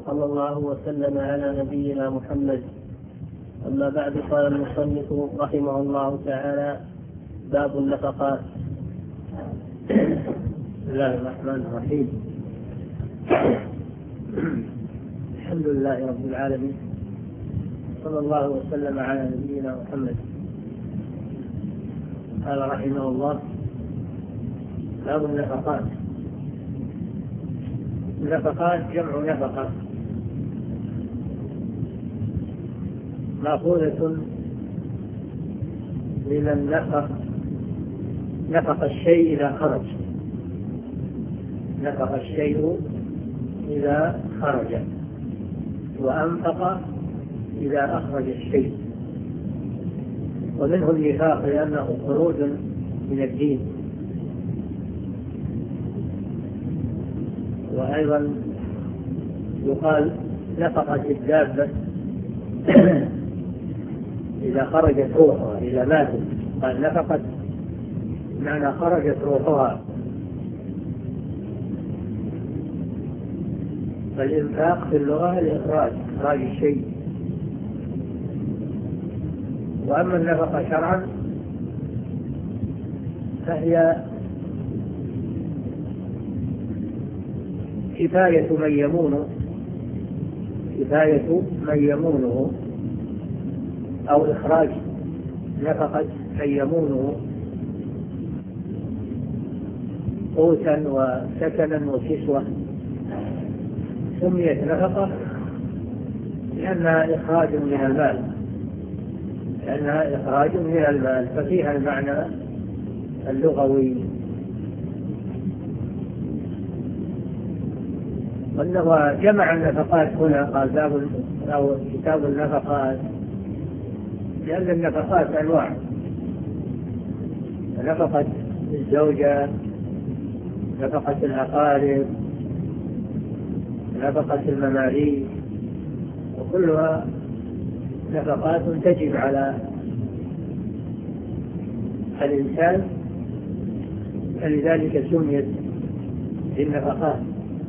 صلى الله وسلم على نبينا محمد. أما بعد، قال المصنف رحمه الله تعالى: باب النفقات. بسم الله الرحمن الرحيم. الحمد لله رب العالمين، صلى الله وسلم على نبينا محمد. قال رحمه الله: باب النفقات. النفقات جمع نفقة، مأخوذة من نفق الشيء إذا خرج. نفق الشيء إذا خرج، وأنفق إذا أخرج الشيء. ومنه النفاق لأنه خروج من الدين. وأيضا يقال نفقت الدابة إذا خرجت روحها، إذا ماتت قال نفقت، معنى خرجت روحها. فالإنفاق في اللغة الإخراج، إخراج الشيء. وأما النفقة شرعا فهي كفاية من يمونه أو إخراج نفقة من يمونه قوتا وسكنا وكسوة. سميت نفقة لأنها إخراج من المال، ففيها المعنى اللغوي. وأنه جمع النفقات هنا، قال باب أو كتاب النفقات، لأن النفقات أنواع: نفقة الزوجة، نفقة الأقارب، نفقة المماليك، وكلها نفقات تجب على الإنسان، فلذلك سميت بالنفقات.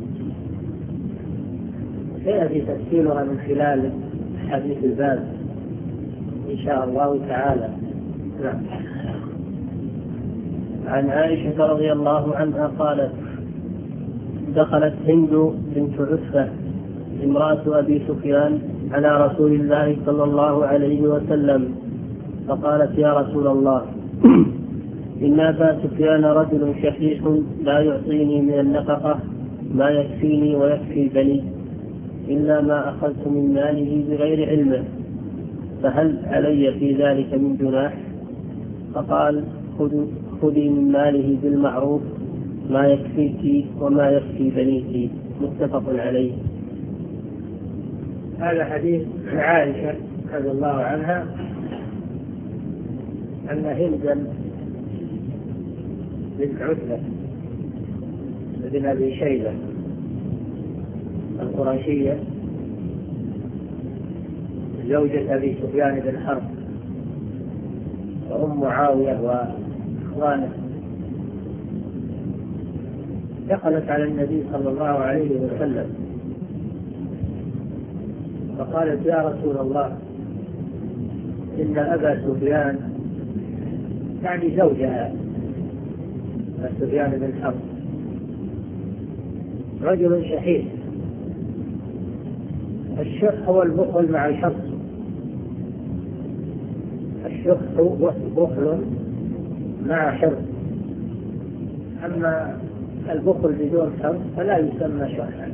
سيأتي تفصيلها من خلال حديث الباب إن شاء الله تعالى. نعم. عن عائشة رضي الله عنها قالت: دخلت هند بنت عتبة امرأة أبي سفيان على رسول الله صلى الله عليه وسلم فقالت: يا رسول الله، إن أبا سفيان رجل شحيح لا يعطيني من النفقة ما يكفيني ويكفي بني إلا ما أخذت من ماله بغير علمه، فهل علي في ذلك من جناح؟ فقال: خذي من ماله بالمعروف ما يكفيك وما يكفي بنيك. متفق عليه. هذا حديث عائشة رضي الله عنها أن هند بنت عتبة بن أبي شيبة القرشية زوجة أبي سفيان بن حرب وأم معاوية وإخوانه، دخلت على النبي صلى الله عليه وسلم فقالت: يا رسول الله، إن أبا سفيان، يعني زوجها سفيان بن حرب، رجل شحيح. الشح هو البخل مع الحرص. الشح هو بخل مع حرص، أما البخل بدون حرص فلا يسمى شحا.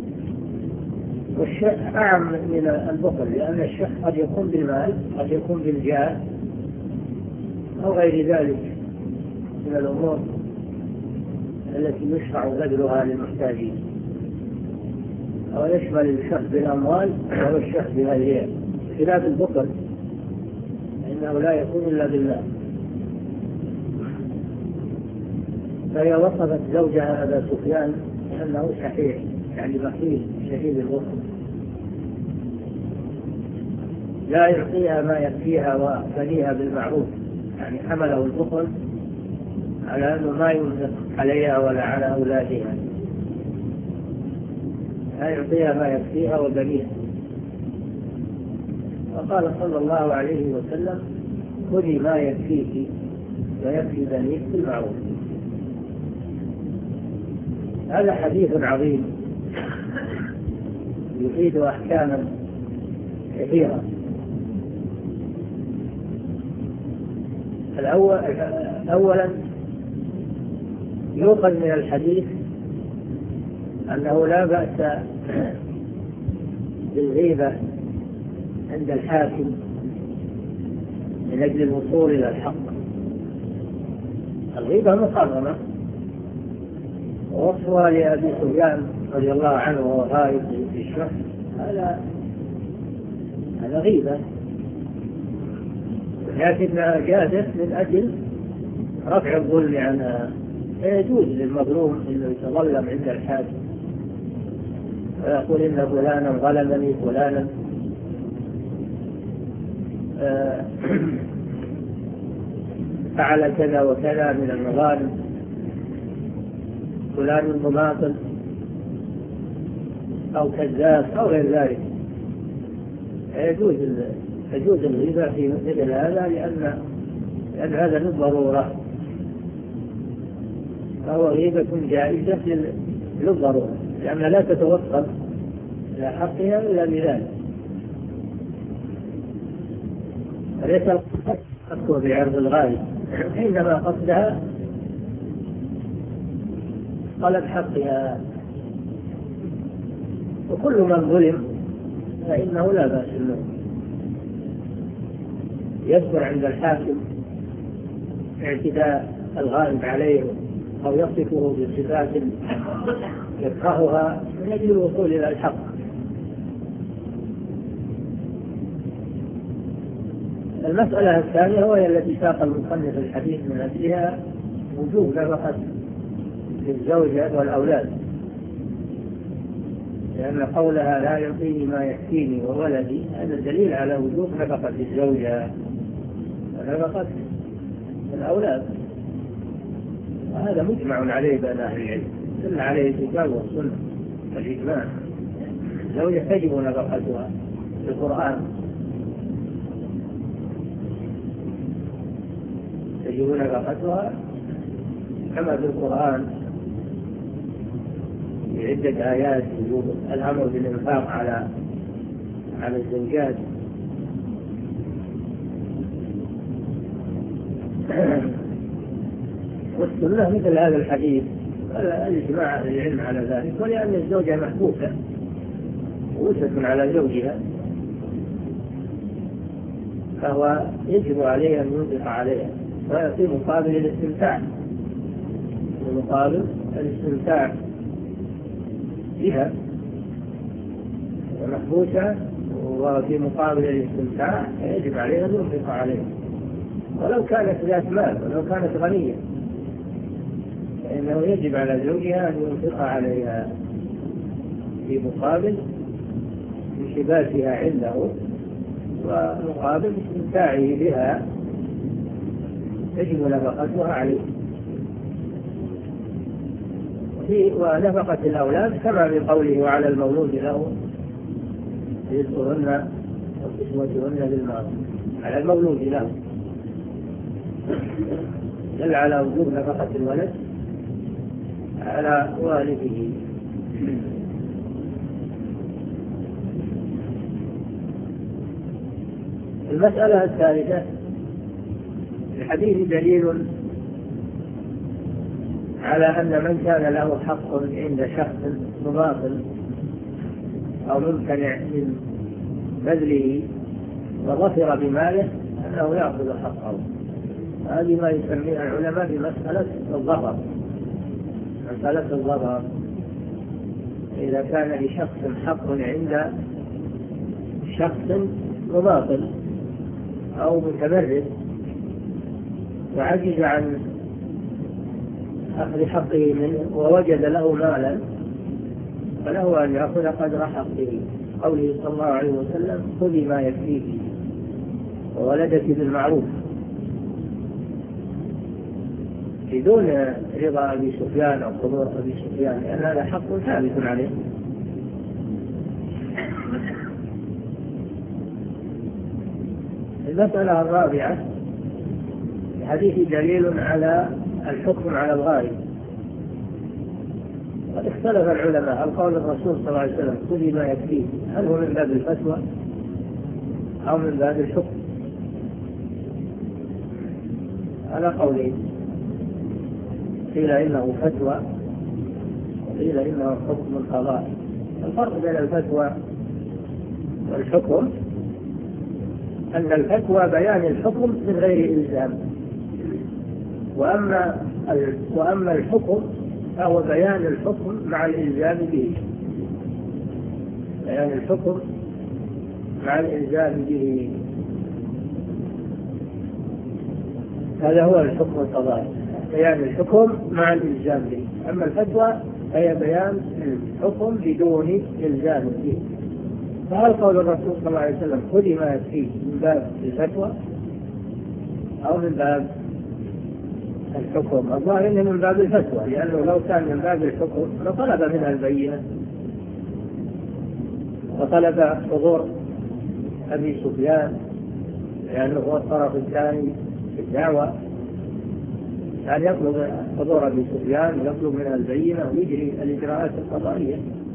والشح أعم من البخل، لأن الشح قد يكون بالمال، قد يكون بالجاه، أو غير ذلك من الأمور التي يشرع بذلها للمحتاجين، أو يشمل الشح بالأموال أو الشح بالأيام، خلاف البخل إنه لا يكون إلا بالله. فهي وصفت زوجها أبا سفيان أنه شحيح، يعني بخيل شديد البخل، لا يعطيها ما يكفيها ويكفيها بالمعروف، يعني حمله البخل على أنه ما ينفق عليها ولا على أولادها. لا يعطيها ما يكفيها وبنيها. وقال صلى الله عليه وسلم: خذي ما يكفيك ويكفي بنيك بالمعروف. هذا حديث عظيم يفيد أحكاما كثيرة. أولا يؤخذ من الحديث أنه لا بأس بالغيبة عند الحاكم من أجل الوصول إلى الحق. الغيبة محرمة، ووصفها لأبي سفيان رضي الله عنه وهو غائب في الشهر هذا غيبة، لكنها جازت من أجل رفع الظلم عنها. يجوز للمظلوم أنه يتظلم عند الحاكم ويقول: إن فلانا ظلمني، فلانا فعل كذا وكذا من المظالم، فلان مماطل أو كذاب أو غير ذلك. يجوز الغيبة في مثل هذا لأن هذا للضرورة، فهو غيبة جائزة للضرورة، لأنها لا تتوصل إلى حقها إلا بذلك. فليس القصد بعرض الغاية، إنما قصدها طلب حقها. وكل من ظلم فإنه لا بأس له يذكر عند الحاكم اعتداء الغائب عليه أو يصفه بصفات يكرهها من أجل الوصول إلى الحق. المسألة الثانية وهي التي ساق المصنف الحديث من أجلها وجوب نفقة للزوجة والأولاد، لأن قولها: لا يعطيني ما يكفيني وولدي، هذا دليل على وجوب نفقة الزوجة ونفقة الأولاد، وهذا مجمع عليه بين أهل العلم، دل عليه الكتاب والسنة والإجماع. الزوجة تجب نفقتها في القرآن، تجب نفقتها كما في القرآن في عدة آيات وجوب الأمر بالإنفاق على الزوجات. والسنة مثل هذا الحديث الإجماع العلم على ذلك، ولأن الزوجة محبوسة ووسة على زوجها، فهو يجب عليه أن ينفق عليها ويعطي مقابل الاستمتاع، الاستمتاع بها محبوسة، وفي مقابل الاستمتاع يجب عليه أن ينفق عليها، ولو كانت ذات مال ولو كانت غنية فإنه يجب على زوجها أن ينفق عليها في مقابل انشباسها عنده ومقابل استمتاعه بها، يجب نفقتها عليه. ونفقة الأولاد كما بقوله: وعلى المولود له رزقهن وكسوتهن بالمعروف. على المولود له دل على وجوب نفقة الولد على والده. المسألة الثالثة: الحديث دليل على أن من كان له حق عند شخص مباطل أو ممتنع من بذله وظفر بماله أنه يأخذ حقه. هذه ما يسميها العلماء بمسألة الظفر. مسألة الظفر إذا كان لشخص حق عند شخص مباطل أو متمرد وعجز عن أخذ حقه منه ووجد له مالا، فله أن يأخذ قدر حقه. قوله صلى الله عليه وسلم: خذي ما يكفيك وولدك بالمعروف، بدون رضا أبي سفيان أو حضور أبي سفيان، لأن هذا حق ثابت عليه المسألة الرابعة، الحديث دليل على الحكم على الغالب. قد اختلف العلماء هل قول الرسول صلى الله عليه وسلم خذ ما يكفيه هل هو من باب الفتوى أو من باب الحكم؟ على قولين، قيل إنه فتوى وقيل إنه حكم القضاء. الفرق بين الفتوى والحكم أن الفتوى بيان الحكم من غير إلزام، وأما الحكم فهو بيان الحكم مع الإلزام به، بيان الحكم مع الإلزام به، هذا هو الحكم القضائي، بيان الحكم مع الإلزام به. أما الفتوى هي بيان الحكم بدون إلزام به. فهل قول الرسول صلى الله عليه وسلم خذ ما يكفيه من باب الفتوى أو من باب الحكم؟ الظاهر إنه من باب الفتوى، لأنه لو كان من باب الحكم لطلب منها البينة وطلب حضور أبي سفيان لأنه هو الطرف الثاني في الدعوة، يعني يطلب حضور أبي سفيان يطلب منها البينة ويجري الإجراءات القضائية،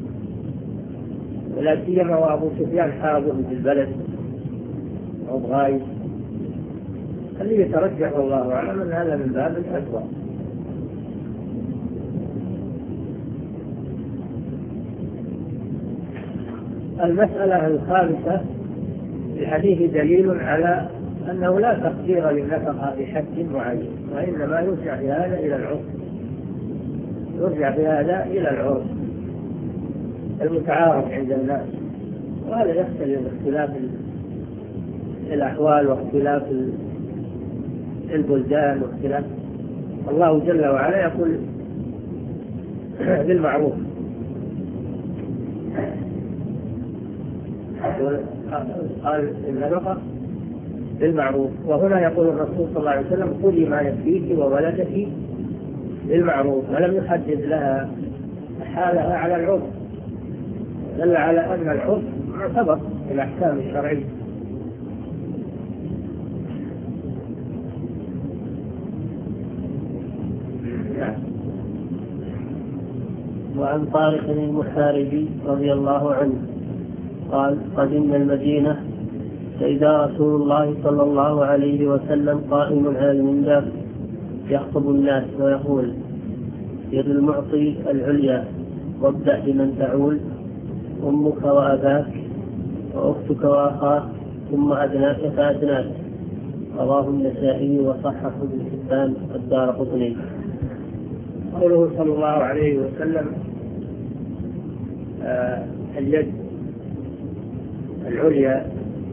ولا سيما وأبو سفيان حاضر في البلد أو غايب. اللي يترجح والله أعلم أن هذا من باب الفتوى. المسألة الخامسة، الحديث دليل على أنه لا تقدير للنفقة بحد معين، وإنما يرجع بهذا إلى العرف، يرجع بهذا إلى العرف المتعارف عند الناس، وهذا يختلف باختلاف الأحوال واختلاف البلدان واختلاف. الله جل وعلا يقول بالمعروف، قال النفقة بالمعروف، وهنا يقول الرسول صلى الله عليه وسلم خذي ما يكفيك وولدك بالمعروف، ولم يحدد لها حالها على العرف، دل على أن العرف معتبر في الأحكام الشرعية. وعن طارق المحاربي رضي الله عنه قال قدمنا المدينة فإذا رسول الله صلى الله عليه وسلم قائم على المنبر يخطب الناس ويقول يد المعطي العليا وابدأ بمن تعول أمك وأباك وأختك وأخاك ثم أدناك فأدناك. رواه النسائي وصححه ابن حبان والدارقطني. قوله صلى الله عليه وسلم اليد العليا،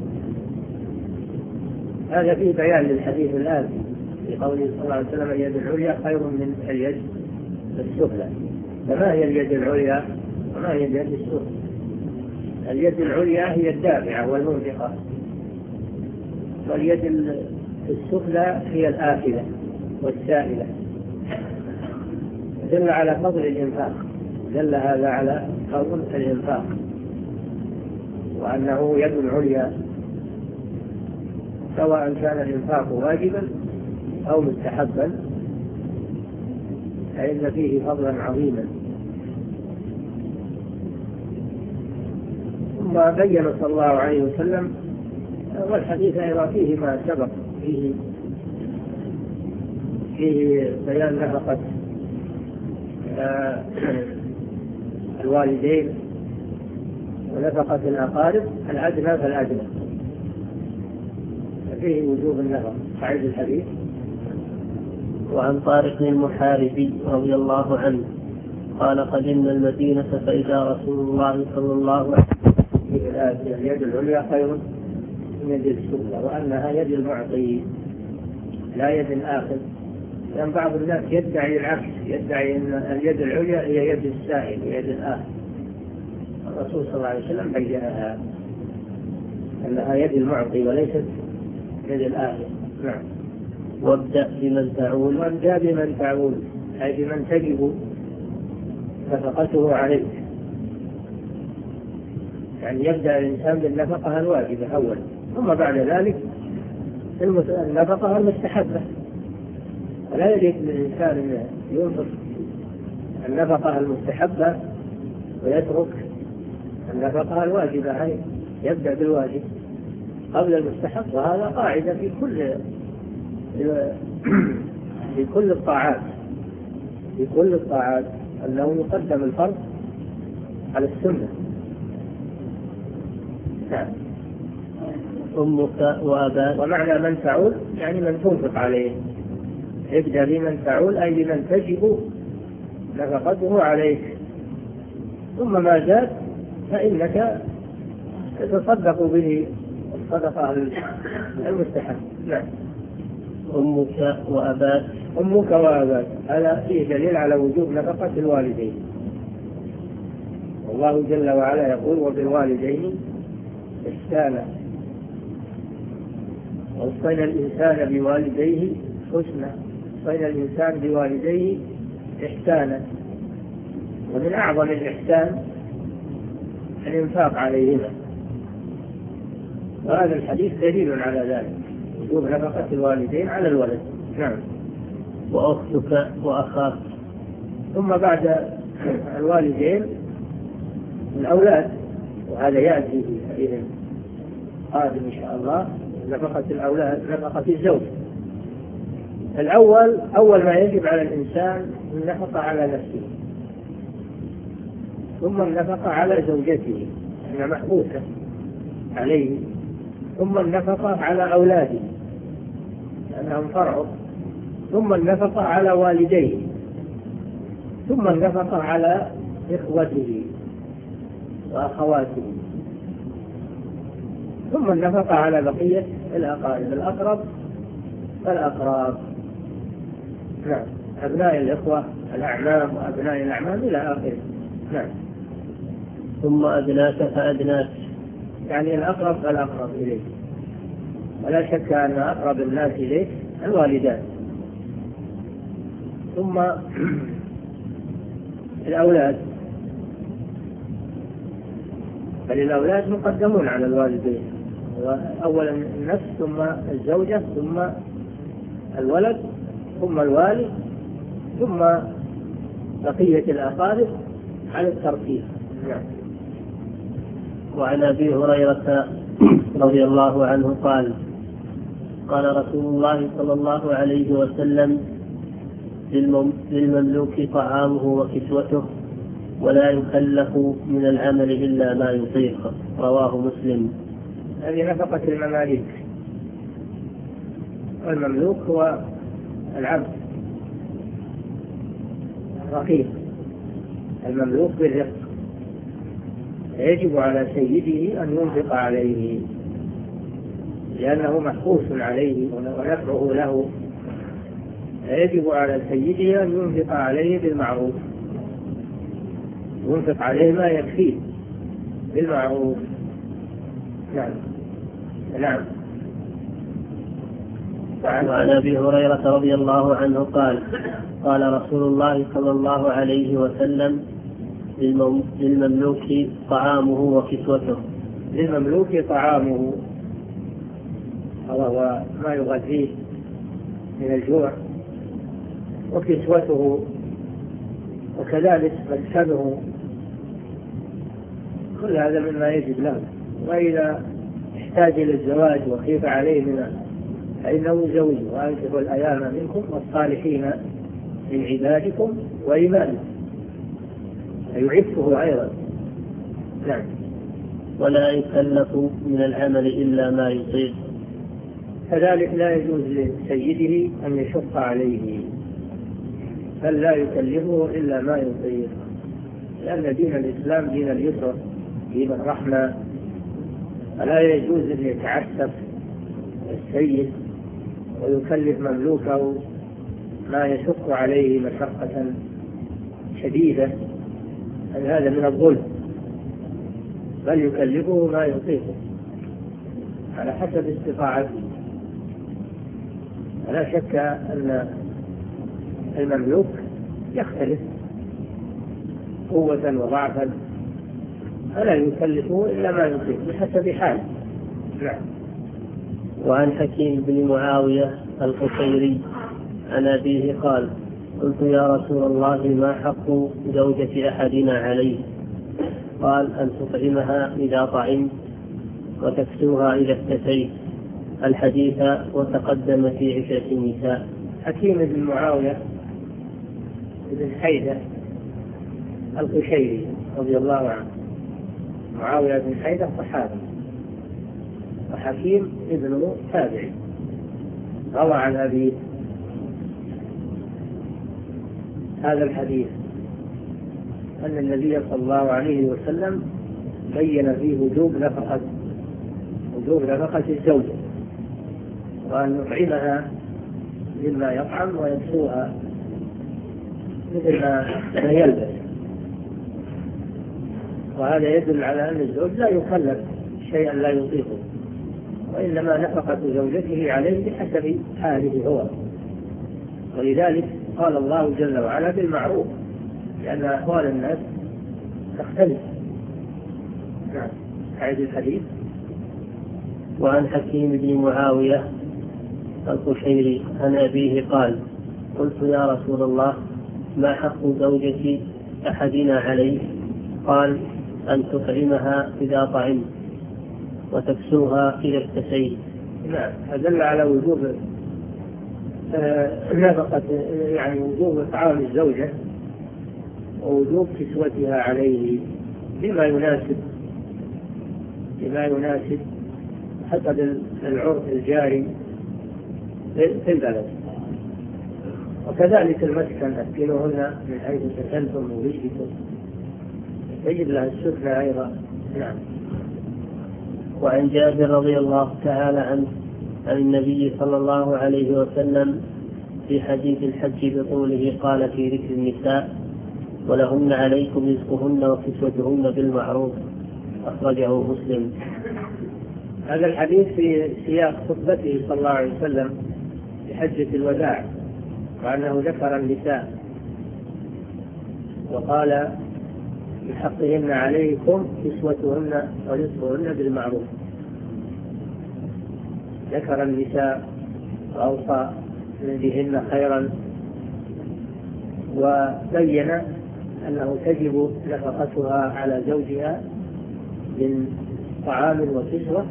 هذا فيه بيان للحديث الآن في قوله صلى الله عليه وسلم اليد العليا خير من اليد السفلى. فما هي اليد العليا وما هي اليد السفلى؟ اليد العليا هي الدافعة والمنفقة، واليد السفلى هي الآكلة والسائلة. دل على فضل الإنفاق، دل هذا على فضل الإنفاق وأنه يد العليا، سواء كان الإنفاق واجبا أو مستحبا فإن فيه فضلا عظيما. ثم بين صلى الله عليه وسلم، والحديث أيضا فيه ما سبق، فيه بيان نفقة الوالدين ونفقة الأقارب الأدنى فالأدنى، فيه وجوب النفقة صحيح الحديث. وعن طارق المحاربي رضي الله عنه قال قدمنا المدينة فإذا رسول الله صلى الله عليه وسلم اليد العليا خير من يد السفلى، وأنها يد المعطي لا يد الآخر، لأن بعض الناس يدعي العكس، يدعي أن اليد العليا هي يد السائل ويد الآخر. الرسول صلى الله عليه وسلم بينها أنها يد المعطي وليست يد الآخر. نعم. وابدأ بمن تعول، وابدأ بمن تعول أي بمن تجب نفقته عليك، يعني يبدأ الإنسان بالنفقة الواجبة أولا، ثم بعد ذلك النفقة المستحبة، لا يريد للإنسان أن ينفق النفقة المستحبة ويترك النفقة الواجبة، هي يبدأ بالواجب قبل المستحب. وهذا قاعدة في كل الطاعات أنه يقدم الفرض على السنة. نعم. أمك وأباك. ومعنى من تعول يعني من تنفق عليه، ابدأ بمن تعول أي بمن تجب نفقته عليك، ثم ما زاد فإنك تتصدق به الصدقة المستحب. نعم. أمك وأباك. أمك وأباك هذا فيه دليل على وجوب نفقة الوالدين. والله جل وعلا يقول وبالوالدين إحسانا ووصينا الإنسان بوالديه حسنا، وصينا الإنسان بوالديه إحسانا. ومن أعظم الإحسان الإنفاق عليهما، وهذا الحديث دليل على ذلك، وجوب نفقة الوالدين على الولد. نعم. وأختك وأخاك. ثم بعد الوالدين الأولاد، وهذا يأتي في حديث قادم إن شاء الله، نفقة الأولاد نفقة الزوج. أول ما يجب على الإنسان النفقة على نفسه، ثم النفقة على زوجته أنها محبوسة عليه، ثم النفقة على أولاده لأنهم فرعه، ثم النفقة على والديه، ثم النفقة على إخوته وأخواته، ثم النفقة على بقية الأقارب، الأقرب فالأقراب. نعم. أبناء الإخوة الأعمام وأبناء الأعمام إلى آخره. نعم. ثم أدناك فأدناك، يعني الأقرب فالأقرب إليه، ولا شك أن أقرب الناس إليه الوالدان، ثم الأولاد، فالأولاد مقدمون على الوالدين، أولا النفس ثم الزوجة ثم الولد ثم الوالد ثم بقية الأقارب على الترتيب. نعم. وعن أبي هريرة رضي الله عنه قال قال رسول الله صلى الله عليه وسلم للمملوك طعامه وكسوته ولا يكلف من العمل إلا ما يطيق. رواه مسلم. هذه نفقة المماليك، والمملوك هو العبد الرقيق، المملوك بالرق، يجب على سيده أن ينفق عليه لأنه محبوس عليه ونفعه له، يجب على سيده أن ينفق عليه بالمعروف، ينفق عليه ما يكفيه بالمعروف. نعم. نعم. وعن أبي هريرة رضي الله عنه قال قال رسول الله صلى الله عليه وسلم للمملوك طعامه وكسوته. للمملوك طعامه وهو ما يغذيه من الجوع، وكسوته وكذلك مسكنه، كل هذا مما يجب له. وإذا احتاج إلى الزواج وخيف عليه فإنه يزوج، وأنكحوا الأيام منكم والصالحين من عبادكم وإمائكم، فيعفه أيضا. نعم. ولا يكلف من العمل إلا ما يطيق. كذلك لا يجوز لسيده أن يشق عليه، بل لا يكلفه إلا ما يطيق، لأن دين الإسلام دين اليسر دين الرحمة، فلا يجوز أن يتعسف السيد ويكلف مملوكه ما يشق عليه مشقة شديدة، هذا من الظلم، بل يكلفه ما يطيقه على حسب استطاعته. لا شك أن المملوك يختلف قوة وضعفا، فلا يكلفه إلا ما يطيق بحسب حاله. نعم. وعن حكيم بن معاوية القشيري عن أبيه قال: قلت يا رسول الله ما حق زوجة أحدنا عليه؟ قال: أن تطعمها إذا طعمت وتكسوها إذا اكتسيت. الحديث وتقدم في عشرة النساء. حكيم بن معاوية بن حيدة القشيري رضي الله عنه. معاوية بن حيدة صحابي، وحكيم ابنه تابعي، روى عن أبيه هذا الحديث أن النبي صلى الله عليه وسلم بين فيه وجوب نفقة الزوجة، وأن يطعمها مما يطعم ويكسوها مثل ما يلبس. وهذا يدل على أن الزوج لا يكلف شيئا لا يطيقه، وإنما نفقة زوجته عليه بحسب حاله هو. ولذلك قال الله جل وعلا بالمعروف، لأن أحوال الناس تختلف. نعم. أعيد الحديث. وعن حكيم بن معاوية القشيري عن أبيه قال: قلت يا رسول الله ما حق زوجة أحدنا عليه؟ قال: أن تطعمها إذا طعمت وتكسوها إذا اكتسيت. نعم. فدل على وجوب نفقة، يعني وجوب إطعام الزوجة ووجوب كسوتها عليه بما يناسب حسب العرف الجاري في البلد. وكذلك المسكن أسكنوهن من حيث سكنتم ووجدتم، يجب لها السكن أيضا. نعم. وعن جابر رضي الله تعالى عنه عن النبي صلى الله عليه وسلم في حديث الحج بطوله قال في ذكر النساء: ولهن عليكم رزقهن وكسوتهن بالمعروف. أخرجه مسلم. هذا الحديث في سياق خطبته صلى الله عليه وسلم في حجة الوداع، وأنه ذكر النساء وقال: بحقهن عليكم كسوتهن ورزقهن بالمعروف. ذكر النساء وأوصى بهن خيرا، وبين أنه تجب نفقتها على زوجها من طعام وكسوة،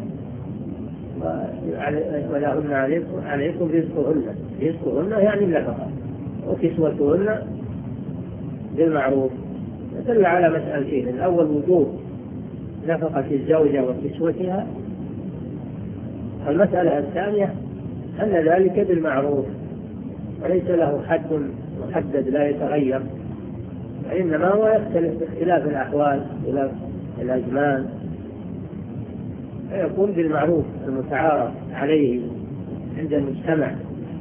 ولهن عليكم رزقهن يعني النفقة، وكسوتهن بالمعروف. دل على مسألتين: الأول وجوب نفقة الزوجة وكسوتها، المسألة الثانية أن ذلك بالمعروف وليس له حد محدد لا يتغير، وإنما هو يختلف باختلاف الأحوال واختلاف الأزمان، فيكون بالمعروف المتعارف عليه عند المجتمع.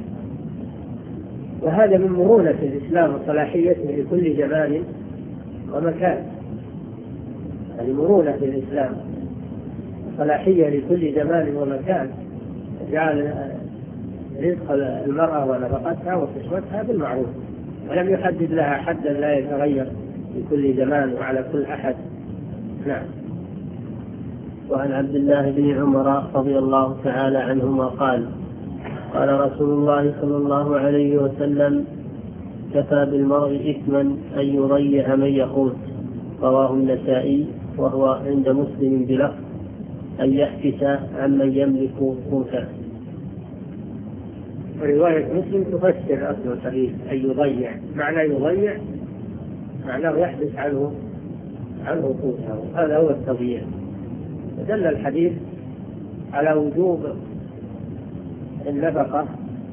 وهذا من مرونة الإسلام وصلاحيته لكل زمان ومكان. هذه مرونة الإسلام، صلاحية لكل زمان ومكان، جعل رزق المرأة ونفقتها وكسوتها بالمعروف، ولم يحدد لها حدا لا يتغير لكل زمان وعلى كل أحد. نعم. وعن عبد الله بن عمر رضي الله تعالى عنهما قال: قال رسول الله صلى الله عليه وسلم: كفى بالمرء إثما أن يضيع من يقوت. رواه النسائي، وهو عند مسلم بلفظ: أن يحبس عمن يملك قوته. ورواية مسلم تفسر أصل الحديث: أن يضيع. معنى يضيع معناه يحبس عنه قوته، هذا هو التضييع. دل الحديث على وجوب النفقة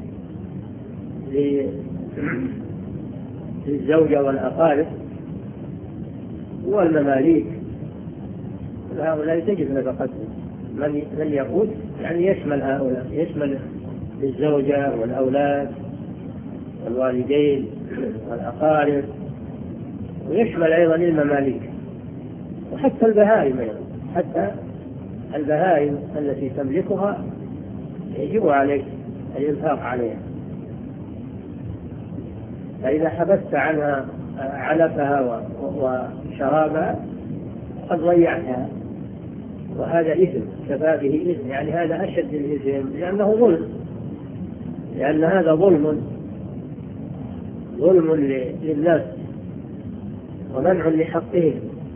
للزوجة والأقارب والمماليك، هؤلاء تجب نفقتهم. من يقود يعني يشمل هؤلاء، يشمل الزوجة والأولاد والوالدين والأقارب، ويشمل أيضا المماليك، وحتى البهائم أيضا، حتى البهائم التي تملكها يجب عليك الإنفاق عليها. فإذا حبست عنها علفها وشرابها قد ضيعتها، وهذا إثم كفى به إثم، يعني هذا أشد الإثم لأنه ظلم، لأن هذا ظلم للناس ومنع لحقهم.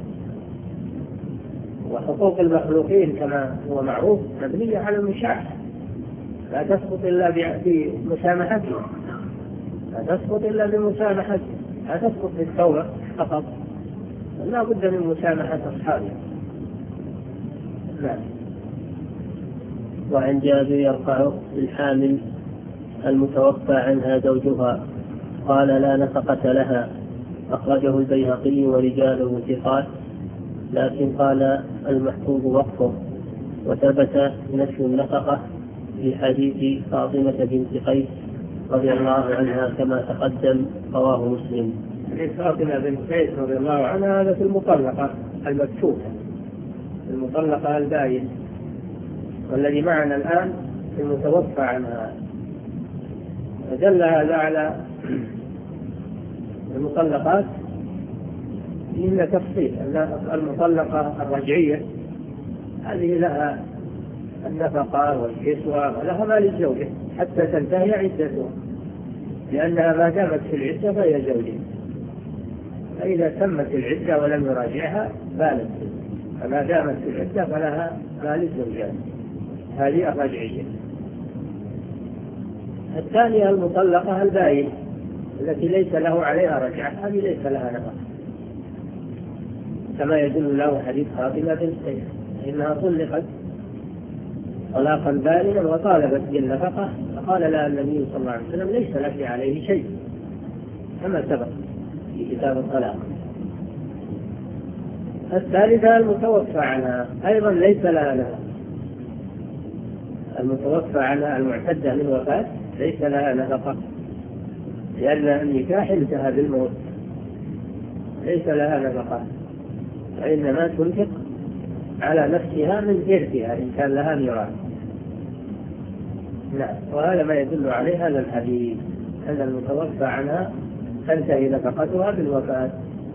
وحقوق المخلوقين كما هو معروف مبنية على المشاحة، لا تسقط إلا بمسامحته، لا تسقط إلا بمسامحته، لا تسقط بالتوبة فقط، لا بد من مسامحة أصحابه. نعم. وعن جابر يرفعه الحامل المتوفى عنها زوجها قال لا نفقة لها، أخرجه البيهقي ورجاله ثقات، لكن قال المحفوظ وقفه. وثبت نفي النفقة في حديث فاطمة بنت قيس رضي الله عنها كما تقدم، رواه مسلم. حديث فاطمة بنت قيس رضي الله عنها هذا في المطلقة المكتوبة، المطلقة البائن، والذي معنا الآن في المتوفى عنها. فدل هذا على المطلقات إن تفصيل أن المطلقة الرجعية هذه لها النفقة والكسوة ولها ما للزوجة حتى تنتهي عدتها، لأنها ما دامت في العدة فهي زوجة، فإذا تمت العدة ولم يراجعها بالت، فما دامت في العدة فلها ما للزوجات، هذه الرجعية. الثانية المطلقة البائن التي ليس له عليها رجعة، هذه ليس لها نفقة، كما يدل له حديث فاطمة بنت قيس إنها طلقت طلاقا بائنا وطالبت بالنفقة، فقال لها النبي صلى الله عليه وسلم ليس لك عليه شيء، كما سبق في كتاب الطلاق. الثالثة المتوفى عنها أيضا ليس لها نفقة، المتوفى عنها المعتدة من وفاة ليس لها نفقة، لأن النكاح انتهى بالموت، ليس لها نفقة، فإنما تنفق على نفسها من إرثها إن كان لها ميراث. نعم. وهذا ما يدل عليه هذا الحديث، أن المتوفى عنها تنتهي نفقتها بالوفاة،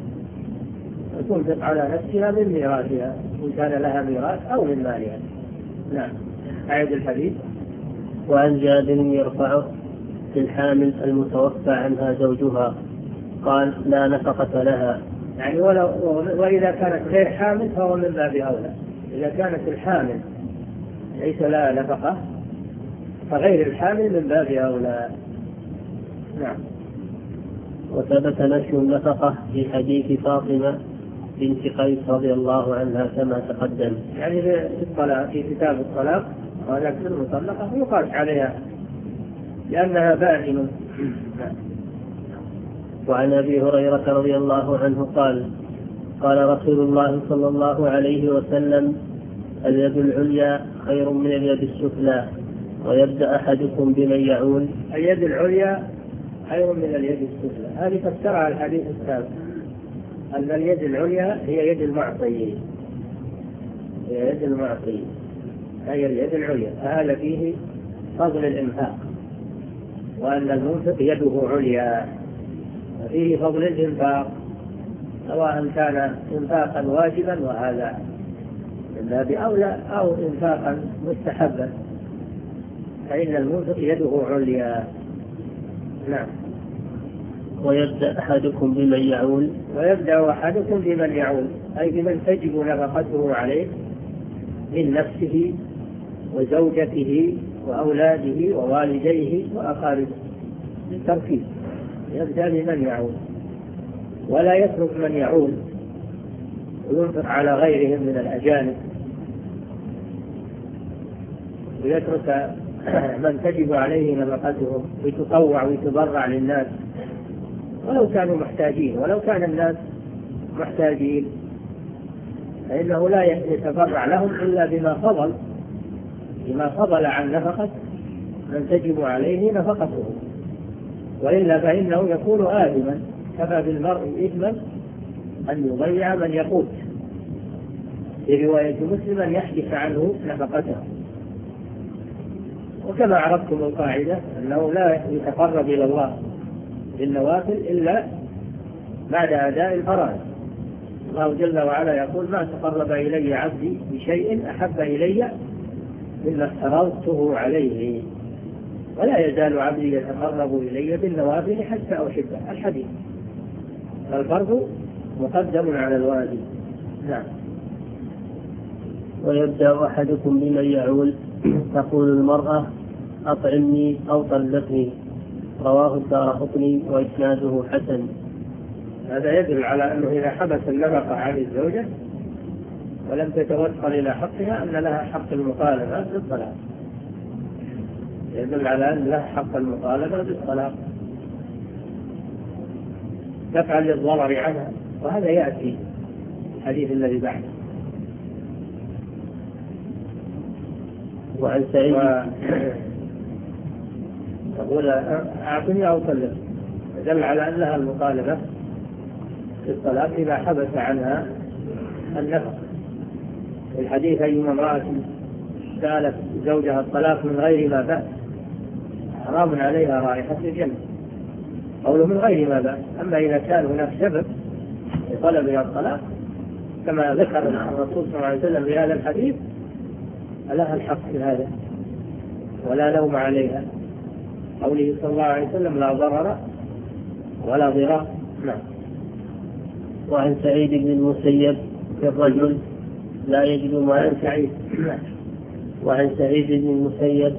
وتنفق على نفسها من ميراثها إن كان لها ميراث أو من مالها. نعم. أعيد الحديث. وعن جابر يرفعه في الحامل المتوفى عنها زوجها قال لا نفقة لها، يعني وإذا كانت غير حامل فهو من باب أولى. إذا كانت الحامل ليس لها نفقة فغير الحامل من باب أولى. نعم. وثبت نفي النفقة في حديث فاطمة بنت قيس رضي الله عنها كما تقدم، يعني في الطلاق في كتاب الطلاق وهذا في المطلقة يقاس عليها لأنها بائن. وعن أبي هريرة رضي الله عنه قال قال رسول الله صلى الله عليه وسلم اليد العليا خير من اليد السفلى، ويبدأ أحدكم بمن يعول. اليد العليا خير من اليد السفلى، هذه فسرها الحديث السابق أن اليد العليا هي يد المعطي، هي يد المعطي، هي اليد العليا، فهذا فيه فضل الإنفاق، وأن المنفق يده عليا فيه فضل الإنفاق، سواء كان إنفاقا واجبا وهذا من باب أولى أو إنفاقا مستحبا، فإن المنفق يده عليا. نعم. ويبدأ أحدكم بمن يعول. ويبدأ أحدكم بمن يعول أي بمن تجب نفقته عليه من نفسه وزوجته وأولاده ووالديه وأقاربه بالترتيب، يبدأ بمن يعول ولا يترك من يعول وينفق على غيرهم من الأجانب، ويترك من تجب عليه نفقتهم ويتطوع ويتبرع للناس ولو كانوا محتاجين، ولو كان الناس محتاجين فإنه لا يتبرع لهم إلا بما فضل عن نفقة من تجب عليه نفقته، وإلا فإنه يكون آثما، كفى بالمرء إثما أن يضيع من يقوت، في رواية مسلم أن يحدث عنه نفقته. وكما عرفتم القاعدة أنه لا يتقرب إلى الله بالنوافل إلا بعد أداء الفرائض، الله جل وعلا يقول: ما تقرب إلي عبدي بشيء أحب إلي مما افترضته عليه، ولا يزال عبدي يتقرب إلي بالنوافل حتى أحبه. الحديث. فالفرض مقدم على الواجب. نعم. ويبدأ أحدكم بمن يعول، تقول المرأة: أطعمني أو طلقني. رواه الدارقطني وإسناده حسن. هذا يدل على أنه إذا حبس النفقة عن الزوجة ولم تتوصل إلى حقها أن لها حق المطالبة بالطلاق. يدل على أن لها حق المطالبة بالطلاق، تفعل للضرر عنها، وهذا يأتي الحديث الذي بعده. وعن سعيد تقول: أعطني أو طلق. دل على أن لها المطالبة بالطلاق إذا حبس عنها النفقة. في الحديث: أيما امرأة سألت زوجها الطلاق من غير ما بأس حرام عليها رائحة الجنة. قوله من غير ما بأس. أما إذا كان هناك سبب لطلبها الطلاق كما ذكر الرسول صلى الله عليه وسلم في هذا الحديث فلها الحق في هذا ولا لوم عليها. قوله صلى الله عليه وسلم: لا ضرر ولا ضرار. نعم. وعن سعيد بن المسيب في الرجل لا يجد ما سعيد. وعن سعيد بن المسيب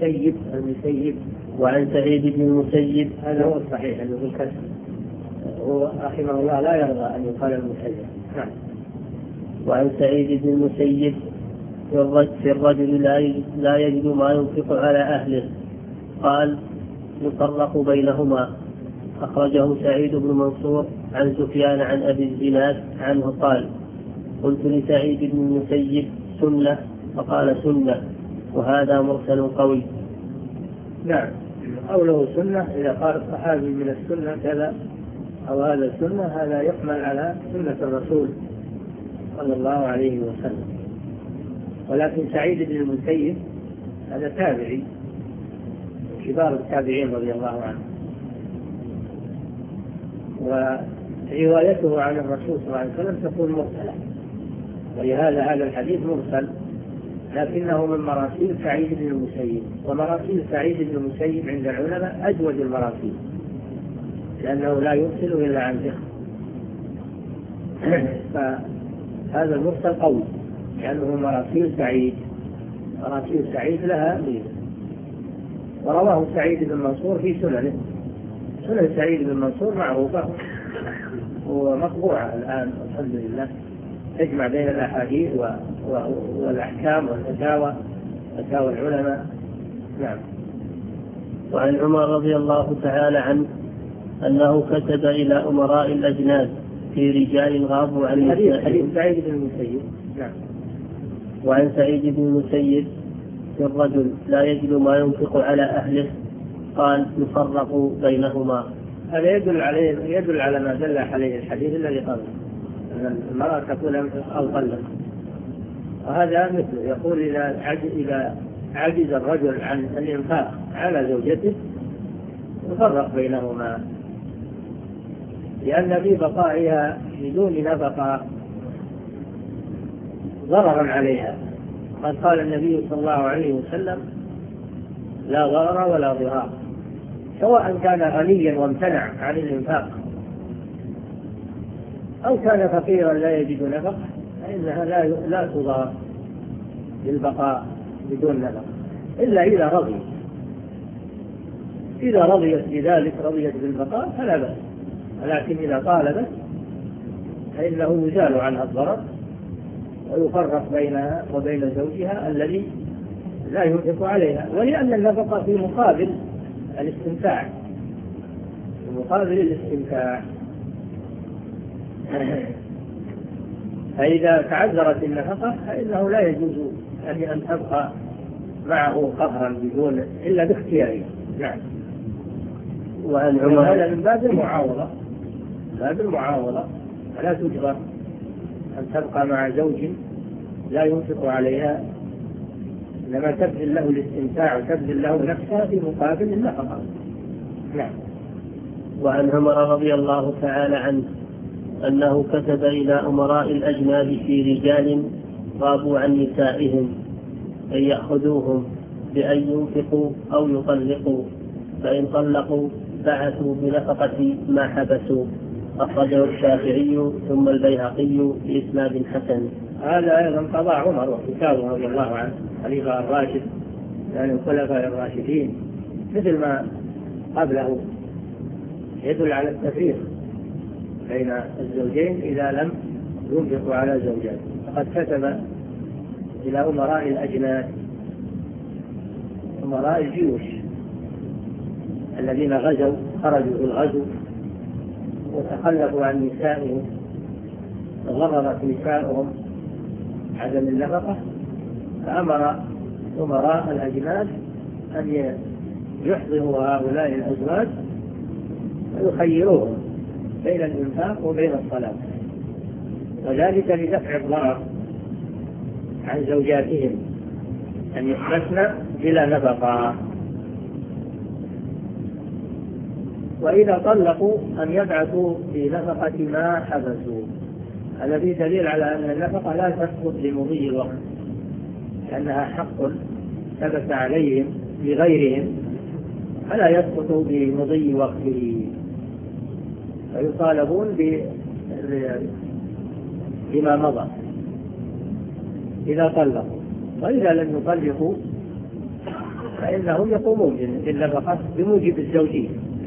وعن سعيد بن المسيب، هذا هو الصحيح اللي في الكسر، هو رحمه الله لا يرضى أن يقال المسيب. نعم. وعن سعيد بن المسيب في الرجل لا يجد ما ينفق على أهله، قال: يفرق بينهما. أخرجه سعيد بن منصور عن سفيان عن أبي الزناد عنه قال: قلت لسعيد بن المسيب: سنة؟ فقال: سنة. وهذا مرسل قوي. نعم. قوله سنة إذا قال الصحابي من السنة كذا أو هذا السنة، هذا يحمل على سنة الرسول صلى الله عليه وسلم. ولكن سعيد بن المسيب هذا تابعي، كبار التابعين رضي الله عنه، وروايته عن الرسول صلى الله عليه وسلم تكون مرسلة، ولهذا هذا الحديث مرسل، لكنه من مراسيل سعيد بن المسيب. ومراسيل سعيد بن المسيب عند العلماء أجود المراسيل، لأنه لا يرسل إلا عن ثقة. فهذا المرسل قوي لأنه مراسيل سعيد لها ميزة. ورواه سعيد بن منصور في سننه. سنن سعيد بن منصور معروفة ومطبوعة الآن الحمد لله، تجمع بين الأحاديث والأحكام والفتاوى العلماء. نعم. وعن عمر رضي الله تعالى عنه أنه كتب إلى أمراء الأجناد في رجال غابوا عن حديث سعيد بن المسيب. نعم. وعن سعيد بن المسيب في الرجل لا يجد ما ينفق على أهله، قال: يفرق بينهما. هذا يدل على ما دل عليه الحديث الذي قبله، أن المرأة تقول أنفق أو طلق. وهذا مثله يقول: إذا عجز الرجل عن الإنفاق على زوجته يفرق بينهما، لأن في بقائها بدون نفقة ضررا عليها. قد قال النبي صلى الله عليه وسلم: لا ضرر ولا ضرار. سواء كان غنيا وامتنع عن الإنفاق أو كان فقيرا لا يجد نفقة، فإنها لا تضار بالبقاء بدون نفقة إلا إذا رضيت. إذا رضيت بذلك، رضيت بالبقاء، فلا بأس. ولكن إذا طالبت فإنه يزال عنها الضرر ويفرق بينها وبين زوجها الذي لا ينفق عليها. ولأن النفقة في مقابل الاستمتاع، فإذا تعذرت النفقة فإنه لا يجوز أن تبقى معه قهرا بدون إلا باختياره. نعم. وعن عمر هذا من باب المعاوضة، فلا تجبر أن تبقى مع زوج لا ينفق عليها، إنما تبذل له الاستمتاع وتبذل له نفسها في مقابل النفقة. نعم. وعن عمر رضي الله تعالى عنه أنه كتب إلى أمراء الأجناد في رجال غابوا عن نسائهم أن يأخذوهم بأن ينفقوا أو يطلقوا، فإن طلقوا بعثوا بنفقة ما حبسوا. أخرجه الشافعي ثم البيهقي بإسناد حسن. هذا أيضا قضى عمر وكتابه رضي الله عنه خليفة الراشد، يعني الخلفاء الراشدين، مثل ما قبله، يدل على التفريق بين الزوجين إذا لم ينفقوا على زوجات. فقد كتب إلى أمراء الأجناد، أمراء الجيوش الذين غزوا، خرجوا في الغزو وتخلفوا عن نسائهم، غررت نسائهم عدم النفقة، فأمر أمراء الأجناد أن يحضروا هؤلاء الأزواج ويخيروهم بين الإنفاق وبين الصلاة، وذلك لدفع الضرر عن زوجاتهم أن يحبسن بلا نفقة. وإذا طلقوا أن يبعثوا بنفقة ما حبسوا. هذا فيه دليل على أن النفقة لا تسقط لمضي الوقت، لأنها حق ثبت عليهم لغيرهم، فلا يسقط بمضي وقته، فيطالبون بما مضى إذا طلقوا. وإذا لم يطلقوا فإنهم يقومون بالنفقة بموجب الزوجية.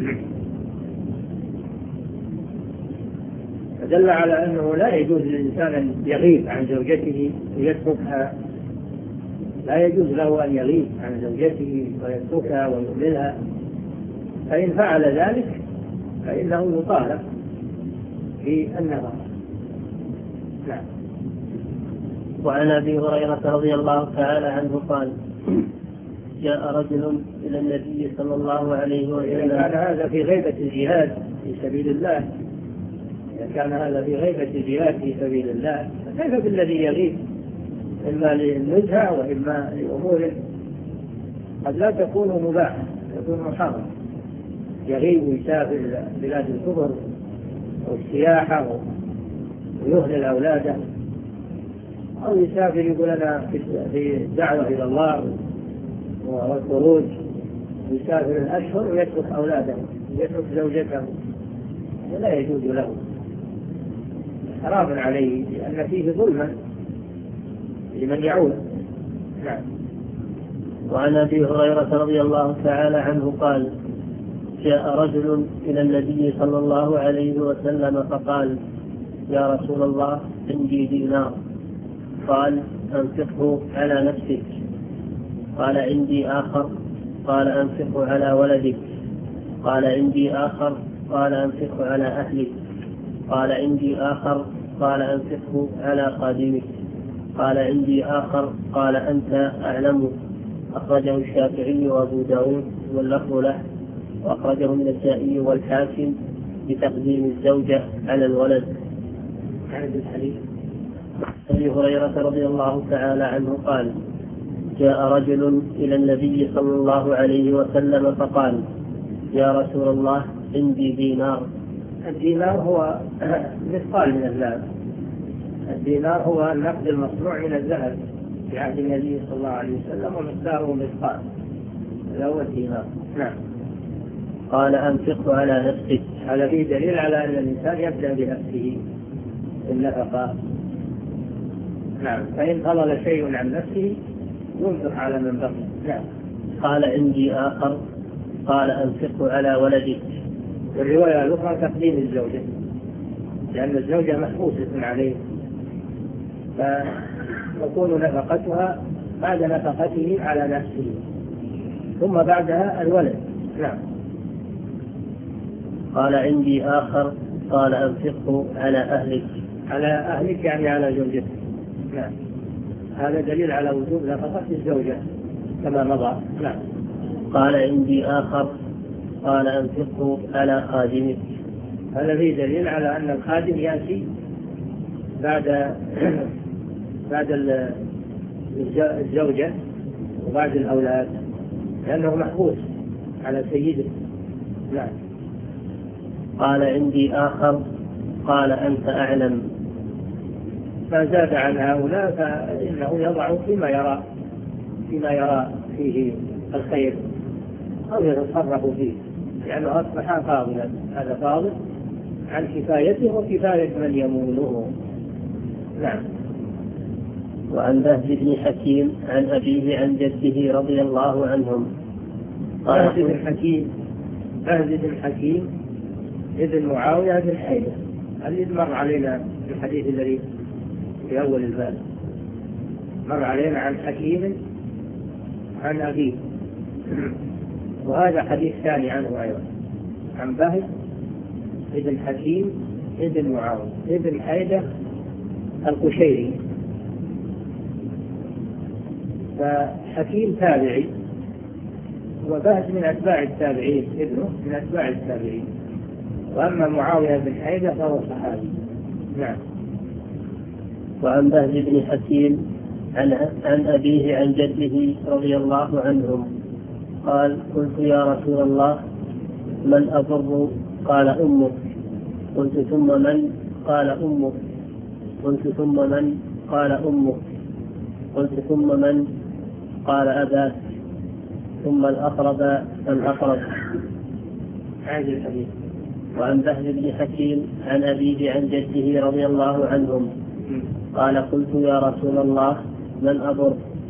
فدل على أنه لا يجوز للإنسان أن يغيب عن زوجته ويتركها، لا يجوز له أن يغيب عن زوجته ويتركها ويهملها، فإن فعل ذلك فإنه يطالب بالنفقة. نعم. وعن أبي هريرة رضي الله تعالى عنه قال: جاء رجل إلى النبي صلى الله عليه وسلم. كان هذا في غيبة الجهاد في سبيل الله، إذا كان هذا في غيبة الجهاد في سبيل الله، فكيف بالذي يغيب إما للنزهة وإما لأمور قد لا تكون مباحة، تكون محرمة، يغيب ويسافر بلاد الكفر والسياحة ويهمل أولاده، أو يسافر يقول أنا في الدعوة إلى الله والخروج، يسافر الأشهر ويترك أولاده ويترك زوجته، لا يجوز له، حرام عليه، لأن فيه ظلما لمن يعود. نعم. وعن أبي هريرة رضي الله تعالى عنه قال: جاء رجل إلى النبي صلى الله عليه وسلم فقال: يا رسول الله، عندي دينار. قال: أنفقه على نفسك. قال: عندي آخر. قال: أنفقه على ولدك. قال: عندي آخر. قال: أنفقه على أهلك. قال: عندي آخر. قال: أنفقه على خادمك. قال: عندي آخر. قال: أنت أعلم. أخرجه الشافعي وأبو داود واللفظ له، وأخرجه النسائي والحاكم بتقديم الزوجة على الولد. عند الحديث أبي هريرة رضي الله تعالى عنه قال: جاء رجل إلى النبي صلى الله عليه وسلم فقال: يا رسول الله، عندي دينار. الدينار هو مثقال من الذهب، الدينار هو النقد المصنوع من الذهب في عهد النبي صلى الله عليه وسلم، ومقداره مثقال، هذا هو الدينار. نعم. قال: أنفقه على نفسك. هذا فيه دليل على أن الإنسان يبدأ بنفسه النفقة. نعم. فإن فضل شيء عن نفسه ينفق على من بقي. نعم. قال: عندي آخر. قال: أنفقه على ولدك. الرواية الأخرى تقديم الزوجة، لأن الزوجة محبوسة عليه، فتكون نفقتها بعد نفقته على نفسه، ثم بعدها الولد. نعم. قال: عندي آخر. قال: أنفقه على أهلك. على أهلك يعني على زوجتك. نعم. هذا دليل على وجوب نفقة الزوجة كما مضى. نعم. قال: عندي آخر. قال: أنفقه على خادمك. هذا فيه دليل على أن الخادم يأتي بعد الزوجة وبعد الأولاد، لأنه محبوس على سيده. نعم. قال: عندي آخر. قال أنت أعلم. ما زاد عن هؤلاء فإنه يضع فيما يرى فيه الخير أو يتصرف فيه، لأنه أصبح فاضلا، هذا فاضل عن كفايته وكفاية من يموله. نعم. وعن بهز بن حكيم عن أبيه عن جده رضي الله عنهم. بهز بن حكيم ابن معاوية بن حيدة الذي مر علينا في الحديث الذي في أول الباب، مر علينا عن حكيم عن أبيه، وهذا حديث ثاني عنه أيضا، عن بهز ابن حكيم ابن معاوية ابن حيدة القشيري. فحكيم تابعي وبهز من أتباع التابعين، ابنه من أتباع التابعين، وأما معاوية بن حيدة فهو صحابي. نعم. وعن بهز بن حكيم عن أبيه عن جده رضي الله عنهم قال قلت يا رسول الله من أبر؟ قال أمك. قلت ثم من؟ قال أمك. قلت ثم من؟ قال أمك. قلت ثم من؟ قال أباك. ثم الأقرب فالأقرب. هذا الحديث. وعن بهز بن حكيم عن أبيه عن جده رضي الله عنهم قال قلت يا رسول الله من أبر؟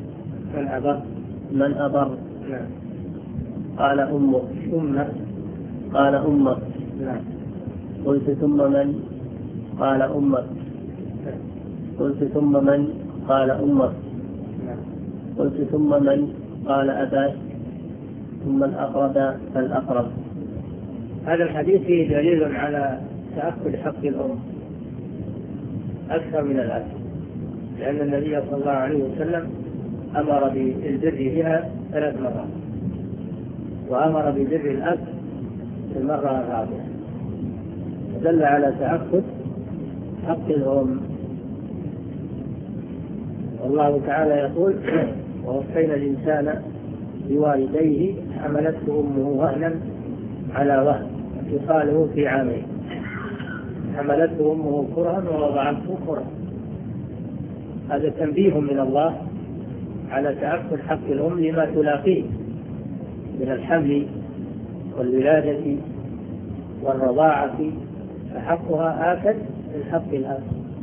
من أبر؟ نعم. قال أمك. قال أمك. نعم. قلت ثم من؟ قال أمك. قلت ثم من؟ قال أمك. قلت ثم من؟ قال أباك. ثم الأقرب فالأقرب. هذا الحديث فيه دليل على تأكد حق الأم أكثر من الأب، لأن النبي صلى الله عليه وسلم أمر بالبر بها 3 مرات، وأمر ببر الأب في المرة الرابعة، دل على تأكد حق الأم. والله تعالى يقول ووصينا الإنسان بوالديه حملته أمه وهنا على وهن وفصاله في عامين، حملته أمه كرها ووضعته كرها. هذا تنبيه من الله على تأكد حق الأم لما تلاقيه من الحمل والولادة والرضاعة، فحقها آكد من حق الأب.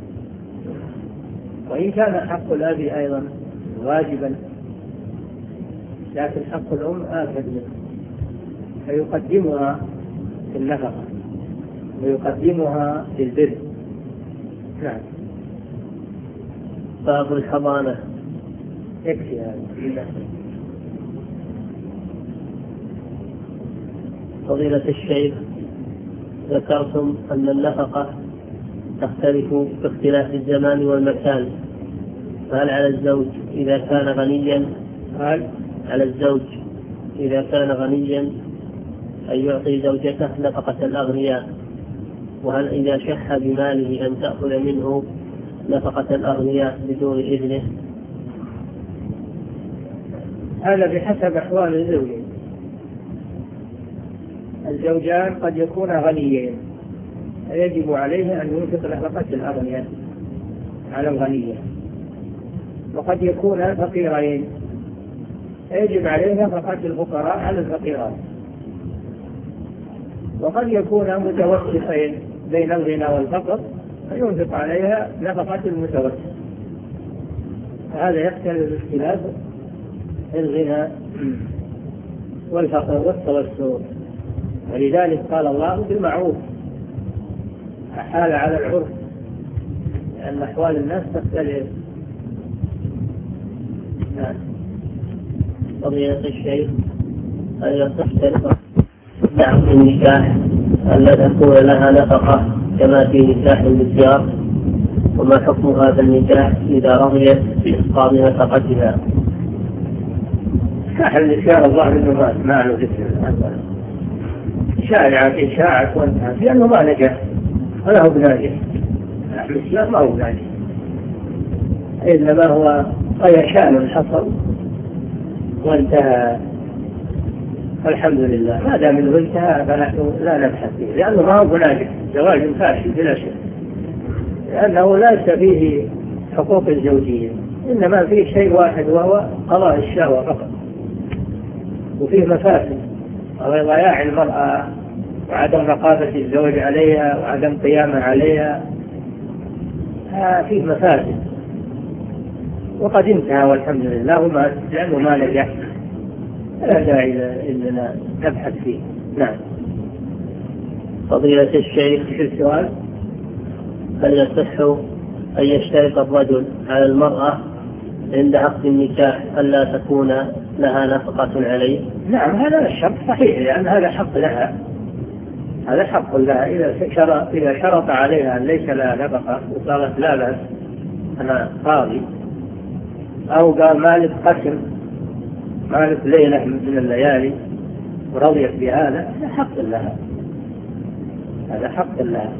وإن كان حق الأب أيضا واجبا، لكن حق الأم آكد منه، فيقدمها في النفقة ويقدمها في البر. نعم. باب الحضانة. يكفي هذا. فضيلة الشيخ، ذكرتم أن النفقة تختلف باختلاف الزمان والمكان، فهل على الزوج إذا كان غنيا أن يعطي زوجته نفقة الأغنياء؟ وهل إذا شح بماله أن تأخذ منه نفقة الأغنياء بدون إذنه؟ هذا بحسب أحوال الزوجين. الزوجان قد يكون غنيين فيجب عليه أن ينفق نفقة الأغنياء على الغنية، وقد يكون فقيرين فيجب عليه نفقة الفقراء على الفقيرات، وقد يكون متوسطين بين الغنى والفقر فينفق عليها نفقة المتوسط. هذا يختلف باختلاف الغنى والفقر والتوسط، ولذلك قال الله بالمعروف، حال على العرف، لأن أحوال الناس تختلف. فضيلة الشيخ، هل يصح دعم النكاح ألا تكون لها نفقة كما في نكاح المسيار؟ وما حكم هذا النكاح إذا رضيت بإسقاط نفقتها؟ نكاح المسيار الظاهر أنه ما له ذكر، شاعت وانتهت، لأنه ما نجح ولا هو بناجح. المسيار ما هو بناجح، إنما هو غيشان حصل وانتهى. الحمد لله ما دام انه انتهى فنحن لا نبحث فيه، لأنه ما هو ناجح، زواج فاشل بلا شك، لأنه ليس فيه حقوق الزوجية، إنما فيه شيء واحد وهو قضاء الشهوة فقط، وفيه مفاسد وهو ضياع المرأة وعدم رقابة الزوج عليها وعدم قيامه عليها، فيه مفاسد، وقد انتهى والحمد لله لأنه ما نجح لا داعي إننا نبحث فيه. نعم. فضيلة الشيخ، في السؤال هل يصح أن يشترط الرجل على المرأة عند عقد النكاح ألا تكون لها نفقة عليه؟ نعم هذا الشرط صحيح، لأن هذا حق لها، هذا حق لها. إذا شرط عليها أن ليس لها نفقة وقالت لا بأس أنا قاضي، أو قال مالك قسم، مالك ليلة من الليالي ورضيت بهذا، هذا حق لها، هذا حق لها.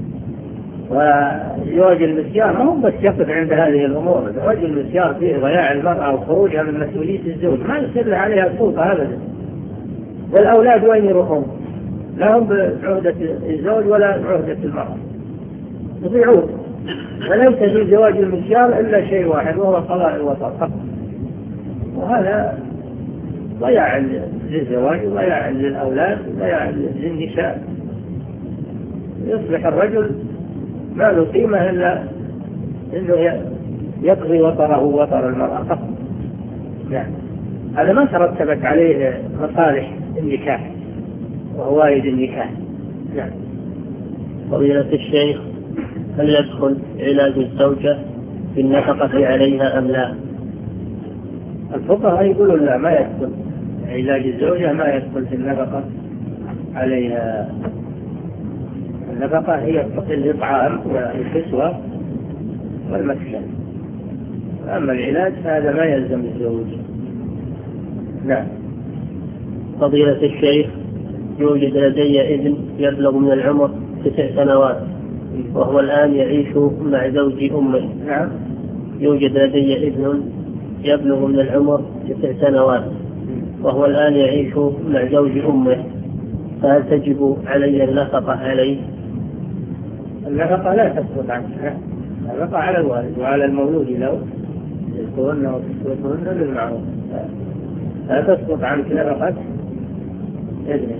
وزواج المسيار ما هو بس يقف عند هذه الأمور، زواج المسيار فيه ضياع المرأة وخروجها من مسؤولية الزوج، ما يصير عليها سلطة أبدا. والأولاد وين يروحون؟ لا هم بعهدة الزوج ولا بعهدة المرأة، يضيعون. وليس في زواج المسيار إلا شيء واحد وهو قضاء الوطر فقط، وهذا ضياع للزواج وضياع للأولاد وضياع للنساء. يصبح الرجل ما له قيمة إلا إنه يقضي وطره وطر المرأة فقط. يعني هذا ما ترتبت عليه مصالح النكاح وهوائد النكاح. نعم. فضيلة الشيخ، هل يدخل علاج الزوجة بالنفقة عليها أم لا؟ الفقهاء يقولون لا، ما يدخل علاج الزوجة، ما يدخل في النفقة عليها. النفقة هي الإطعام والكسوة والمسكن، أما العلاج فهذا ما يلزم الزوج. نعم. فضيلة الشيخ، يوجد لدي ابن يبلغ من العمر 9 سنوات وهو الآن يعيش مع زوج أمه. نعم. يوجد لدي ابن يبلغ من العمر 9 سنوات وهو الآن يعيش مع زوج أمه، فهل تجب علي النفقة عليه؟ النفقة لا تسقط عنه، النفقة على الوالد وعلى المولود له، يكون وكسوتهن بالمعروف، لا تسقط عنك نفقة ابنك.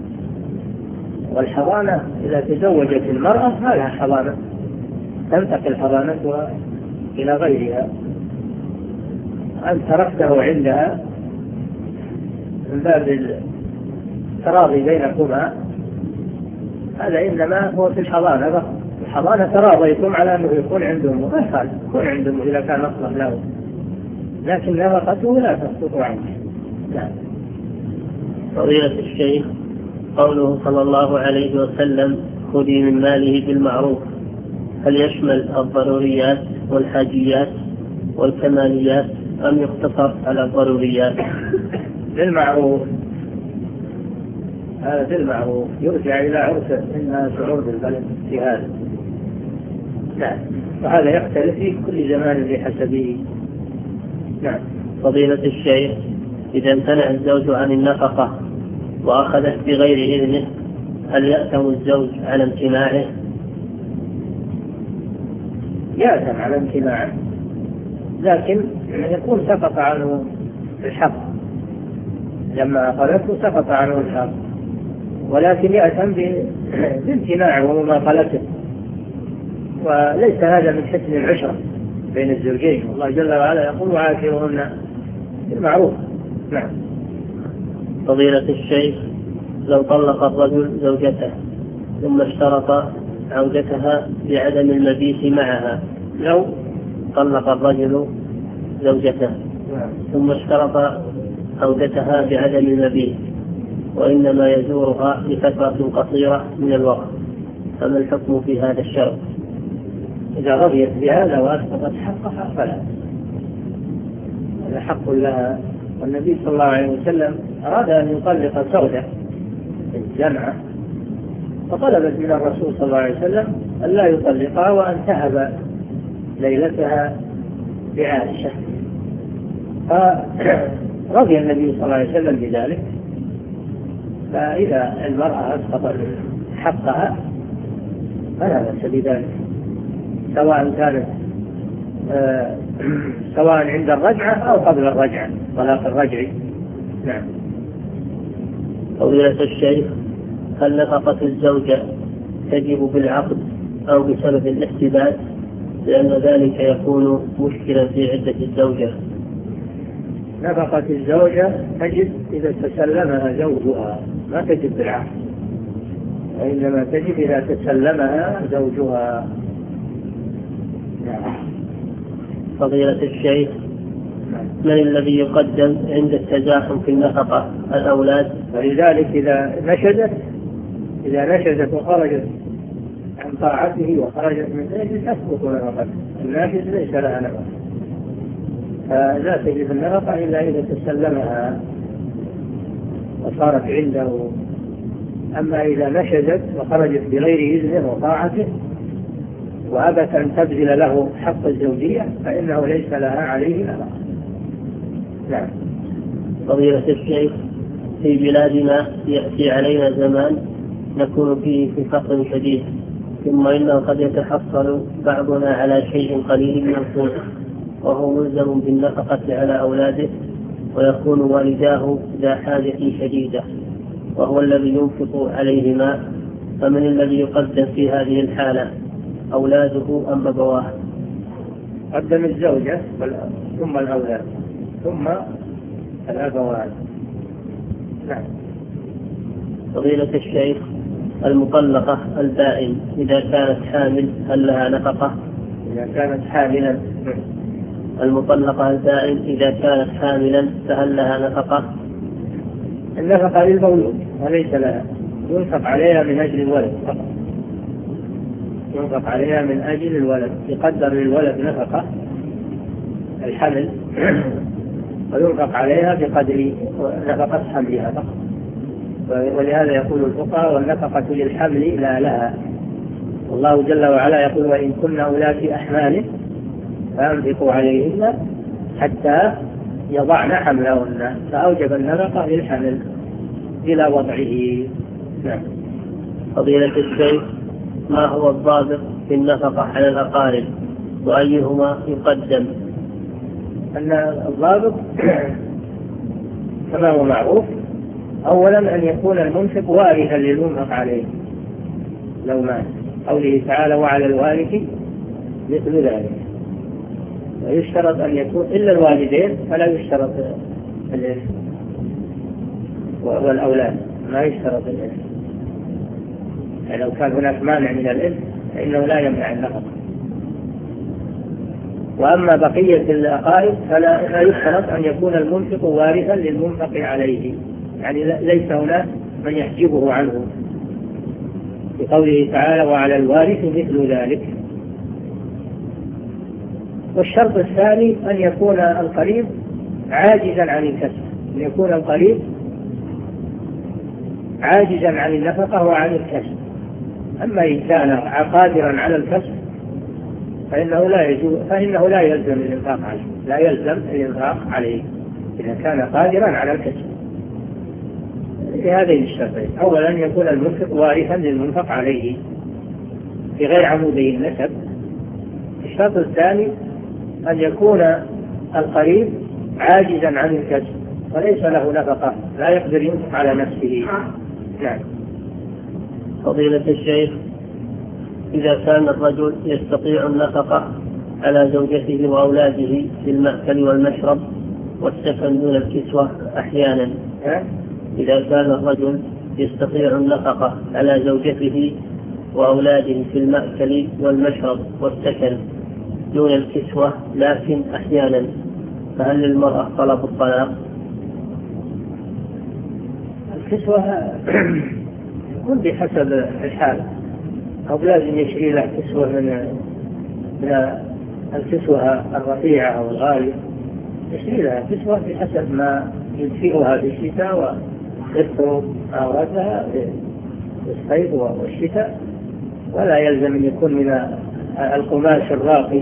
والحضانة إذا تزوجت المرأة ما لها حضانة، تنتقل حضانتها إلى غيرها. أنت تركته عندها من باب التراضي بينكما، هذا إنما هو في الحضانة بقى. الحضانة تراضيتم على أنه يكون عندهم، ما يخالف يكون عندهم إذا كان أصلح له، لكن نفقته لا تسقط عنه. نعم. فضيلة الشيخ، قوله صلى الله عليه وسلم خذي من ماله بالمعروف، هل يشمل الضروريات والحاجيات والكماليات أم يقتصر على الضروريات؟ بالمعروف، هذا بالمعروف يرجع إلى عرف إنها شعور البلد في هذا. نعم. وهذا يختلف في كل زمان بحسبه. نعم. فضيلة الشيخ، إذا امتنع الزوج عن النفقة وأخذت بغير إذنه هل يأثم الزوج على امتناعه؟ يأثم على امتناعه، لكن يكون سقط عنه الحق، لما أخذته سقط عنه الحق، ولكن يأثم بامتناعه ومماطلته، وليس هذا من حسن العشرة بين الزوجين. الله جل وعلا يقول وعاشرهن بالمعروف. نعم. فضيلة الشيخ، لو طلق الرجل زوجته ثم اشترط عودتها بعدم المبيت معها، لو طلق الرجل زوجته ثم اشترط عودتها بعدم المبيت وإنما يزورها لفترة قصيرة من الوقت، فما الحكم في هذا الشرط؟ إذا رضيت بهذا وأسقطت حقها فلا، هذا حق لها. والنبي صلى الله عليه وسلم أراد أن يطلق سودة الجمعة، فطلبت من الرسول صلى الله عليه وسلم أن لا يطلقها وأن تهب ليلتها بعائشة، فرضي النبي صلى الله عليه وسلم بذلك فإذا المرأة أسقطت حقها فلا بأس بذلك، سواء كانت سواء عند الرجعة أو قبل الرجعة، طلاق الرجعي. نعم. فضيلة الشيخ، هل نفقة الزوجة تجب بالعقد أو بسبب الاحتباس، لأن ذلك يكون مشكلا في عدة الزوجة؟ نفقة الزوجة تجب إذا تسلمها زوجها، ما تجب بالعقد، وإنما تجب إذا تسلمها زوجها. نعم. فضيلة الشيخ، من الذي يقدم عند التزاحم في النفقة؟ الأولاد؟ ولذلك إذا نشزت وخرجت عن طاعته وخرجت من ذلك تسقط نفقته، الناشز ليس لها نفقة، فلا تجب النفقة إلا إذا تسلمها وصارت عنده. أما إذا نشزت وخرجت بغير إذنه وطاعته وأبت أن تبذل له حق الزوجية فإنه ليس لها عليه نفقة. نعم. فضيلة الشيخ، في بلادنا يأتي علينا زمان نكون فيه في فقر شديد، ثم إنه قد يتحصل بعضنا على شيء قليل من القوت وهو ملزم بالنفقة على أولاده، ويكون والداه ذا حاجة شديدة وهو الذي ينفق عليهما، فمن الذي يقدم في هذه الحالة، أولاده أم أبواه؟ قدم الزوجة ثم الأولاد ثم الأبوان. نعم. فضيلة الشيخ، المطلقة البائن إذا كانت حامل هل لها نفقة؟ إذا كانت حاملا. المطلقة البائن إذا كانت حاملا فهل لها نفقة؟ النفقة للمولود وليس لها، ينفق عليها من أجل الولد فقط، ينفق عليها من أجل الولد، يقدر للولد نفقة الحمل وينفق عليها بقدر نفقة حملها فقط. ولهذا يقول الفقهاء والنفقة للحمل لا لها، والله جل وعلا يقول وإن كن أولاتي أحمال فأنفقوا عليهن حتى يضعن حملهن، فأوجب النفقة للحمل إلى وضعه. نعم. فضيلة الشيخ، ما هو الضابط في النفقة على الأقارب وأيهما يقدم؟ أن الضابط كما هو معروف أولا أن يكون المنفق وارثا للمنفق عليه لو مات، قوله تعالى وعلى الوارث مثل ذلك، ويشترط أن يكون إلا الوالدين فلا يشترط الإرث، والأولاد ما يشترط الإرث، يعني لو كان هناك مانع من الإرث فإنه لا يمنع النفقة. وأما بقية الأقارب فلا يشترط أن يكون المنفق وارثا للمنفق عليه، يعني ليس هناك من يحجبه عنه، بقوله تعالى وعلى الوارث مثل ذلك. والشرط الثاني أن يكون القريب عاجزا عن الكسب، أن يكون القريب عاجزا عن النفقة وعن الكسب. أما إن كان قادرا على الكسب فإنه لا يلزم الإنفاق عليه، لا يلزم الإنفاق عليه إذا كان قادرا على الكسب. بهذين الشرطين، أولا أن يكون المنفق وارثا للمنفق عليه في غير عمودي النسب. الشرط الثاني أن يكون القريب عاجزا عن الكسب وليس له نفقة، لا يقدر ينفق على نفسه. نعم. فضيلة الشيخ، إذا كان الرجل يستطيع النفقة على زوجته وأولاده في المأكل والمشرب والسكن دون الكسوة أحيانا، إذا كان الرجل يستطيع النفقة على زوجته وأولاده في المأكل والمشرب والسكن دون الكسوة لكن أحيانا، فهل للمرأة طلب الطلاق؟ الكسوة يكون بحسب الحال، أو لازم يشري له كسوة من الكسوة الرفيعة أو الغالية، يشري لها كسوة بحسب ما يدفئها في الشتاء ويستر عورتها في الصيف والشتاء، ولا يلزم أن يكون من القماش الراقي،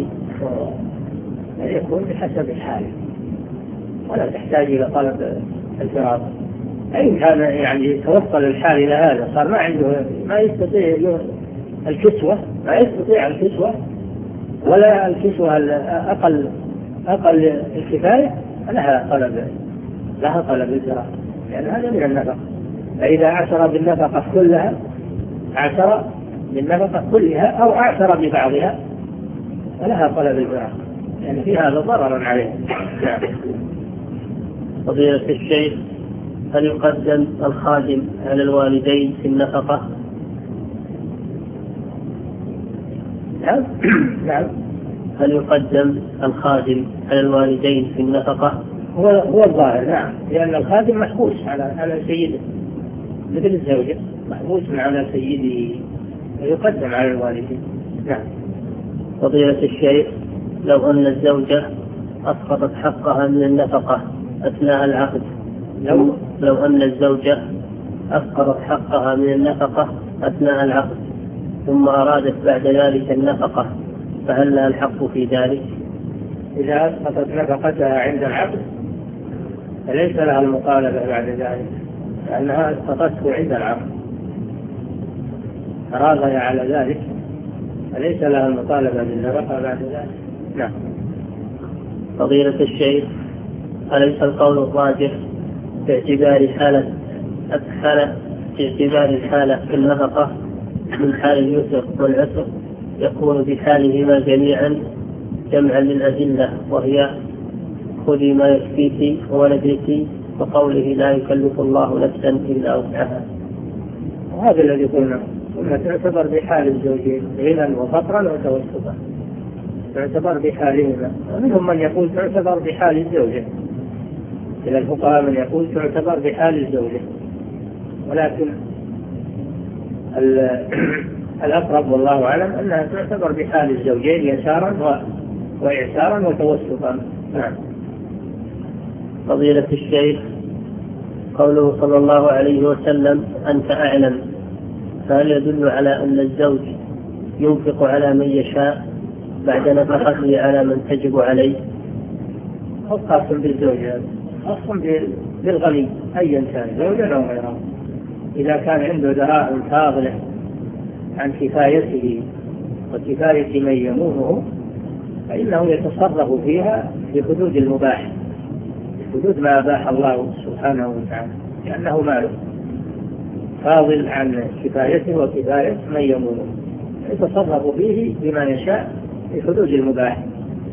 يكون بحسب الحال ولا تحتاج إلى طلب الفراغ. أي كان يعني توصل الحال إلى هذا، صار ما عنده، ما يستطيع الكسوة، ما يستطيع الكسوة ولا الكسوة أقل الكفاية، لها طلب الزراعة، يعني هذا من النفقة. فإذا أعثر بالنفقة كلها، أعثر بالنفقة كلها أو أعثر ببعضها فلها طلب الزراعة، يعني في هذا ضرر عليه. فضيلة الشيخ، هل يقدم الخادم على الوالدين في النفقة؟ نعم. هل يقدم الخادم على الوالدين في النفقة؟ هو الظاهر، نعم، لأن الخادم محبوس على سيده، مثل الزوجة محبوس على سيده، يقدم على الوالدين. نعم. فضيلة الشيخ، لو أن الزوجة أسقطت حقها من النفقة أثناء العقد، لو أن الزوجة أسقطت حقها من النفقة أثناء العقد ثم أرادت بعد ذلك النفقة، فهل لها الحق في ذلك؟ إذا أسقطت نفقتها عند العقد فليس لها المطالبة بعد ذلك، لأنها أسقطته عند العقد، أرادها على ذلك فليس لها المطالبة بالنفقة بعد ذلك. نعم. فضيلة الشيخ، أليس القول الراجح باعتبار الحالة في النفقة من حال اليسر والعسر يكون بحالهما جميعا جمعا للأدلة، وهي خذي ما يكفيك وولدك، وقوله لا يكلف الله نفسا إلا وسعها. وهذا الذي قلنا تعتبر بحال الزوجين غنى وفقرا وتوسطا، تعتبر بحالهما. ومنهم من يقول تعتبر بحال الزوجة، إلى الفقهاء من يقول تعتبر بحال الزوجة، ولكن الأقرب والله أعلم أنها تعتبر بحال الزوجين يسارا وإعسارا وتوسطا. نعم. فضيلة الشيخ، قوله صلى الله عليه وسلم أنت أعلم، فهل يدل على أن الزوج ينفق على من يشاء بعد نفقته على من تجب عليه؟ خاص بالزوجة، خاص بالغني أيا كان زوجا أو غيره، إذا كان عنده دراهم فاضلة عن كفايته وكفاية من يمونه فإنه يتصرف فيها بحدود المباح، بحدود ما أباح الله سبحانه وتعالى، لأنه ماله فاضل عن كفايته وكفاية من يمونه، يتصرف فيه بما يشاء بحدود المباح.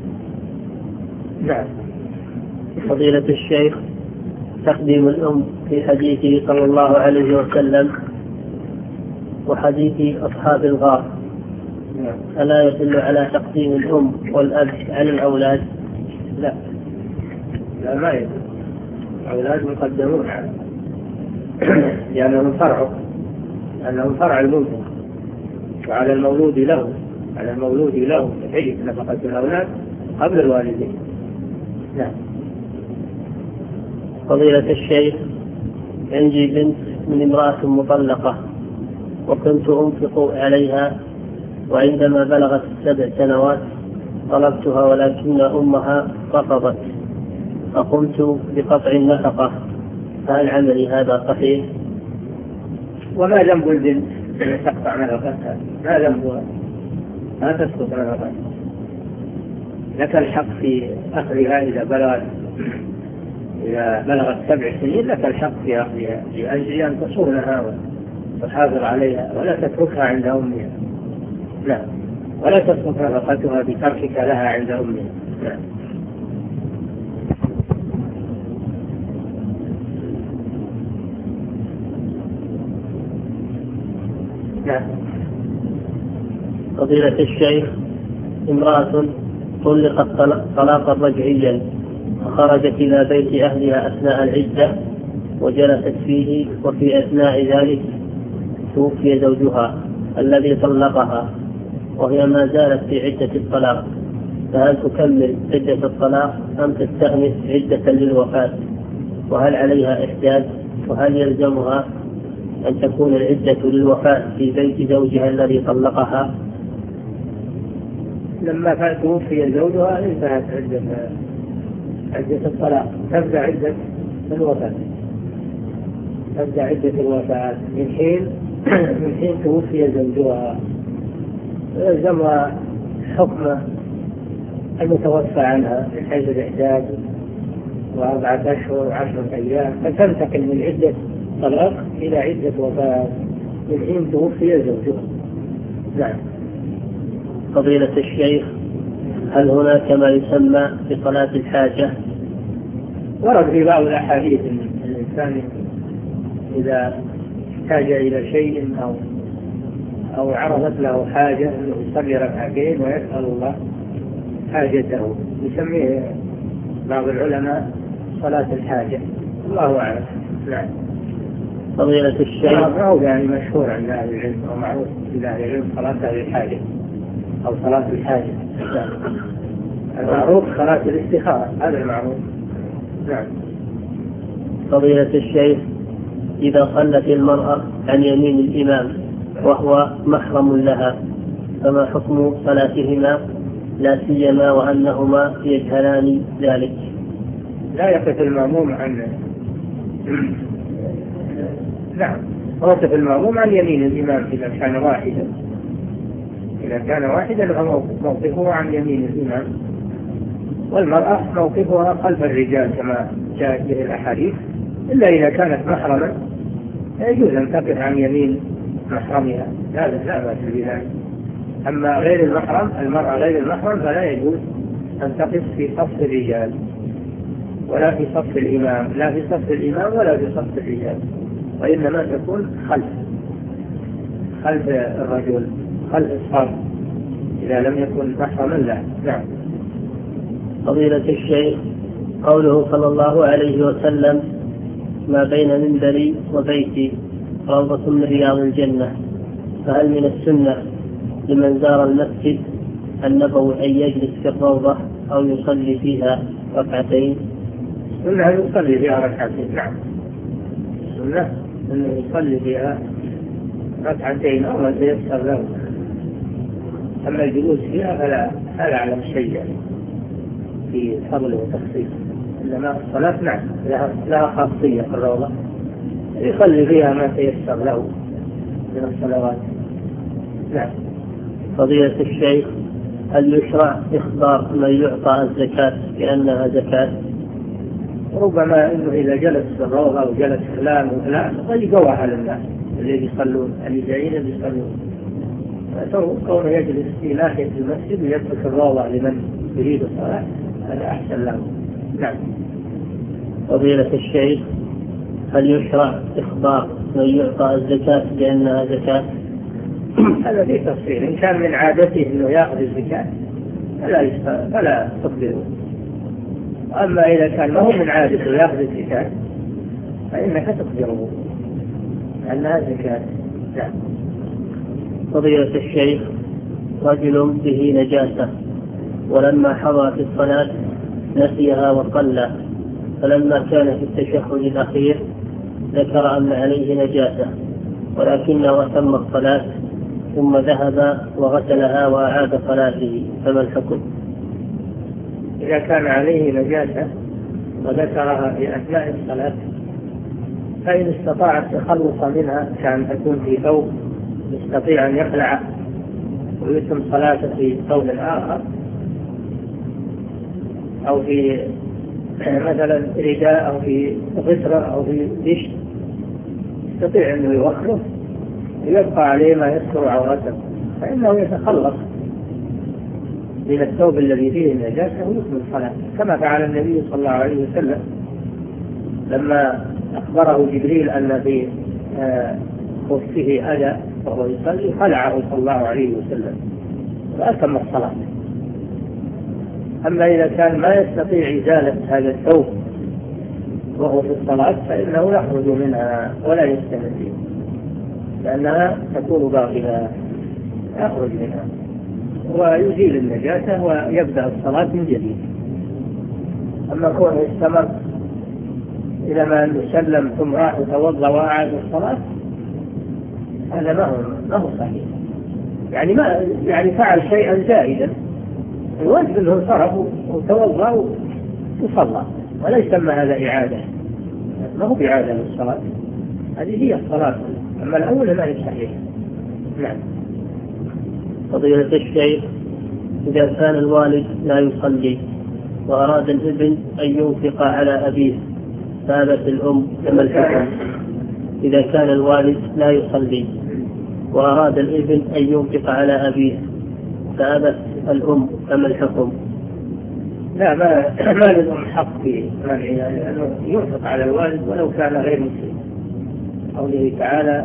نعم. فضيلة الشيخ، تقديم الأم في حديثه صلى الله عليه وسلم وحديث أصحاب الغار ألا يدل على تقديم الأم والأب على الأولاد؟ لا ما يدل، الأولاد مقدمون لأنهم فرع المولود، وعلى المولود له تجب نفقة الأولاد قبل الوالدين. نعم. فضيلة الشيخ، عندي بنت من امرأة مطلقة وكنت أنفق عليها، وعندما بلغت 7 سنوات طلبتها ولكن أمها رفضت، فقمت بقطع النفقة، فهل عملي هذا صحيح؟ وما ذنب البنت تقطع نفقتها؟ ما ذنبها؟ ما تسقط نفقتها، لك الحق في أخذها إذا بلغت 7 سنين، لك الحق في أخذها لأجل أن تصونها وتحافظ عليها ولا تتركها عند أمها. لا، ولا تسقط نفقتها بتركك لها عند أمها. لا. نعم. فضيلة الشيخ، امرأة طلقت طلاقا رجعيا وخرجت إلى بيت أهلها أثناء العدة وجلست فيه، وفي أثناء ذلك توفي زوجها الذي طلقها وهي ما زالت في عدة الطلاق، فهل تكمل عدة الطلاق أم تستأنف عدة للوفاة؟ وهل عليها إحداث؟ وهل يلزمها أن تكون العدة للوفاة في بيت زوجها الذي طلقها؟ لما توفي زوجها انتهت عدة الطلاق، تبدأ عدة الوفاة. تبدأ عدة الوفاة من حين توفي زوجها، يلزمها حكم المتوفى عنها من حيث الإعداد و4 أشهر و10 أيام، فتنتقل من عدة طلاق إلى عدة وفاة من حين توفي زوجها. نعم. فضيلة الشيخ، هل هناك ما يسمى بصلاة الحاجة؟ ورد في بعض الأحاديث أن الإنسان إذا احتاج إلى شيء أو عرضت له حاجة أنه يصلي ركعتين ويسأل الله حاجته، يسميه بعض العلماء صلاة الحاجة، الله أعلم. نعم. فضيلة الشيخ، معروف يعني مشهور عند أهل العلم ومعروف عند أهل العلم صلاة الحاجة أو صلاة الحاجة. المعروف صلاة الاستخارة، هذا المعروف. نعم. فضيلة الشيخ، إذا صلت المرأة عن يمين الإمام وهو محرم لها فما حكم صلاتهما، لا سيما وأنهما يجهلان ذلك؟ لا يقف المأموم عن نعم، يقف المأموم عن يمين الإمام إذا كان واحدا. إذا كان واحدا فموقفه عن يمين الإمام، والمرأة موقفها خلف الرجال كما جاءت به الأحاديث، إلا إذا كانت محرما يجوز أن تقف عن يمين محرمها، لا بأس بذلك. أما غير المحرم، المرأة غير المحرم، فلا يجوز أن تقف في صف الرجال ولا في صف الإمام، لا في صف الإمام ولا في صف الرجال، وإنما تكون خلف الرجل، خلف الصف إذا لم يكن محرما له. نعم. فضيلة الشيخ، قوله صلى الله عليه وسلم: ما بين منبري وبيتي روضة من رياض الجنة، فهل من السنة لمن زار المسجد النبوي أن يجلس في الروضة أو يصلي فيها ركعتين؟ السنة يصلي فيها ركعتين. نعم، السنة أنه يصلي فيها ركعتين أو ما تيسر له. أما الجلوس فيها فلا أعلم شيء يعني في فضل وتخصيص، إنما الصلاة نعم لها خاصية في الروضة، يصلي فيها ما تيسر له من الصلوات. نعم. فضيلة الشيخ، هل يشرع إخبار من يعطى الزكاة بأنها زكاة؟ ربما إنه إذا جلس في الروضة أو جلس فلان وفلان يقوى على الناس اللي يصلون، اللي جايين يصلون، كونه يجلس في ناحية المسجد ويترك الروضة لمن يريد الصلاة هذا أحسن له. نعم. فضيلة الشيخ، هل يشرع إخبار من يعطى الزكاة بأنها زكاة؟ هذا في تفصيل، إن كان من عادته أنه يأخذ الزكاة فلا تخبره، أما إذا كان ما هو من عادته يأخذ الزكاة فإنك تخبره أنها زكاة. نعم. فضيلة الشيخ، رجل به نجاسة ولما حضر في الصلاة نسيها وصلى، فلما كان في التشهد الأخير ذكر أن عليه نجاسة ولكنه أتم الصلاة ثم ذهب وغسلها وأعاد صلاته، فما الحكم؟ إذا كان عليه نجاسة وذكرها في أثناء الصلاة فإن استطاع التخلص منها، كان تكون في ثوب يستطيع أن يخلع ويتم صلاته في ثوب آخر، أو في مثلا رداء أو في غسرة أو في دشت، يستطيع أنه يوخره ويبقى عليه ما يستر عورته، فإنه يتخلص من الثوب الذي فيه النجاسة ويكمل الصلاة، كما فعل النبي صلى الله عليه وسلم لما أخبره جبريل أن في خفه أذى وهو يصلي خلعه صلى الله عليه وسلم وأتم الصلاة. أما إذا كان ما يستطيع إزالة هذا الثوب وهو في الصلاة فإنه يخرج منها ولا يستمر فيه، لأنها تكون باطلة، يخرج منها ويزيل النجاسة ويبدأ الصلاة من جديد. أما كونه يستمر إلى ما نسلم ثم راح وتوضأ وأعاد الصلاة هذا ما هو صحيح، يعني فعل شيئا زائدا، الواجب أنه صرف وتوضأ وصلى، ولا يسمى هذا إعادة، ما هو بإعادة للصلاة، هذه هي الصلاة، أما الأول ما هي صحيحة. نعم. فضيلة الشيخ، إذا كان الوالد لا يصلي وأراد الابن أن ينفق على أبيه فأبت الأم كما الحكم؟ إذا كان الوالد لا يصلي وأراد الابن أن ينفق على أبيه فأبت الأم كما الحكم؟ لا، ما للأم حق في منعه، لأنه ينفق على الوالد ولو كان غير مسلم. قوله تعالى: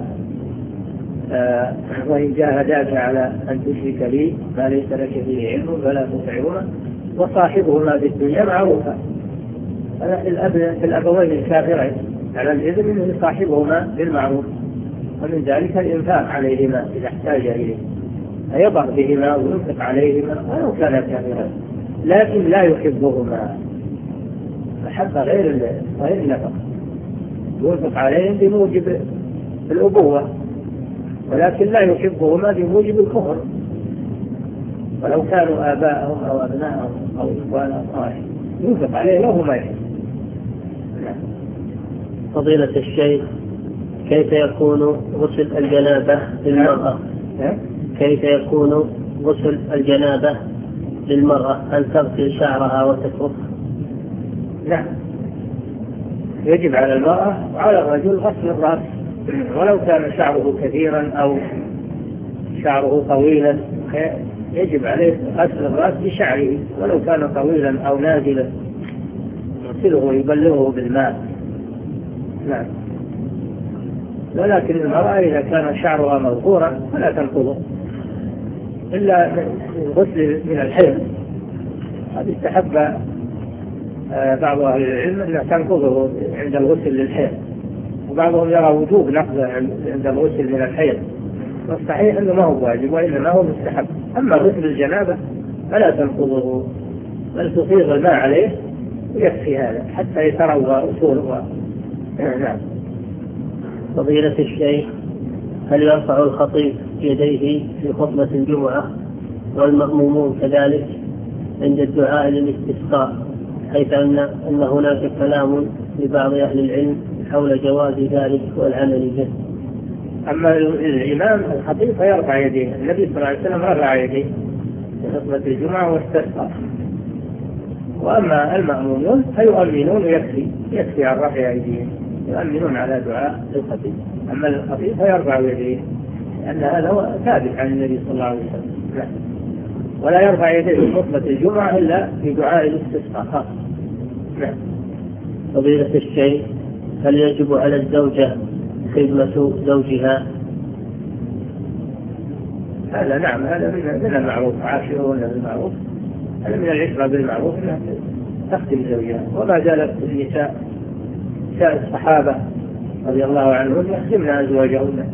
وإن جاهداك على أن تشرك بي ما ليس لك به علم فلا تطعهما وصاحبهما في الدنيا معروفا. الأبوين الكافرين على الإذن أن يصاحبهما بالمعروف، ومن ذلك الإنفاق عليهما إذا احتاج إليه، فيضع بهما وينفق عليهما ولو كان كافرا، لكن لا يحبهما محبة غير النفقة، ينفق عليهم بموجب الأبوة، ولكن لا يحبهما بموجب الكفر، ولو كانوا آباءهم أو أبناءهم أو إخوانهم ينفق عليه له ما يحب. فضيلة الشيخ، كيف يكون غسل الجنابة للمرأة؟ كيف يكون غسل الجنابة للمرأة؟ هل تغسل شعرها وتترك؟ نعم، يجب على المرأة وعلى الرجل غسل الرأس، ولو كان شعره كثيرا أو شعره طويلا يجب عليه غسل الرأس بشعره، ولو كان طويلا أو نازلا يغسله ويبلغه بالماء. نعم. ولكن المرأة إذا كان شعرها مغفورا فلا تنقضه إلا غسل من الحيض، هذا استحب بعض أهل العلم أن تنقضه عند الغسل للحيض، وبعضهم يرى وجوب نقضه عند الغسل من الحيض، والصحيح أنه ما هو واجب وإنما هو مستحب. أما غسل الجنابة فلا تنقضه، بل تفيض الماء عليه ويكفي هذا حتى يتروى أصوله. نعم. فضيلة الشيخ، هل يرفع الخطيب يديه في خطبة الجمعة والمأمومون كذلك عند الدعاء للاستسقاء، حيث أن هناك كلام لبعض أهل العلم حول جواز ذلك والعمل به؟ أما الإمام الخطيب فيرفع يديه، النبي صلى الله عليه وسلم رفع يديه في خطبة الجمعة واستسقى. وأما المأمومون فيؤمنون يكفي عن رفع أيديهم، يؤمنون على دعاء الخطيب. أما الخطيب فيرفع يديه، لأن هذا هو ثابت عن النبي صلى الله عليه وسلم. لا. ولا يرفع يديه في خطبة الجمعة إلا في دعاء الاستسقاء. نعم. فضيلة الشيخ، هل يجب على الزوجة خدمة زوجها؟ هذا نعم، هذا من المعروف، عاشرون بالمعروف، هذا من العشرة بالمعروف أنها تخدم زوجها. وما زالت النساء الصحابة رضي الله عنهم يخدمن أزواجهن،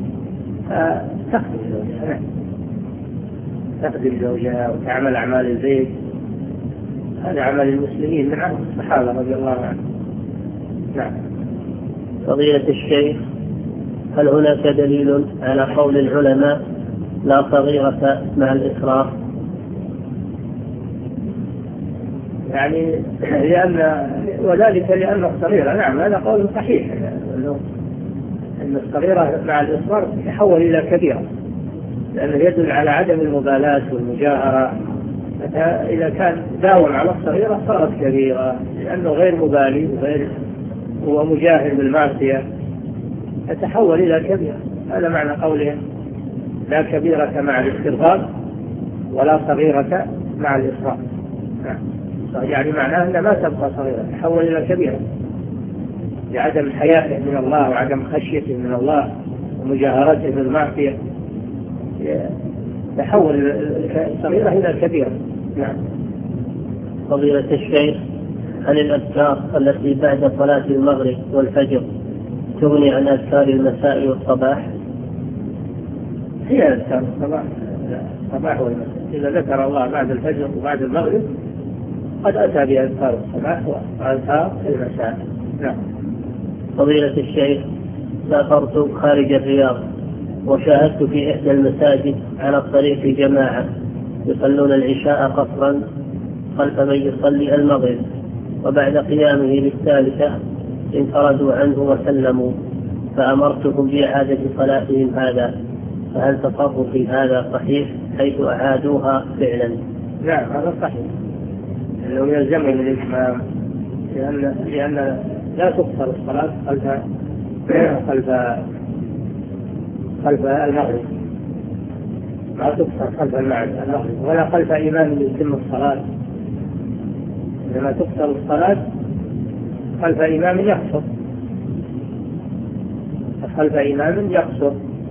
تخدم زوجها وتعمل أعمال البيت، هذا عمل المسلمين من عهد الصحابة رضي الله عنهم. نعم. فضيلة الشيخ، هل هناك دليل على قول العلماء لا صغيرة مع الإسراف؟ يعني وذلك لأن الصغيرة، نعم هذا قول صحيح، أن الصغيرة مع الإصرار تتحول إلى كبيرة، لأنه يدل على عدم المبالاة والمجاهرة. إذا كان داوم على الصغيرة صارت كبيرة، لأنه غير مبالي ومجاهر بالمعصية، تتحول إلى كبيرة. هذا معنى قولهم لا كبيرة مع الاسترغاب ولا صغيرة مع الإصرار. يعني معناه أنها ما تبقى صغيرة، تحول إلى كبيرة لعدم حياته من الله وعدم خشيته من الله ومجاهرته بالمعصية، تحول الصغيرة إلى كبيرة. نعم. فضيلة الشيخ، هل الأذكار التي بعد صلاة المغرب والفجر تغني عن أذكار المساء والصباح؟ هي أذكار الصباح والمساء، إذا ذكر الله بعد الفجر وبعد المغرب قد أتى بأذكار الصباح وأذكار المساء. نعم. فضيلة الشيخ، سافرت خارج الرياض وشاهدت في إحدى المساجد على الطريق جماعة يصلون العشاء قصرا خلف من يصلي المغرب، وبعد قيامه للثالثة انفردوا عنه وسلموا، فأمرتهم بإعادة صلاتهم هذا، فهل تصرفي هذا صحيح حيث أعادوها فعلا؟ نعم هذا صحيح، لو يلزمهم الإتمام، لأن لا تقصر الصلاة خلف المغرب، لا تقصر خلف المغرب ولا خلف إمام يتم الصلاة، إنما تقصر الصلاة خلف إمام يقصر، خلف إمام يقصر.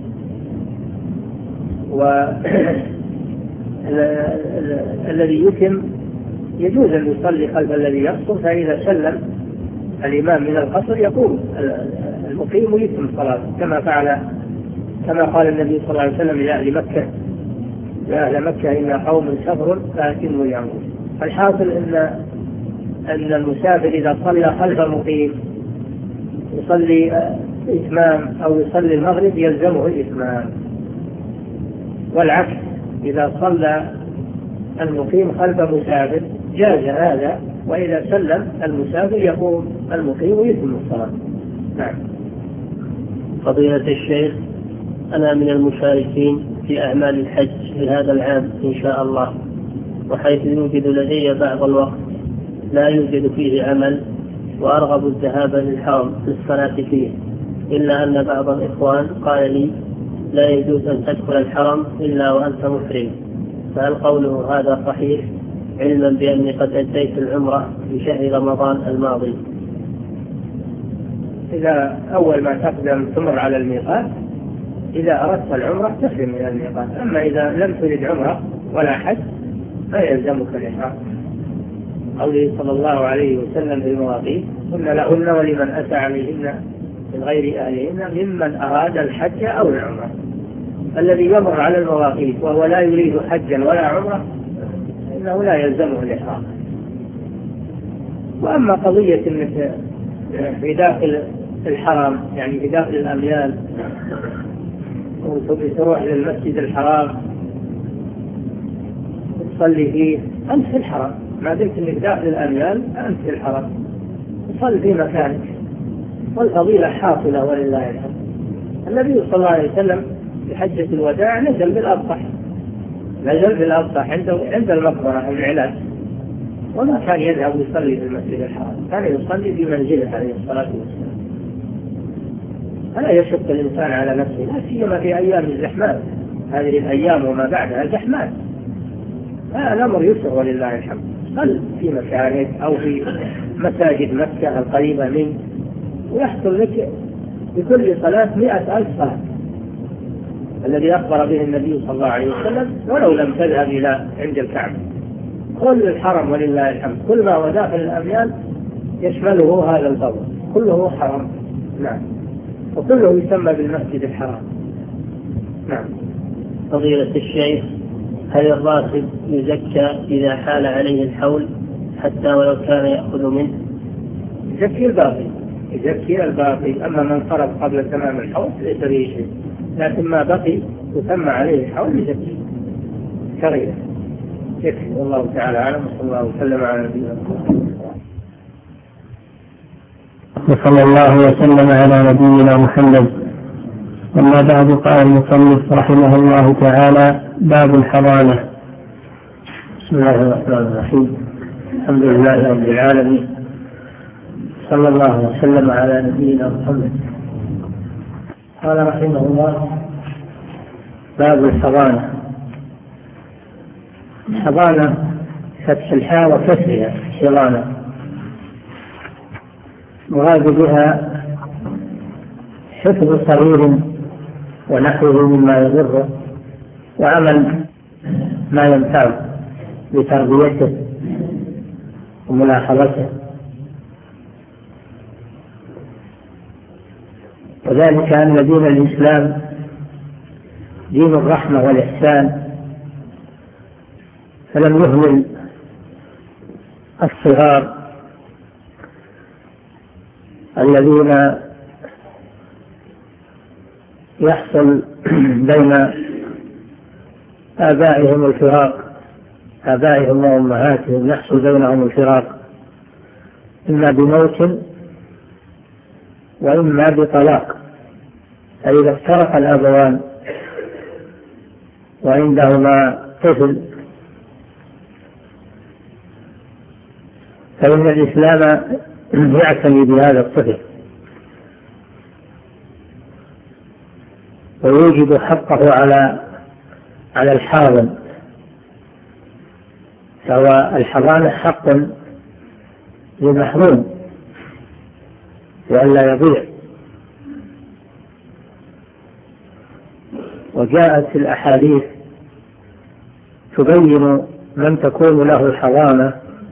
والذي يتم يجوز أن يصلي خلف الذي يقصر، فإذا سلم الإمام من القصر يقول المقيم يتم صلاته، كما قال النبي صلى الله عليه وسلم لأهل مكة: يا أهل مكة إن قوم سفر فأتموا اليوم. الحاصل أن المسافر إذا صلى خلف المقيم يصلي إتمام أو يصلي المغرب يلزمه الإتمام، والعكس إذا صلى المقيم خلف مسافر جاز هذا، وإذا سلم المسافر يقوم المقيم ويتم الصلاة. نعم. فضيلة الشيخ، أنا من المشاركين في أعمال الحج لهذا العام إن شاء الله، وحيث يوجد لدي بعض الوقت لا يوجد فيه عمل وأرغب الذهاب للحرم للصلاة فيه، إلا أن بعض الإخوان قال لي لا يجوز أن تدخل الحرم إلا وأنت محرم، فهل قوله هذا صحيح علما بأني قد أديت العمرة في شهر رمضان الماضي؟ إذا أول ما تقدم تمر على الميقات، إذا أردت العمرة تحرم من الميقات، أما إذا لم تريد عمرة ولا حج فيلزمك الإحرام. قوله صلى الله عليه وسلم في المواقيت: قلنا لهن ولمن أتى عليهن من غير أهلهن ممن أراد الحج أو العمرة. الذي يمر على المواقيت وهو لا يريد حجا ولا عمرة إنه لا يلزمه الإحرام. وأما قضية أنك في داخل الحرم، يعني في داخل الأميال، وتروح للمسجد الحرام تصلي فيه، أنت في الحرم، ما دمت أنك داخل الأميال أنت في الحرم، تصلي في مكانك والفضيلة حاصلة ولله الحمد. النبي صلى الله عليه وسلم في حجة الوداع نزل بالأبطح عند المقبرة العلاج، وما كان يذهب يصلي في المسجد الحرام، كان يصلي في منزله عليه الصلاة والسلام. فلا يشق الإنسان على نفسه، لا سيما في أيام الزحمات، هذه الأيام وما بعدها زحمات، الأمر يسر ولله الحمد. صل في مكانك أو في مساجد مكة القريبة منك، ويحصل لك بكل صلاة 100,000 صلاة الذي أخبر به النبي صلى الله عليه وسلم، ولو لم تذهب إلى عند الكعبة. كل الحرم ولله الحمد، كل ما هو داخل الأميال يشمله هذا الفضل، كله حرم. نعم. وكله يسمى بالمسجد الحرام. نعم. فضيلة الشيخ، هل الراكب يزكى إذا حال عليه الحول حتى ولو كان يأخذ منه؟ يزكي الباقي، أما من خرج قبل تمام الحول ليس به شيء، لكن ما بقي يسمى عليه الحول يزكي كغيره. يكفي. والله تعالى أعلم، وصلى الله وسلم على نبينا محمد. وصلى الله وسلم على نبينا محمد. أما بعد، قال المصنف رحمه الله تعالى: باب الحضانة. بسم الله الرحمن الرحيم. الحمد لله رب العالمين، صلى الله وسلم على نبينا محمد. قال رحمه الله: باب الحضانة. الحضانة فتح الحاء وكسرها حضانة، مراد بها حفظ صغير ونحوه مما يضره، وعمل ما ينفعه بتربيته وملاحظته، وذلك أن دين الإسلام دين الرحمة والإحسان، فلم يهمل الصغار الذين يحصل بين آبائهم الفراق، آبائهم وأمهاتهم يحصل بينهم الفراق، إما بموت وإما بطلاق، فإذا افترق الأبوان وعندهما طفل فإن الإسلام يعتني بهذا الطفل ويوجب حقه على الحاضن، فهو الحضانة حق للمحروم وألا يضيع. وجاءت الأحاديث تبين من تكون له الحضانة،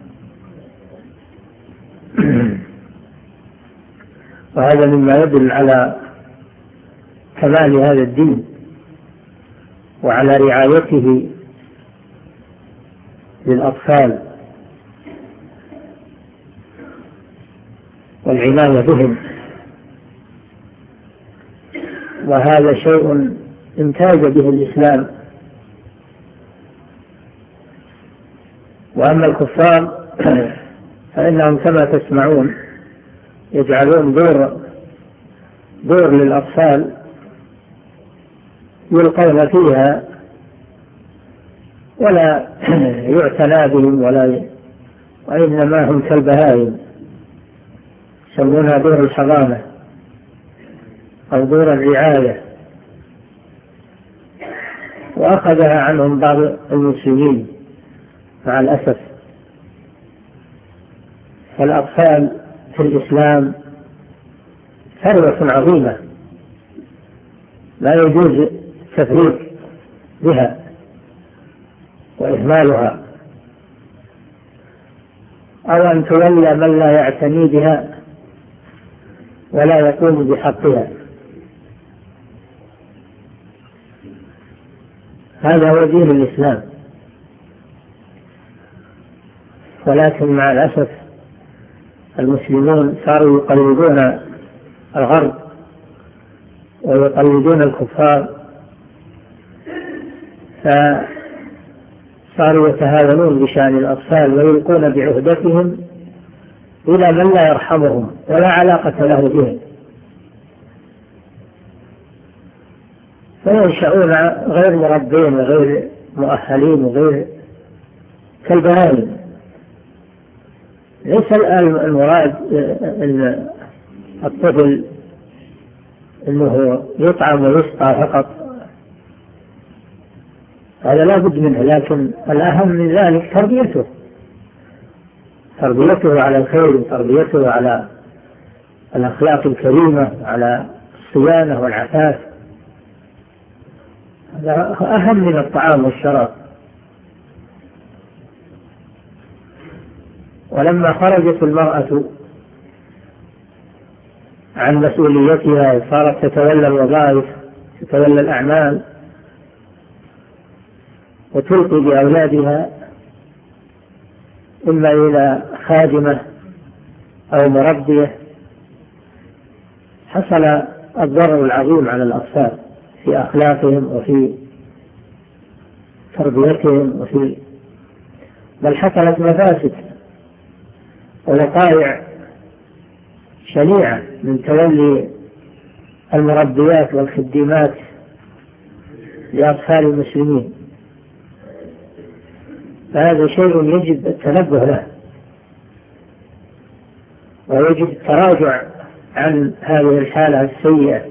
وهذا مما يدل على كمال هذا الدين وعلى رعايته للأطفال والعناية بهم، وهذا شيء امتاز به الإسلام. وأما الكفار فإنهم كما تسمعون يجعلون دور للأطفال يلقون فيها ولا يعتنى بهم وإنما هم كالبهائم، يسمونها دور الحضانة أو دور الرعاية، وأخذها عنهم بعض المسلمين مع الأسف. فالأطفال في الإسلام ثروة عظيمة لا يجوز التفريط بها وإهمالها، أو أن تولى من لا يعتني بها ولا يقوم بحقها. هذا هو دين الإسلام. ولكن مع الأسف المسلمون صاروا يقلدون الغرب ويقلدون الكفار، فصاروا يتهاونون بشأن الأطفال ويلقون بعهدتهم إلى من لا يرحمهم ولا علاقة له بهم، فينشأون غير مربين وغير مؤهلين وغير كالبهائم. ليس المراد الطفل انه يطعم ويسقى فقط، هذا لا بد منه، لكن الأهم من ذلك تربيته على الخير، وتربيته على الأخلاق الكريمة، على الصيانة والعفاف. هذا أهم من الطعام والشراب. ولما خرجت المرأة عن مسؤوليتها صارت تتولى الوظائف، تتولى الأعمال، وتلقي بأولادها إما إلى خادمة أو مربية، حصل الضرر العظيم على الأطفال في أخلاقهم وفي تربيتهم بل حصلت مفاسد ووقائع شنيعة من تولي المربيات والخدمات لأطفال المسلمين. فهذا شيء يجب التنبه له، ويجب التراجع عن هذه الحالة السيئة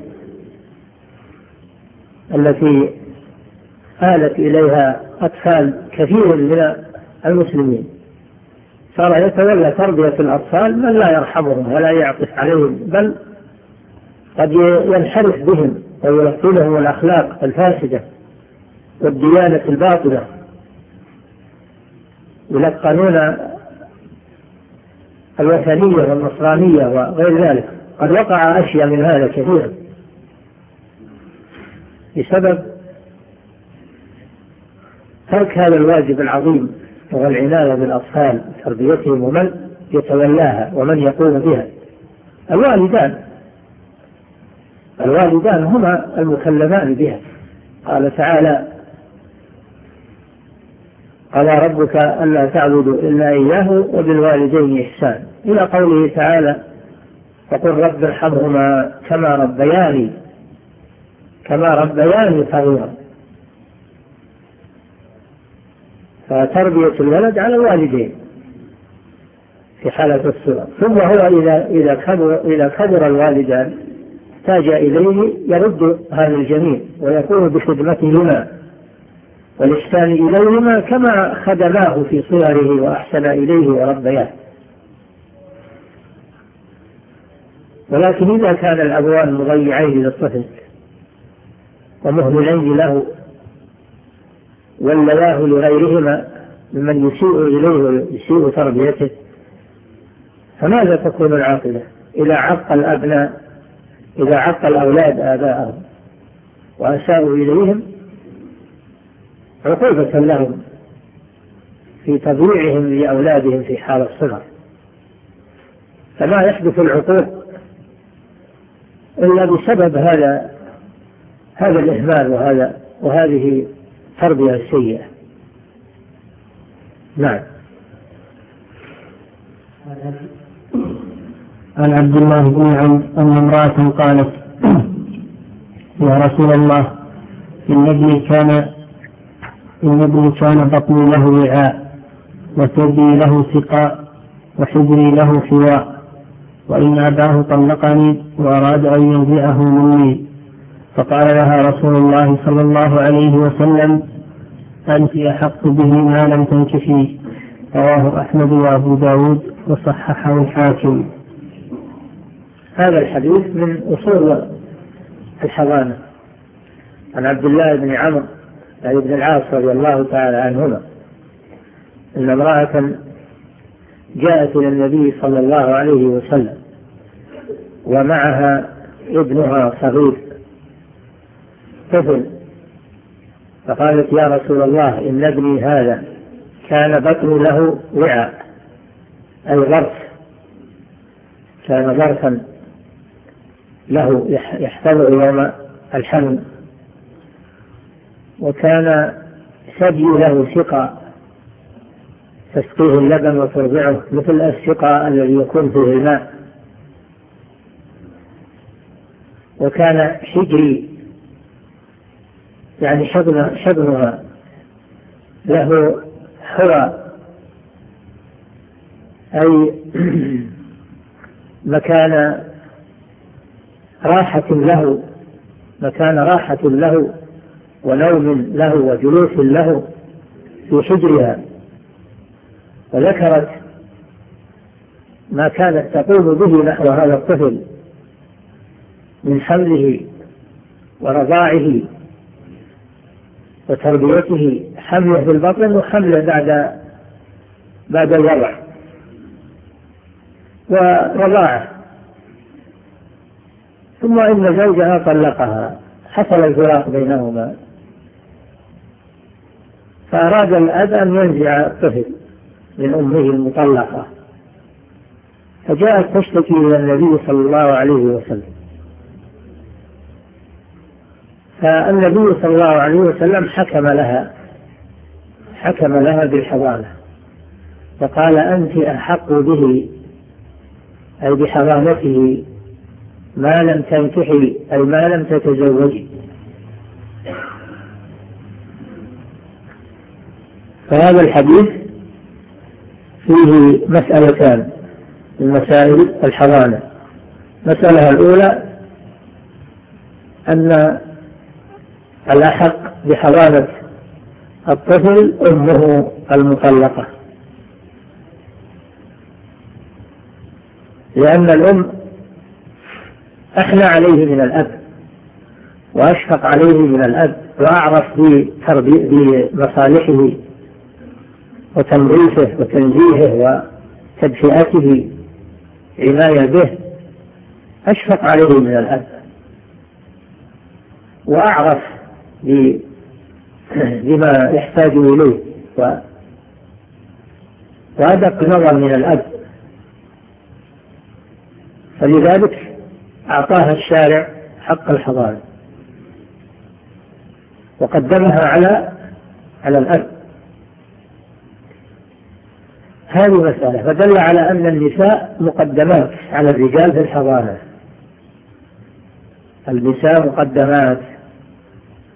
التي آلت إليها أطفال كثير من المسلمين. صار يتولى تربية الأطفال من لا يرحمهم ولا يعطف عليهم، بل قد ينحرف بهم ويلقنهم الأخلاق الفاسدة والديانة الباطلة، يلقنون الوثنية والنصرانية وغير ذلك. قد وقع أشياء من هذا كثيرا بسبب ترك هذا الواجب العظيم، وهو العناية بالأطفال، تربيتهم ومن يتولاها ومن يقوم بها. الوالدان هما المكلفان بها. قال تعالى: قال ربك ألا تعبدوا إلا إياه وبالوالدين إحسان، إلى قوله تعالى: فقل رب ارحمهما كما ربياني كما ربياني صغيرا. فتربية الولد على الوالدين في حالة الصغر، ثم هو إذا كبر الوالدان احتاج إليه يرد هذا الجميل ويقوم بخدمتهما والإحسان إليهما كما خدماه في صغره وأحسن إليه وربياه. ولكن إذا كان الأبوان مضيعين للطفل ومهملين له ولياه لغيرهما ممن يسيء إليه ويسيء تربيته، فماذا تكون العاقبة إذا عق الأولاد آباءهم وأساءوا إليهم عقوبة لهم في تضييعهم لأولادهم في حال الصغر. فما يحدث العقوق إلا بسبب هذا الإهمال وهذه التربية السيئة. نعم. عن عبد الله بن عمرو أن امرأة قالت: يا رسول الله، إن ابني كان بطني له وعاء، وثدي له سقاء، وحجري له حواء، وإن أباه طلقني وأراد أن ينزعه مني. فقال لها رسول الله صلى الله عليه وسلم: أنت أحق به ما لم تنكحي. رواه أحمد وأبو داود وصححه الحاكم. هذا الحديث من أصول الحضانة عن عبد الله بن عمرو بن العاص رضي الله تعالى عنهما أن امرأة جاءت إلى النبي صلى الله عليه وسلم ومعها ابنها صغير طفل، فقالت: يا رسول الله، إن ابني هذا كان بطني له وعاء، أي ظرف، كان ظرفا له يحتضر يوم الحمل، وكان ثدي له سقاء تسقيه اللبن وترضعه مثل السقاء الذي يكون فيه الماء، وكان حجري يعني شبنها له حرى، أي مكان راحة له ونوم له وجلوس له في حجرها. وذكرت ما كانت تقوم به نحو هذا الطفل من حمله ورضاعه وتربيته، حمله في البطن وحمله بعد الوضع ورضاعه. ثم إن زوجها طلقها، حصل الفراق بينهما، فأراد الأب أن ينزع الطفل من أمه المطلقة، فجاءت تشتكي إلى النبي صلى الله عليه وسلم، فالنبي صلى الله عليه وسلم حكم لها بالحضانة، فقال: أنت أحق به، أي بحضانته، ما لم تنكحي، أي ما لم تتزوجي. فهذا الحديث فيه مسألتان من مسائل الحضانة. المسألة الأولى أن الأحق بحضانة الطفل أمه المطلقة، لأن الأم أحنى عليه من الأب وأشفق عليه من الأب وأعرف بمصالحه وتنظيفه وتنزيهه وتدفئته، عناية به، أشفق عليه من الأب وأعرف بما يحتاج إليه وأدق نظر من الأب، فلذلك أعطاها الشارع حق الحضانة وقدمها على الأب. هذه مسألة، فدل على أن النساء مقدمات على الرجال في الحضانة. النساء مقدمات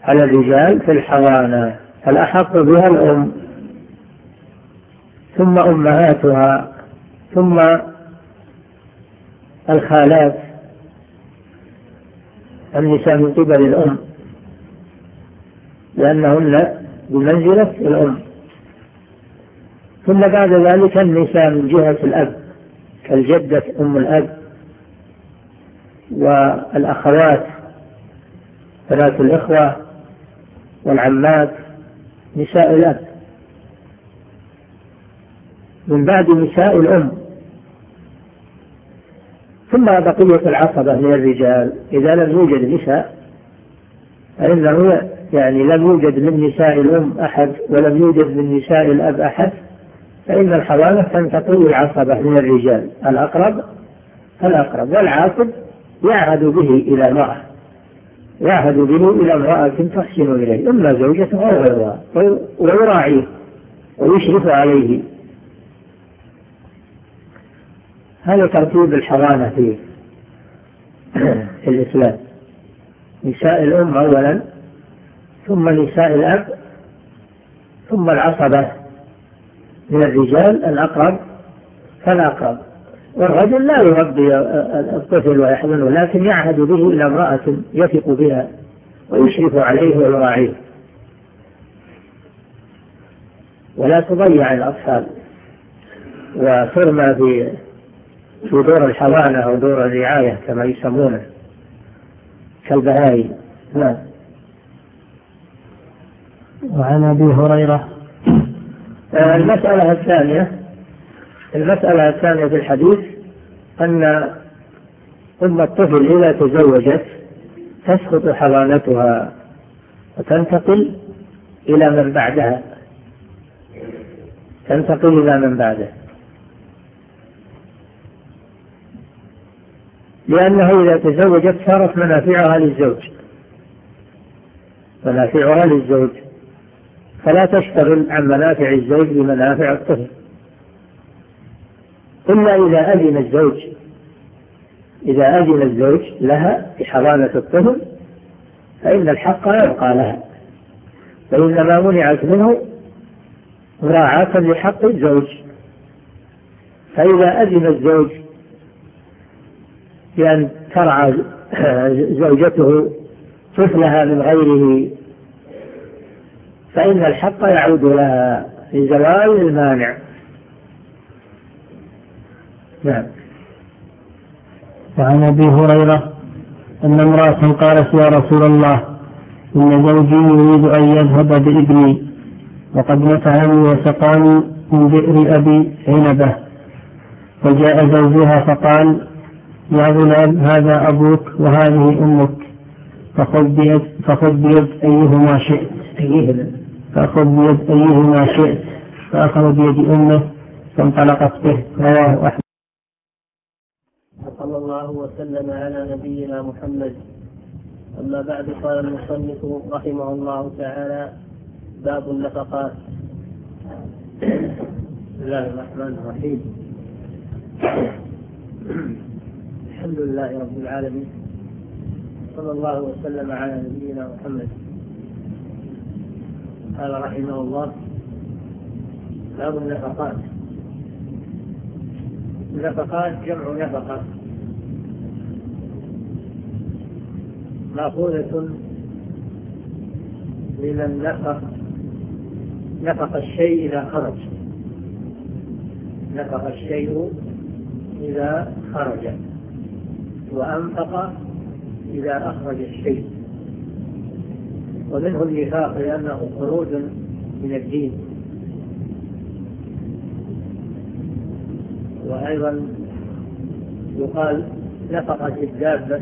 على الرجال في الحضانة، فالأحق بها الأم، ثم أمهاتها، ثم الخالات النساء من قبل الأم، لأنهن بمنزلة الأم. ثم بعد ذلك النساء من جهة الأب كالجدة أم الأب، والأخوات بنات الإخوة، والعمات نساء الأب، من بعد نساء الأم. ثم بقية العصبة من الرجال إذا لم يوجد نساء، فإنه يعني لم يوجد من نساء الأم أحد ولم يوجد من نساء الأب أحد، فإن الحضانة تنتقل العصبة من الرجال الأقرب فالأقرب، والعاصب يعهد به إلى امرأة، يعهد به إلى امرأة تحسن إليه، إما زوجته أو غيرها، ويراعيه ويشرف عليه. هذا ترتيب الحضانة في الإسلام: نساء الأم أولا، ثم نساء الأب، ثم العصبة من الرجال الأقرب فالأقرب. والرجل لا يربي الطفل ويحضنه، لكن يعهد به إلى امرأة يثق بها ويشرف عليه ويراعيه، ولا تضيع الأطفال وترمى في دور الحضانة أو دور الرعاية كما يسمونه كالبهائم. نعم. وعن أبي هريرة المسألة الثانية في الحديث أن أم الطفل إذا تزوجت تسقط حضانتها وتنتقل إلى من بعدها، لأنه إذا تزوجت صارت منافعها للزوج، فلا تشتغل عن منافع الزوج بمنافع الطفل، إلا إذا أذن الزوج لها بحضانة الطفل فإن الحق يبقى لها، فإنما منعت منه مراعاة لحق الزوج. فإذا أذن الزوج بأن ترعى زوجته طفلها من غيره فإن الحق يعود لها لزوال المانع. نعم. وعن أبي هريرة أن امرأة قالت: يا رسول الله، إن زوجي يريد أن يذهب بابني وقد نفعني وسقاني من بئر أبي عنبة. فجاء زوجها فقال: يا غلام، هذا أبوك وهذه أمك، فخذ بيد أيهما شئت. فأخذ بيد أمه فانطلقت به. رواه أحمد. صلى الله وسلم على نبينا محمد. أما بعد، قال المصنف رحمه الله تعالى: باب النفقات. بسم الله الرحمن الرحيم. الحمد لله رب العالمين، صلى الله وسلم على نبينا محمد. قال رحمه الله: باب النفقات. النفقات جمع نفقة، مأخوذة من نفق الشيء إذا خرج، وأنفق إذا أخرج الشيء. ومنه النفاق لأنه خروج من الدين. وأيضا يقال نفقت الدابة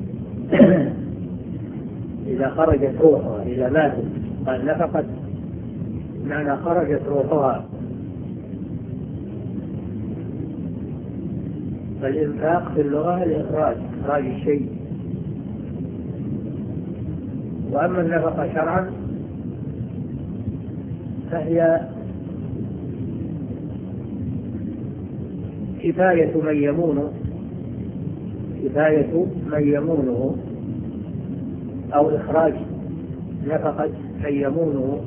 إذا خرجت روحها، إذا ماتت قال نفقت، معنى خرجت روحها. فالإنفاق في اللغة الإخراج، إخراج الشيء. وأما النفقة شرعا فهي كفاية من يمونه أو إخراج نفقة أن يمونه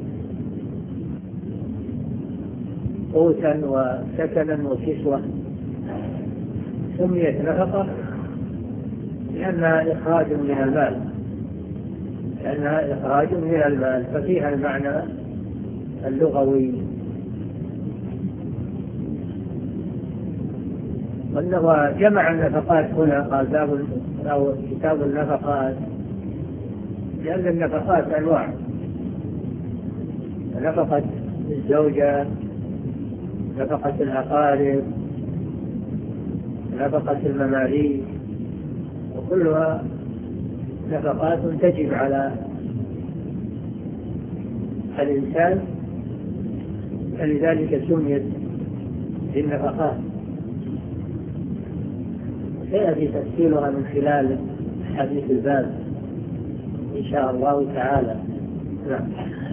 قوتا وسكنا وكسوة، سميت نفقة لأنها إخراج من المال، ففيها المعنى اللغوي. وأنه جمع النفقات هنا، قال باب أو كتاب النفقات، لأن النفقات أنواع: نفقة الزوجة، نفقة الأقارب، نفقة المماليك، وكلها نفقات تجب على الإنسان، فلذلك سميت بالنفقات. سيأتي تفصيلها من خلال حديث الباب إن شاء الله تعالى. نعم.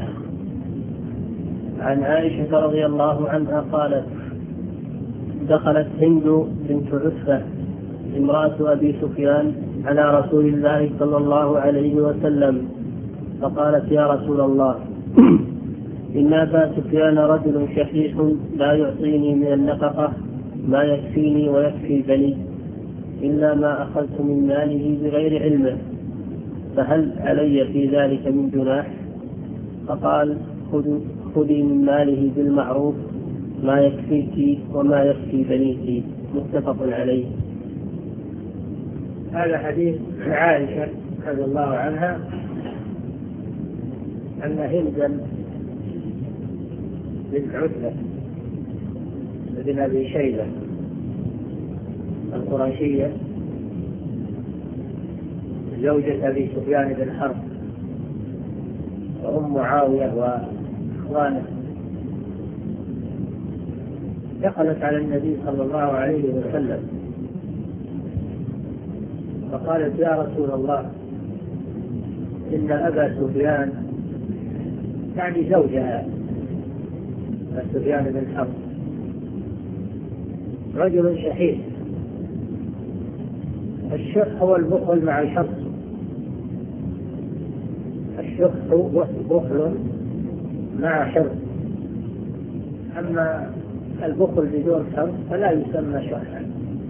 عن عائشة رضي الله عنها قالت: دخلت هند بنت عتبة امرأة أبي سفيان على رسول الله صلى الله عليه وسلم فقالت: يا رسول الله، إن أبا سفيان رجل شحيح لا يعطيني من النفقة ما يكفيني ويكفي بني إلا ما أخذت من ماله بغير علمه، فهل علي في ذلك من جناح؟ فقال: خذي من ماله بالمعروف ما يكفيك وما يكفي بنيك. متفق عليه. هذا حديث عائشة رضي الله عنها أن هند بنت عتبة بن أبي شيبة القرشية زوجة أبي سفيان بن حرب وأم معاوية وإخوانه، دخلت على النبي صلى الله عليه وسلم فقالت: يا رسول الله، إن أبا سفيان، يعني زوجها سفيان بن حرب، رجل شحيح. الشح هو البخل مع الحرص، الشح بخل مع حرص، أما البخل بدون حرص فلا يسمى شحا.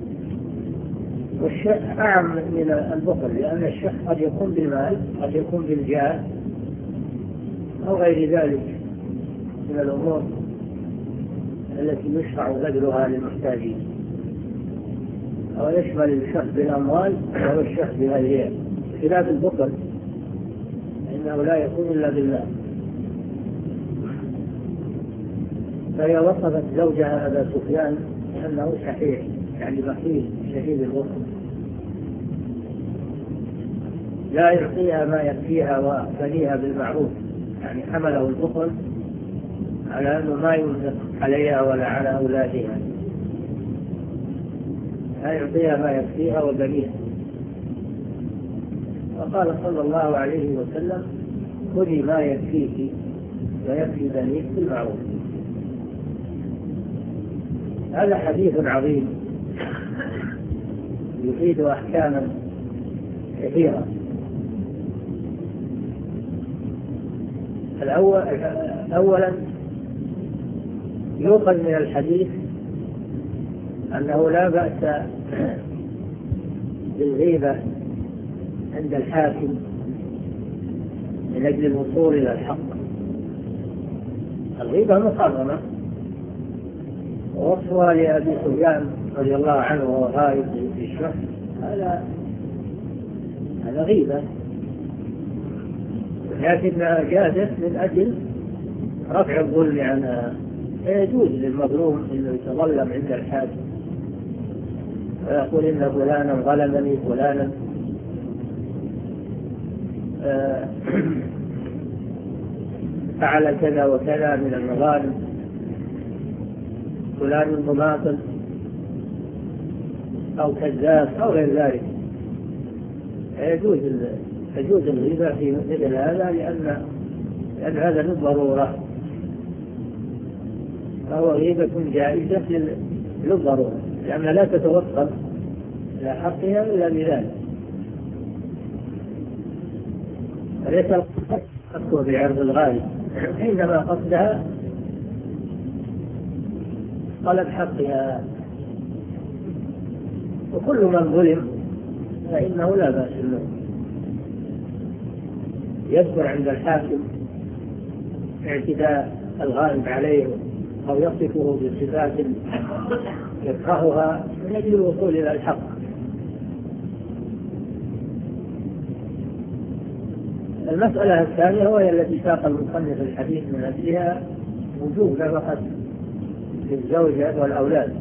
والشح أعم من البخل، لأن الشح قد يكون بالمال، قد يكون بالجاه، أو غير ذلك من الأمور التي يشرع بذلها للمحتاجين، أو يشمل الشح بالأموال أو الشح بغيرها، خلاف البخل إنه لا يكون إلا بالله. فهي وصفت زوجها أبا سفيان أنه شحيح، يعني بخيل شديد البخل، لا يعطيها ما يكفيها وبنيها بالمعروف، يعني حمله البخل على أنه ما ينفق عليها ولا على أولادها، لا يعطيها ما يكفيها وبنيها. وقال صلى الله عليه وسلم: خذي ما يكفيك ويكفي بنيك بالمعروف. هذا حديث عظيم يفيد أحكاما كثيرة. أولا يؤخذ من الحديث أنه لا بأس بالغيبة عند الحاكم من أجل الوصول إلى الحق. الغيبة محرمة، ووصفها لأبي سفيان رضي الله عنه وهو غائب في الشهر هذا غيبة، لكنها جازت من أجل رفع الظلم عنها. يجوز للمظلوم أنه يتظلم عند الحاكم ويقول: إن فلانا ظلمني، فلانا فعل كذا وكذا من المظالم، فلان مماطل أو كذاب أو غير ذلك. يجوز الغيبة في مثل هذا، لأن هذا للضرورة، فهو غيبة جائزة للضرورة، لأنها لا تتوصل إلى حقها إلا بذلك. فليس تقوى بعرض الغالب، حينما قصدها طلب حقها. وكل من ظلم فإنه لا بأس له يذكر عند الحاكم اعتداء الغالب عليه أو يصفه بصفات يكرهها من أجل الوصول إلى الحق. المسألة الثانية وهي التي ساق المصنف الحديث من أجلها وجوب نفقة الزوجة والأولاد،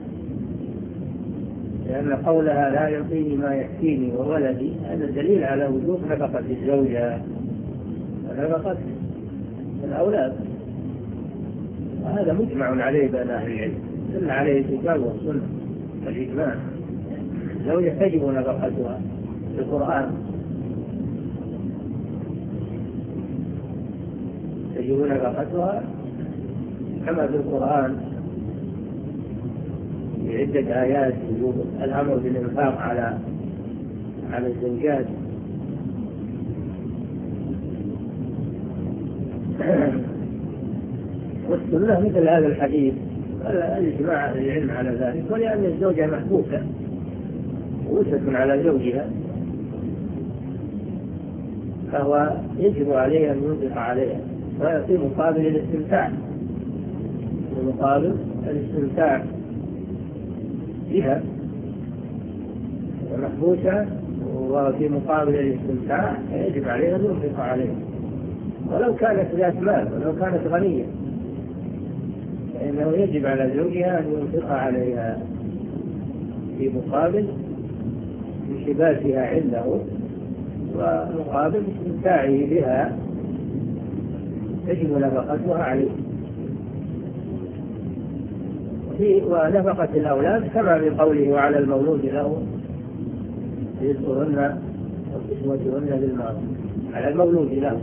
لأن قولها لا يعطيني ما يكفيني وولدي هذا دليل على وجوب نفقة الزوجة ونفقة الأولاد، وهذا مجمع عليه بين أهل العلم، دل عليه الكتاب والسنة والإجماع. الزوجة تجب نفقتها في القرآن، تجب نفقتها كما في القرآن بعدة آيات وجوب الأمر بالإنفاق على الزوجات. والسنة مثل هذا الحديث الإجماع العلم على ذلك، ولأن الزوجة محبوسة على زوجها فهو يجب عليه أن ينفق عليها ويعطي مقابل الاستمتاع، بها محبوسة، وفي مقابل الاستمتاع يجب عليه أن ينفق عليها ولو كانت ذات مال ولو كانت غنية، فإنه يجب على زوجها أن ينفق عليها في مقابل انحباسها عنده ومقابل استمتاعه بها يجب نفقتها عليه. ونفقة الأولاد كما في قوله وعلى المولود له رزقهن وكسوتهن بالمعروف، على المولود له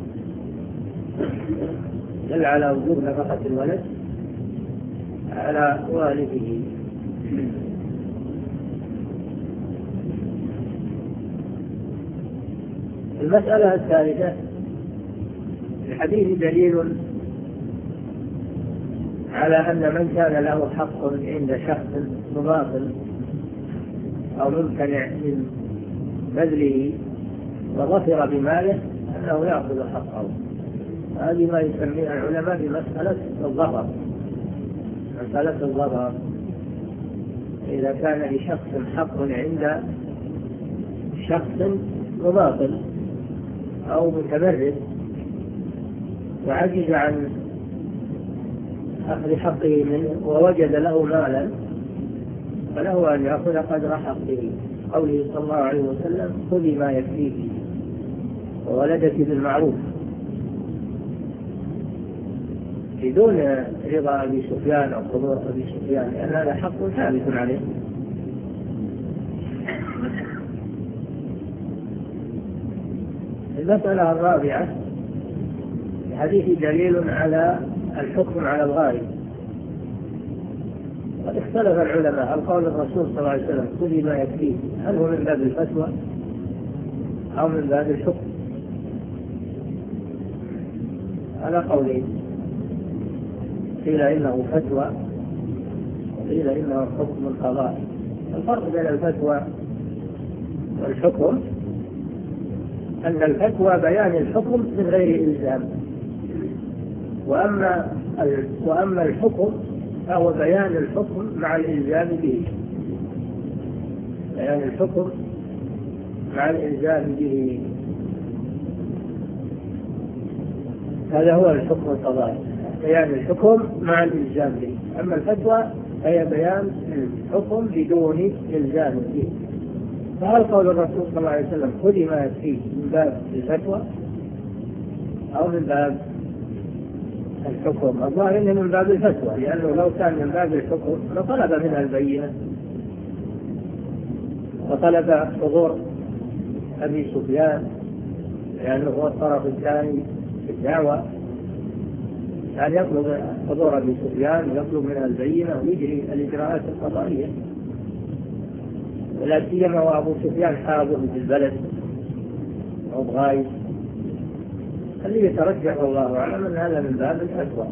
دل على وجوب نفقة الولد على والده. المسألة الثالثة الحديث دليل على أن من كان له حق عند شخص مماطل أو ممتنع من بذله وظفر بماله أنه يأخذ حقه. هذه ما يسميها العلماء بمسألة الظفر. مسألة الظفر إذا كان لشخص حق عند شخص مماطل أو متمرد وعجز عن أخذ حقه منه ووجد له مالا فله أن يأخذ قدر حقه. قوله صلى الله عليه وسلم خذي ما يكفيك وولدك بالمعروف، بدون رضا أبي سفيان أو حضور أبي سفيان، لأن هذا حق ثابت عليه. المسألة الرابعة الحديث دليل على الحكم على الغالب. قد اختلف العلماء هل قول الرسول صلى الله عليه وسلم خذي ما يكفيه هل هو من باب الفتوى أو من باب الحكم؟ على قولين، قيل إنه فتوى وقيل إنه حكم القضاء. الفرق بين الفتوى والحكم أن الفتوى بيان الحكم من غير إلزام، وأما الحكم فهو بيان الحكم مع الإلزام به، بيان الحكم مع الإلزام به، هذا هو الحكم القضائي، بيان الحكم مع الإلزام به. أما الفتوى هي بيان الحكم بدون إلزام به. فهل قول الرسول صلى الله عليه وسلم خذي ما يكفيه من باب الفتوى أو من باب الحكم؟ الظاهر إنه من باب الفتوى، لأنه لو كان من باب الحكم لطلب منها البينة وطلب حضور أبي سفيان لأنه هو الطرف الثاني في الدعوة، أن يطلب حضور أبي سفيان ويطلب منها البينة ويجري الإجراءات القضائية، ولا سيما وأبو سفيان حاضر في البلد أو غايب، اللي يترجح والله أعلم أن هذا من باب الفتوى.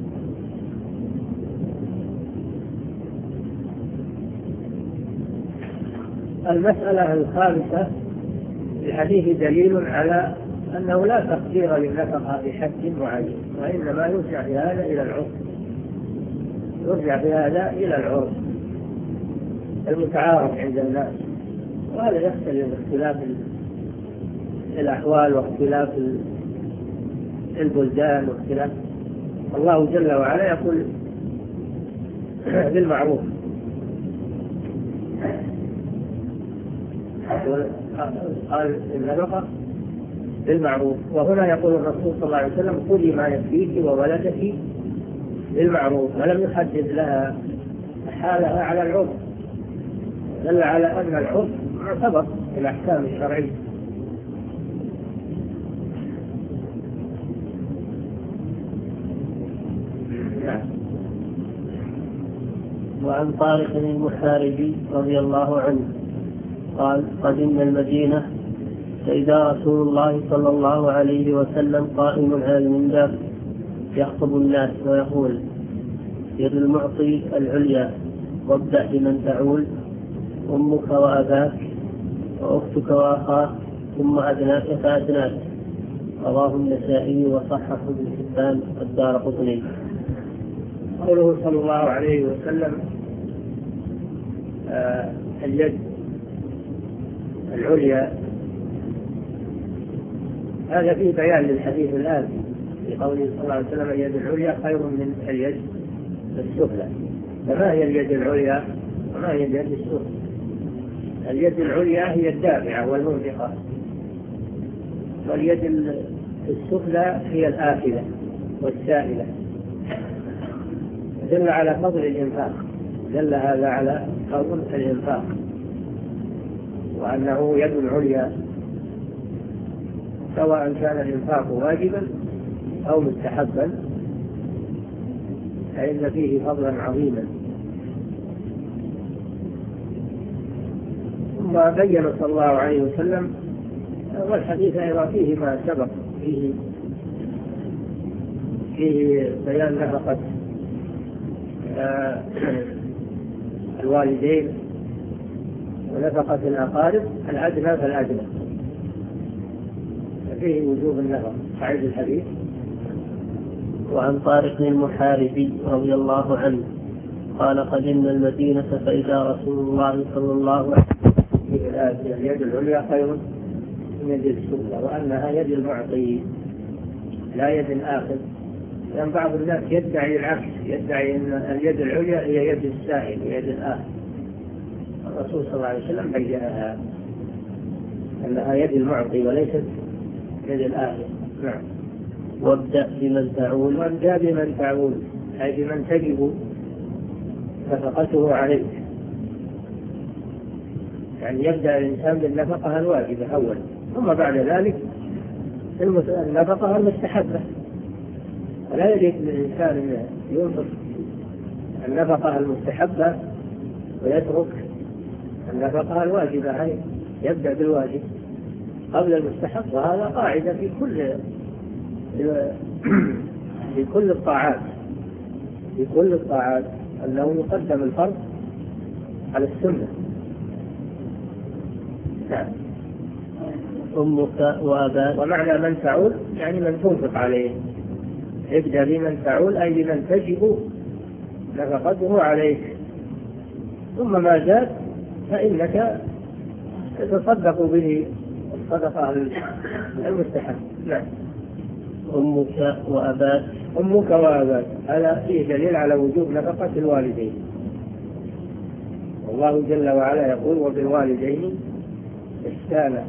المسألة الخامسة: في الحديث دليل على أنه لا تقدير للنفقة بحد معين، وإنما يرجع في هذا إلى العرف، يرجع في هذا إلى العرف المتعارف عند الناس، وهذا يختلف باختلاف الأحوال واختلاف البلدان واختلاف. الله جل وعلا يقول بالمعروف، قال النفقة بالمعروف، وهنا يقول الرسول صلى الله عليه وسلم: خذي ما يكفيك وولدك بالمعروف، ولم يحدد لها حالها على العرف، دل على أن العرف معتبر في الأحكام الشرعية. وعن طارق المحاربي رضي الله عنه قال: قدمنا المدينة فإذا رسول الله صلى الله عليه وسلم قائم على المنبر يخطب الناس ويقول: يد المعطي العليا، وابدأ بمن تعول، أمك وأباك وأختك وأخاك ثم أدناك فأدناك. رواه النسائي وصححه ابن حبان والدارقطني. قوله صلى الله عليه وسلم اليد العليا، هذا فيه بيان للحديث الآن في قوله صلى الله عليه وسلم: اليد العليا خير من اليد السفلى. فما هي اليد العليا وما هي اليد السفلى؟ اليد العليا هي الدافعة والمنفقة، واليد السفلى هي الآكلة والسائلة. دل على فضل الإنفاق، دل هذا على فضل الإنفاق، وأنه يد العليا، سواء كان الإنفاق واجبا أو مستحبا، فإن فيه فضلا عظيما. ثم بين صلى الله عليه وسلم، والحديث أيضا فيه ما سبق، فيه بيان نفقة الوالدين ونفقة الأقارب، الأدنى فالأدنى، فيه وجوب النفقة. أعيد الحديث. وعن طارق المحاربي رضي الله عنه قال: قدمنا المدينة فإذا رسول الله صلى الله عليه وسلم اليد العليا خير من يد السفلى، وأنها يد المعطي لا يد الآخذ، لأن بعض الناس يدعي العكس، يدعي أن اليد العليا هي يد السائل ويد الآخذ. الرسول صلى الله عليه وسلم بينها أنها يد المعطي وليست يد الآخذ. نعم. وابدأ بمن تعول، وابدأ بمن تعول أي بمن تجب نفقته عليك، يعني يبدأ الإنسان بالنفقة الواجبة أولا، ثم بعد ذلك النفقة المستحبة. ولا يجب للإنسان أن ينفق النفقة المستحبة ويترك النفقة الواجبة، هي يبدأ بالواجب قبل المستحب، وهذا قاعدة في كل الطاعات، في كل الطاعات أنه يقدم الفرض على السنة. نعم. أمك وأباك. ومعنى من تعول يعني من تنفق عليه، ابدأ بمن تعول أي بمن تجب نفقته عليك، ثم ما زاد فإنك تتصدق به الصدقة المستحب. نعم. أمك وأباك. أمك وأباك هذا فيه دليل على وجوب نفقة الوالدين، والله جل وعلا يقول: وبالوالدين إحسانا،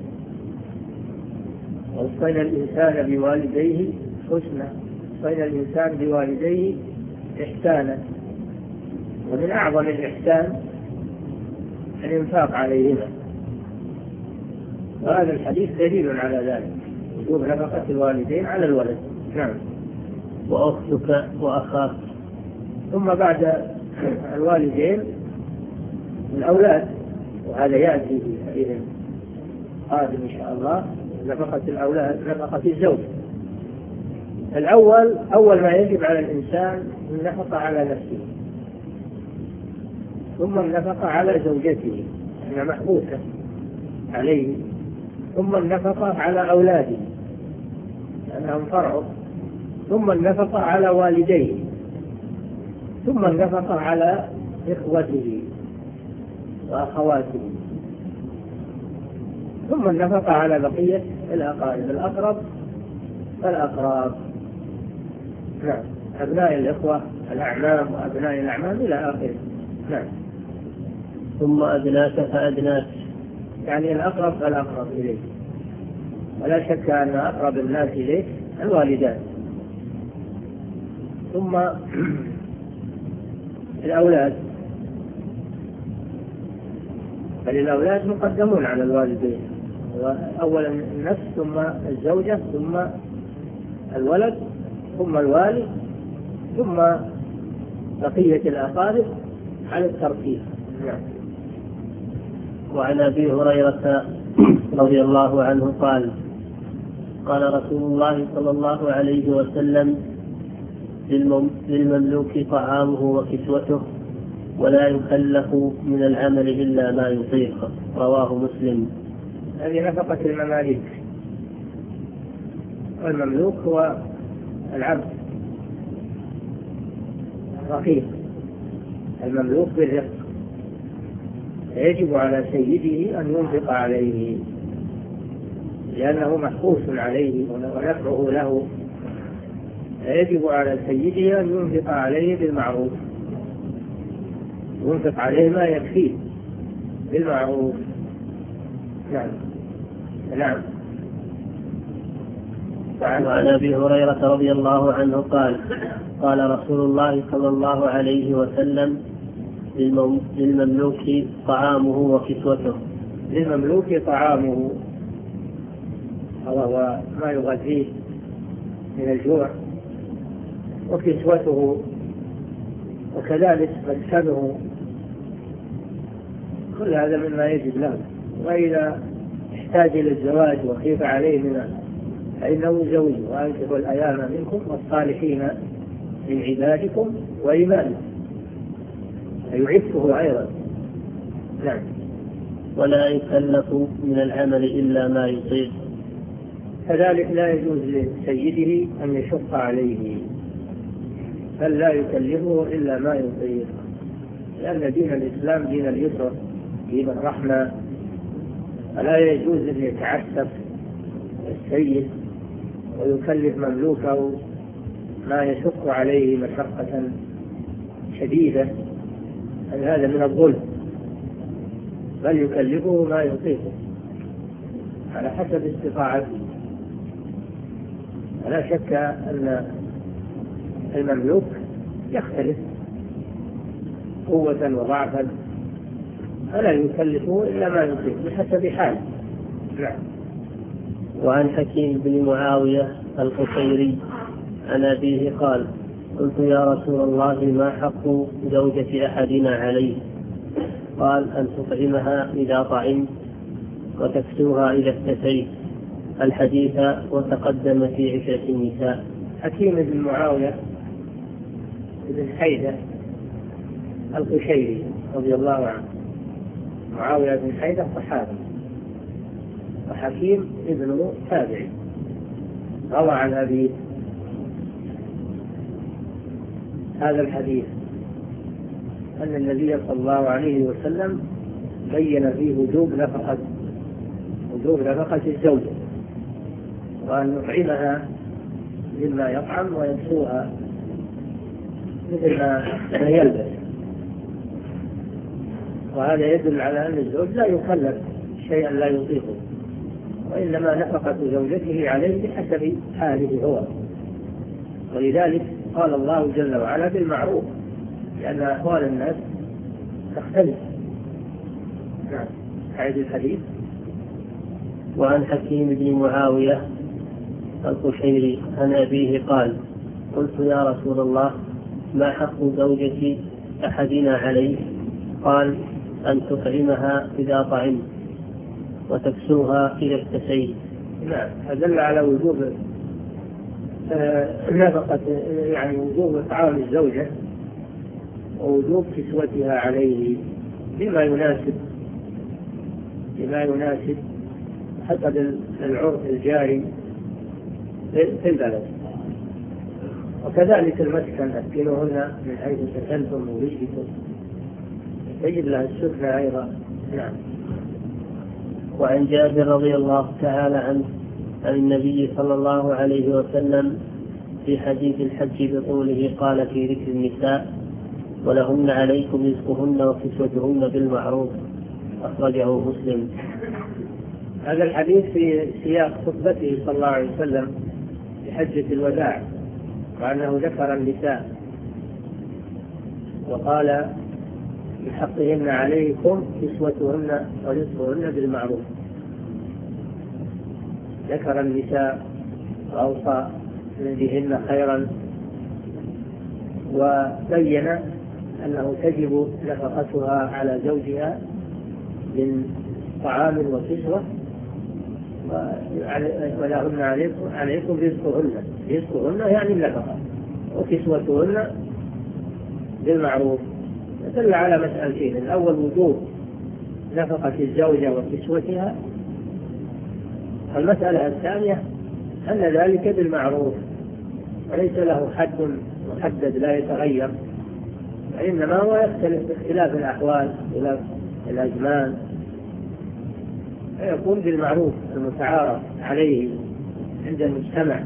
ووصينا الإنسان بوالديه حسنا، وصينا الإنسان بوالديه إحسانا. ومن أعظم الإحسان الإنفاق عليهما، وهذا الحديث دليل على ذلك، وجوب نفقة الوالدين على الولد. نعم. وأختك وأخاك. ثم بعد الوالدين الأولاد، وهذا يأتي في حديث قادم إن شاء الله، نفقة الأولاد، نفقة الزوج، أول ما يجب على الإنسان النفقة على نفسه، ثم النفقة على زوجته أنها محبوسة عليه، ثم النفقة على أولاده لأنهم فرعه، ثم النفقة على والديه، ثم النفقة على إخوته وأخواته، ثم النفقة على بقية الأقارب، الأقرب فالأقراب، نعم، أبناء الإخوة الأعمام وأبناء الأعمام إلى آخره. نعم. ثم أدناك فأدناك، يعني الأقرب فالأقرب إليه، ولا شك أن أقرب الناس إليه الوالدان، ثم الأولاد، بل الأولاد مقدمون على الوالدين، أولا النفس ثم الزوجة ثم الولد ثم الوالد ثم بقية الأقارب على الترتيب. نعم. وعن أبي هريرة رضي الله عنه قال قال رسول الله صلى الله عليه وسلم للمملوك طعامه وكسوته ولا يكلف من العمل إلا ما يطيق، رواه مسلم. هذه نفقة المماليك، والمملوك هو العبد رقيق، المملوك بالرق، يجب على سيده أن ينفق عليه لأنه محبوس عليه ونفعه له، يجب على سيده أن ينفق عليه بالمعروف، ينفق عليه ما يكفيه بالمعروف. نعم. نعم. وعن أبي هريرة رضي الله عنه قال قال رسول الله صلى الله عليه وسلم للمملوك طعامه وكسوته. للمملوك طعامه وهو ما يغذيه من الجوع، وكسوته وكذلك مسكنه، كل هذا مما يجب له. وإذا احتاج إلى الزواج وخيف عليه منه فإنه يزوجه، وأنكحوا الأيام منكم والصالحين من عبادكم وإمامكم، فيعفه أيضا. نعم. ولا يكلف من العمل إلا ما يطيق، كذلك لا يجوز لسيده أن يشق عليه، بل لا يكلفه إلا ما يطيق، لأن دين الإسلام دين اليسر دين الرحمة، فلا يجوز أن يتعسف السيد ويكلف مملوكه ما يشق عليه مشقة شديدة، هذا من الظلم، بل يكلفه ما يطيقه على حسب استطاعته. لا شك أن المملوك يختلف قوة وضعفا، فلا يكلفه إلا ما يطيق بحسب حاله. نعم. وعن حكيم بن معاوية القشيري عن أبيه قال قلت يا رسول الله ما حق زوجة أحدنا عليه؟ قال أن تطعمها إذا طعمت وتكسوها إذا اكتسيت، الحديث وتقدم في عشرة النساء. حكيم بن معاوية بن حيدة القشيري رضي الله عنه، معاوية بن حيدة صحابي، وحكيم ابن تابعي، روى عن أبيه هذا الحديث أن النبي صلى الله عليه وسلم بين فيه وجوب نفقة الزوجة، وأن نطعمها مما يطعم ويكسوها مثل ما يلبس، وهذا يدل على أن الزوج لا يكلف شيئا لا يطيقه، وإنما نفقة زوجته عليه بحسب حاله هو. ولذلك قال الله جل وعلا بالمعروف، لأن أحوال الناس تختلف. نعم. هذا الحديث. وعن حكيم بن معاوية القشيري عن أبيه قال قلت يا رسول الله ما حق زوجة أحدنا عليه؟ قال أن تطعمها إذا طعمت وتكسوها إذا اكتسيت. نعم. دل على وجوب نفقة يعني وجوب إطعام الزوجة ووجوب كسوتها عليه بما يناسب حسب العرف الجاري في البلد. وكذلك المسكن أسكنوهن من حيث سكنتم من وجدكم يجب لها السكن أيضا. نعم. وعن جابر رضي الله تعالى عنه عن النبي صلى الله عليه وسلم في حديث الحج بطوله قال في ذكر النساء: ولهن عليكم رزقهن وكسوتهن بالمعروف. أخرجه مسلم. هذا الحديث في سياق خطبته صلى الله عليه وسلم في حجة الوداع، وأنه ذكر النساء وقال: بحقهن عليكم كسوتهن ورزقهن بالمعروف. ذكر النساء وأوصى بهن خيرا، وبين أنه تجب نفقتها على زوجها من طعام وكسوة، ولهن عليكم رزقهن يعني النفقة، وكسوتهن بالمعروف. دل على مسألتين: الأول وجوب نفقة الزوجة وكسوتها، المسألة الثانية أن ذلك بالمعروف وليس له حد محدد لا يتغير، وإنما هو يختلف باختلاف الأحوال واختلاف الأزمان، فيكون بالمعروف المتعارف عليه عند المجتمع.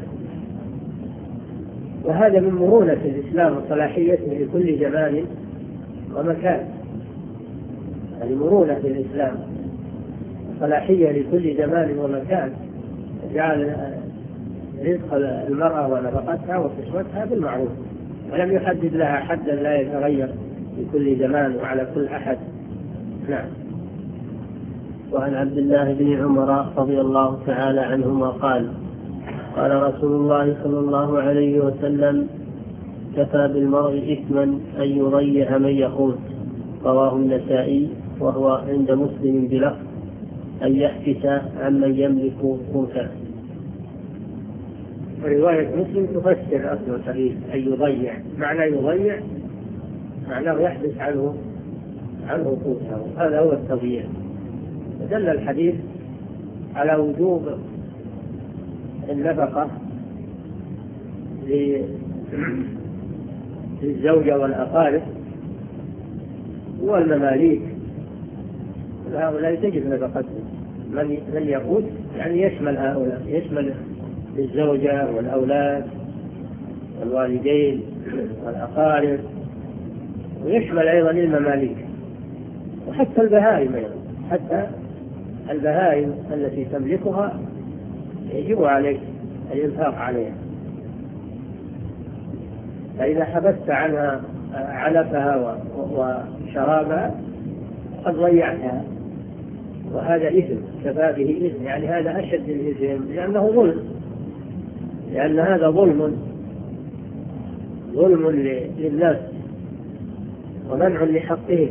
وهذا من مرونة الإسلام وصلاحيته لكل زمان ومكان. يعني مرونة الإسلام صلاحية لكل زمان ومكان، جعل رزق المرأة ونفقتها وكسوتها بالمعروف، ولم يحدد لها حدا لا يتغير في كل زمان وعلى كل أحد. نعم. وعن عبد الله بن عمر رضي الله تعالى عنهما قال: قال رسول الله صلى الله عليه وسلم: كفى بالمرء إثما أن يضيع من يقوت. رواه النسائي، وهو عند مسلم بلفظ: أن يحبس عمن يملك قوته. رواية مسلم تفسر أصل الحديث: أن يضيع. معنى يضيع معناه يحبس عنه قوته، هذا هو التضييع. دل الحديث على وجوب النفقة للزوجة والأقارب والمماليك، هؤلاء تجب نفقتهم. من يقوت يعني يشمل هؤلاء، يشمل الزوجة والأولاد والوالدين والأقارب، ويشمل أيضا المماليك، وحتى البهائم أيضا، حتى البهائم التي تملكها يجب عليك الإنفاق عليها. فإذا حبست عنها علفها وشرابها قد ضيعتها، وهذا إثم، كفى به إثم، يعني هذا أشد الإثم، لأنه ظلم، لأن هذا ظلم للناس ومنع لحقهم.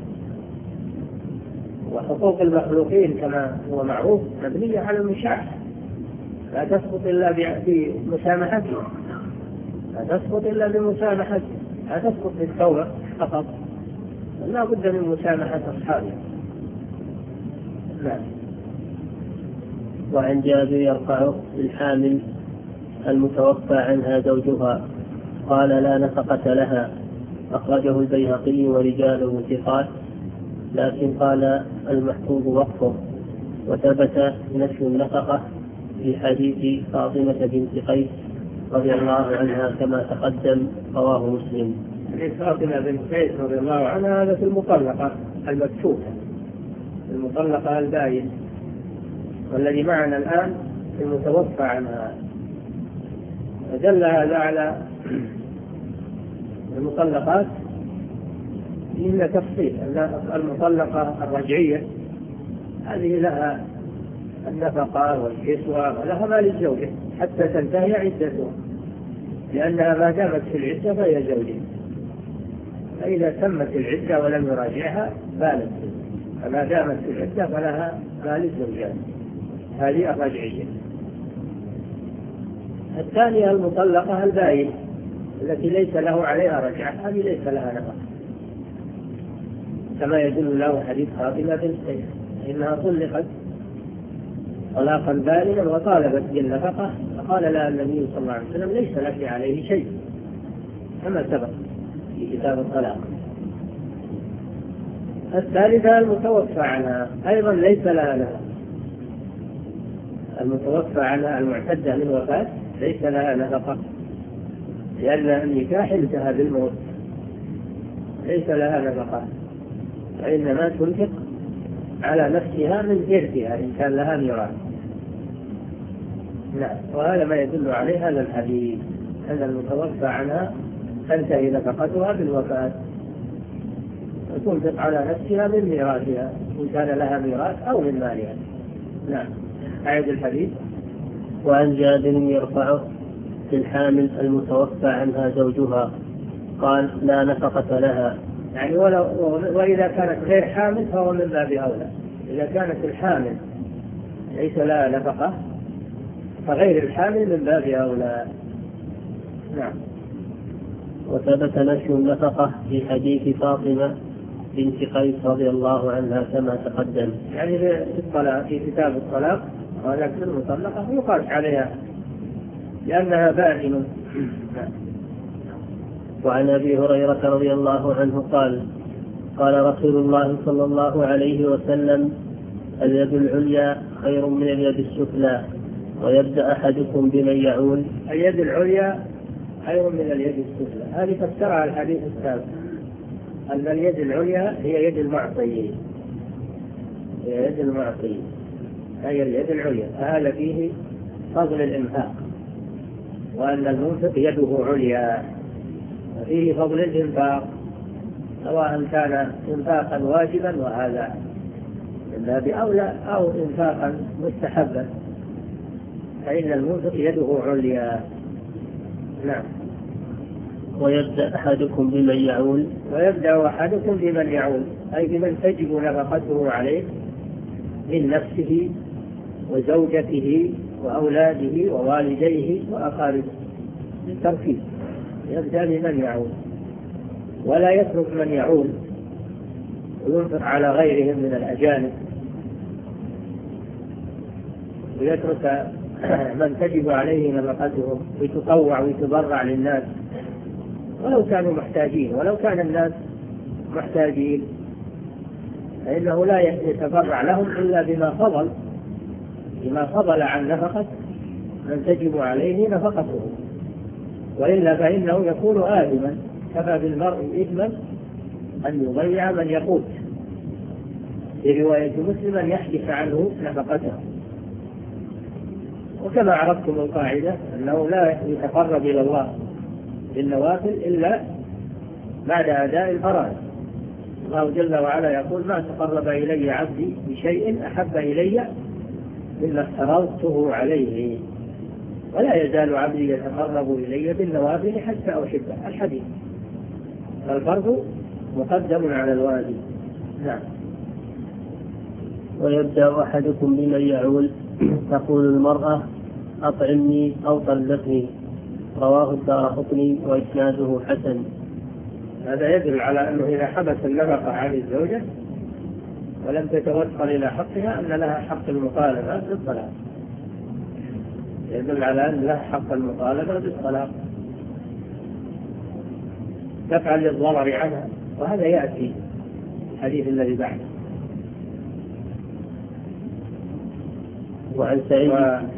وحقوق المخلوقين كما هو معروف مبنية على المشاحة، لا تسقط إلا بمسامحته، لا تسقط بالتوبة فقط، لا بد من مسامحة أصحابه. نعم. وعن جابر يرفع الحامل المتوفى عنها زوجها قال: لا نفقة لها. أخرجه البيهقي ورجاله ثقات، لكن قال المحفوظ وقفه. وثبت نفي النفقة في حديث فاطمة بنت قيس رضي الله عنها كما تقدم، رواه مسلم. فاطمة بنت قيس رضي الله عنها هذا في المطلقة المكتوبة، المطلقة البائن، والذي معنا الآن المتوفى عنها. فدل هذا على المطلقات إن تفصيل أن المطلقة الرجعية هذه لها النفقة والكسوة ولها ما للزوجة حتى تنتهي عدتها، لأنها ما دامت في العدة فهي زوجة، فإذا تمت العدة ولم يراجعها بالت، فما دامت في العدة فلها ما للزوجات، هذه الرجعية. الثانية المطلقة البائن التي ليس له عليها رجعة، هذه ليس لها نفقة، كما يدل له حديث فاطمة بنت قيس إنها طلقت طلاقا بائنا وطالبت بالنفقة، فقال لها النبي صلى الله عليه وسلم ليس لك عليه شيء، كما سبق في كتاب الطلاق. الثالثة المتوفى عنها أيضا ليس لها نفقة، المتوفى عنها المعتدة للوفاة ليس لها نفقة، لأن النكاح انتهى بالموت، ليس لها نفقة، وإنما تنفق على نفسها من إرثها إن كان لها ميراث. نعم، وهذا ما يدل عليه هذا الحديث، أن المتوفى عنها تنتهي نفقتها بالوفاة، وتنفق على نفسها من ميراثها إن كان لها ميراث أو من مالها. نعم. أعد الحديث. وعن جابر يرفعه في الحامل المتوفى عنها زوجها قال لا نفقة لها، يعني وإذا كانت غير حامل فهو من باب أولى. إذا كانت الحامل ليس لها نفقة فغير الحامل من باب أولى. نعم. وثبت نفي النفقة في حديث فاطمة بنت قيس رضي الله عنها كما تقدم. يعني في الطلاق في كتاب الطلاق ولكن المطلقة يقاس عليها لأنها بائن. وعن أبي هريرة رضي الله عنه قال قال رسول الله صلى الله عليه وسلم اليد العليا خير من اليد السفلى ويبدأ أحدكم بمن يعول. اليد العليا خير من اليد السفلى، هذه فسرها الحديث السابق أن اليد العليا هي يد المعطي، هي يد المعطي، هي اليد العليا، فهذا فيه فضل الإنفاق، وأن المنفق يده عليا، فيه فضل الإنفاق سواء كان إنفاقا واجبا وهذا من باب أولى أو إنفاقا مستحبا، فإن المنفق يده عليا. نعم. ويبدأ أحدكم بمن يعول. ويبدأ أحدكم بمن يعول أي بمن تجب نفقته عليه من نفسه وزوجته وأولاده ووالديه وأقاربه بالترتيب، يبدأ بمن يعول ولا يترك من يعول وينفق على غيرهم من الأجانب، ويترك من تجب عليه نفقتهم ويتطوع ويتبرع للناس ولو كانوا محتاجين، ولو كان الناس محتاجين فإنه لا يتبرع لهم إلا بما فضل عن نفقة من تجب عليه نفقته، وإلا فإنه يكون آثما، كفى بالمرء إثما أن يضيع من يقوت، في رواية مسلم أن يحدث عنه نفقته. وكما عرفتم القاعدة أنه لا يتقرب إلى الله بالنوافل إلا بعد أداء الفرائض. الله جل وعلا يقول ما تقرب إلي عبدي بشيء أحب إلي مما افترضته عليه، ولا يزال عبدي يتقرب إلي بالنوافل حتى أحبه، الحديث. فالفرض مقدم على الواجب. نعم. ويبدأ أحدكم بمن يعول تقول المرأة أطعمني أو طلقني، رواه الدارقطني وإسناده حسن. هذا يدل على أنه إذا حبس النفقة عن الزوجة ولم تتوصل إلى حقها أن لها حق المطالبة بالطلاق، يدل على أن لها حق المطالبة بالطلاق، تفعل للضرر عنها، وهذا يأتي الحديث الذي بعده. وعن سعيد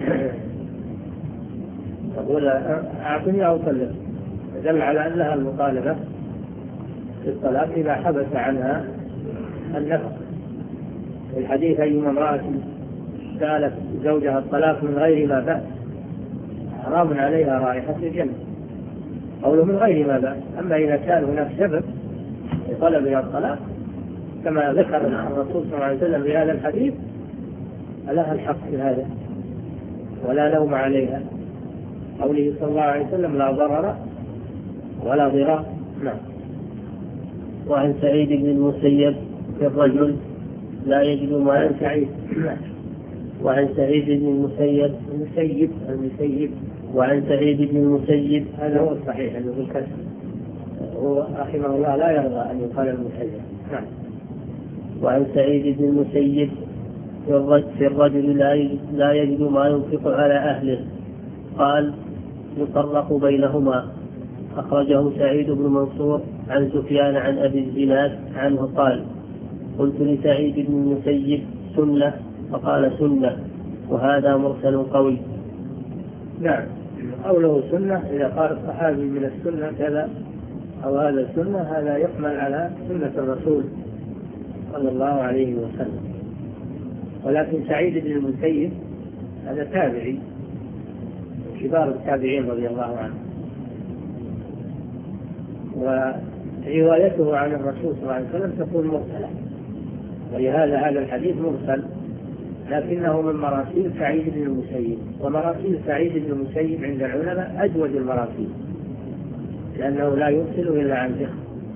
تقول أعطني أو طلق، يدل على أن لها المطالبة بالطلاق إذا حبس عنها النفقة. الحديث أيما امرأة سألت زوجها الطلاق من غير ما بأس حرام عليها رائحة الجنة، قوله من غير ما بأس. أما إذا كان هناك سبب لطلبها الطلاق كما ذكر الرسول صلى الله عليه وسلم في هذا الحديث فلها الحق في هذا ولا لوم عليها، قوله صلى الله عليه وسلم لا ضرر ولا ضرار. نعم. وعن سعيد بن المسيب في الرجل لا يجد ما سعيد. وعن سعيد بن المسيب المسيب وعن سعيد بن المسيب. هذا هو الصحيح أنه بالكسر، هو رحمه الله لا يرضى أن يقال المسيب. نعم. وعن سعيد بن المسيب في الرجل لا يجد ما ينفق على أهله قال يفرق بينهما. أخرجه سعيد بن منصور عن سفيان عن أبي الزناد عنه قال قلت لسعيد بن المسيب سنة فقال سنة، وهذا مرسل قوي. نعم، قوله سنة إذا قال الصحابي من السنة كذا أو هذا السنة، هذا يحمل على سنة الرسول صلى الله عليه وسلم. ولكن سعيد بن المسيب هذا تابعي كبار التابعين رضي الله عنه، وروايته عن الرسول صلى الله عليه وسلم تكون مرسلة، ولهذا هذا الحديث مرسل، لكنه من مراسيل سعيد بن المسيب. ومراسيل سعيد بن المسيب عند العلماء أجود المراسيل، لأنه لا يرسل إلا عن ثقة.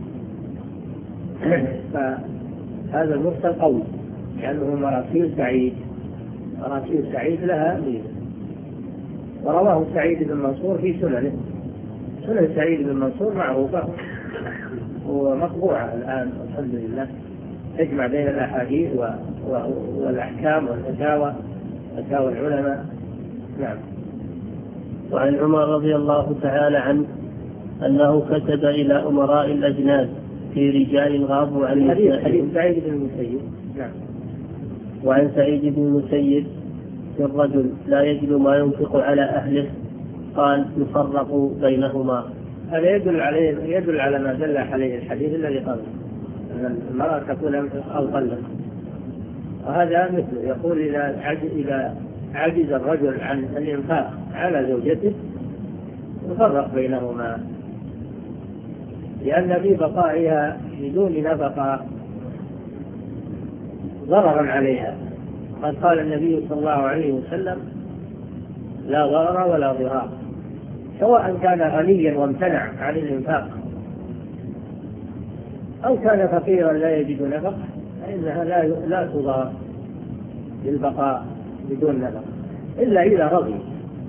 فهذا المرسل قوي لأنه مراسيل سعيد، مراسيل سعيد لها ميزة. ورواه سعيد بن منصور في سننه. سنن سعيد بن منصور معروفة ومطبوعة الآن الحمد لله، تجمع بين الأحاديث والأحكام والفتاوى، فتاوى العلماء. نعم. وعن عمر رضي الله تعالى عنه أنه كتب إلى أمراء الأجناد في رجال غابوا عن حديث سعيد بن المسيب. نعم. وعن سعيد بن المسيب في الرجل لا يجد ما ينفق على أهله قال يفرق بينهما. هذا يدل على ما دل عليه الحديث الذي قبله، أن المرأة تكون أو طلق. وهذا مثله يقول إذا عجز الرجل عن الإنفاق على زوجته يفرق بينهما، لأن في بقائها بدون نفقة ضررا عليها. قد قال النبي صلى الله عليه وسلم لا ضرر ولا ضرار، سواء كان غنيا وامتنع عن الإنفاق أو كان فقيرا لا يجد نفقة، فإنها لا تضار بالبقاء بدون نفقة إلا إذا رضيت.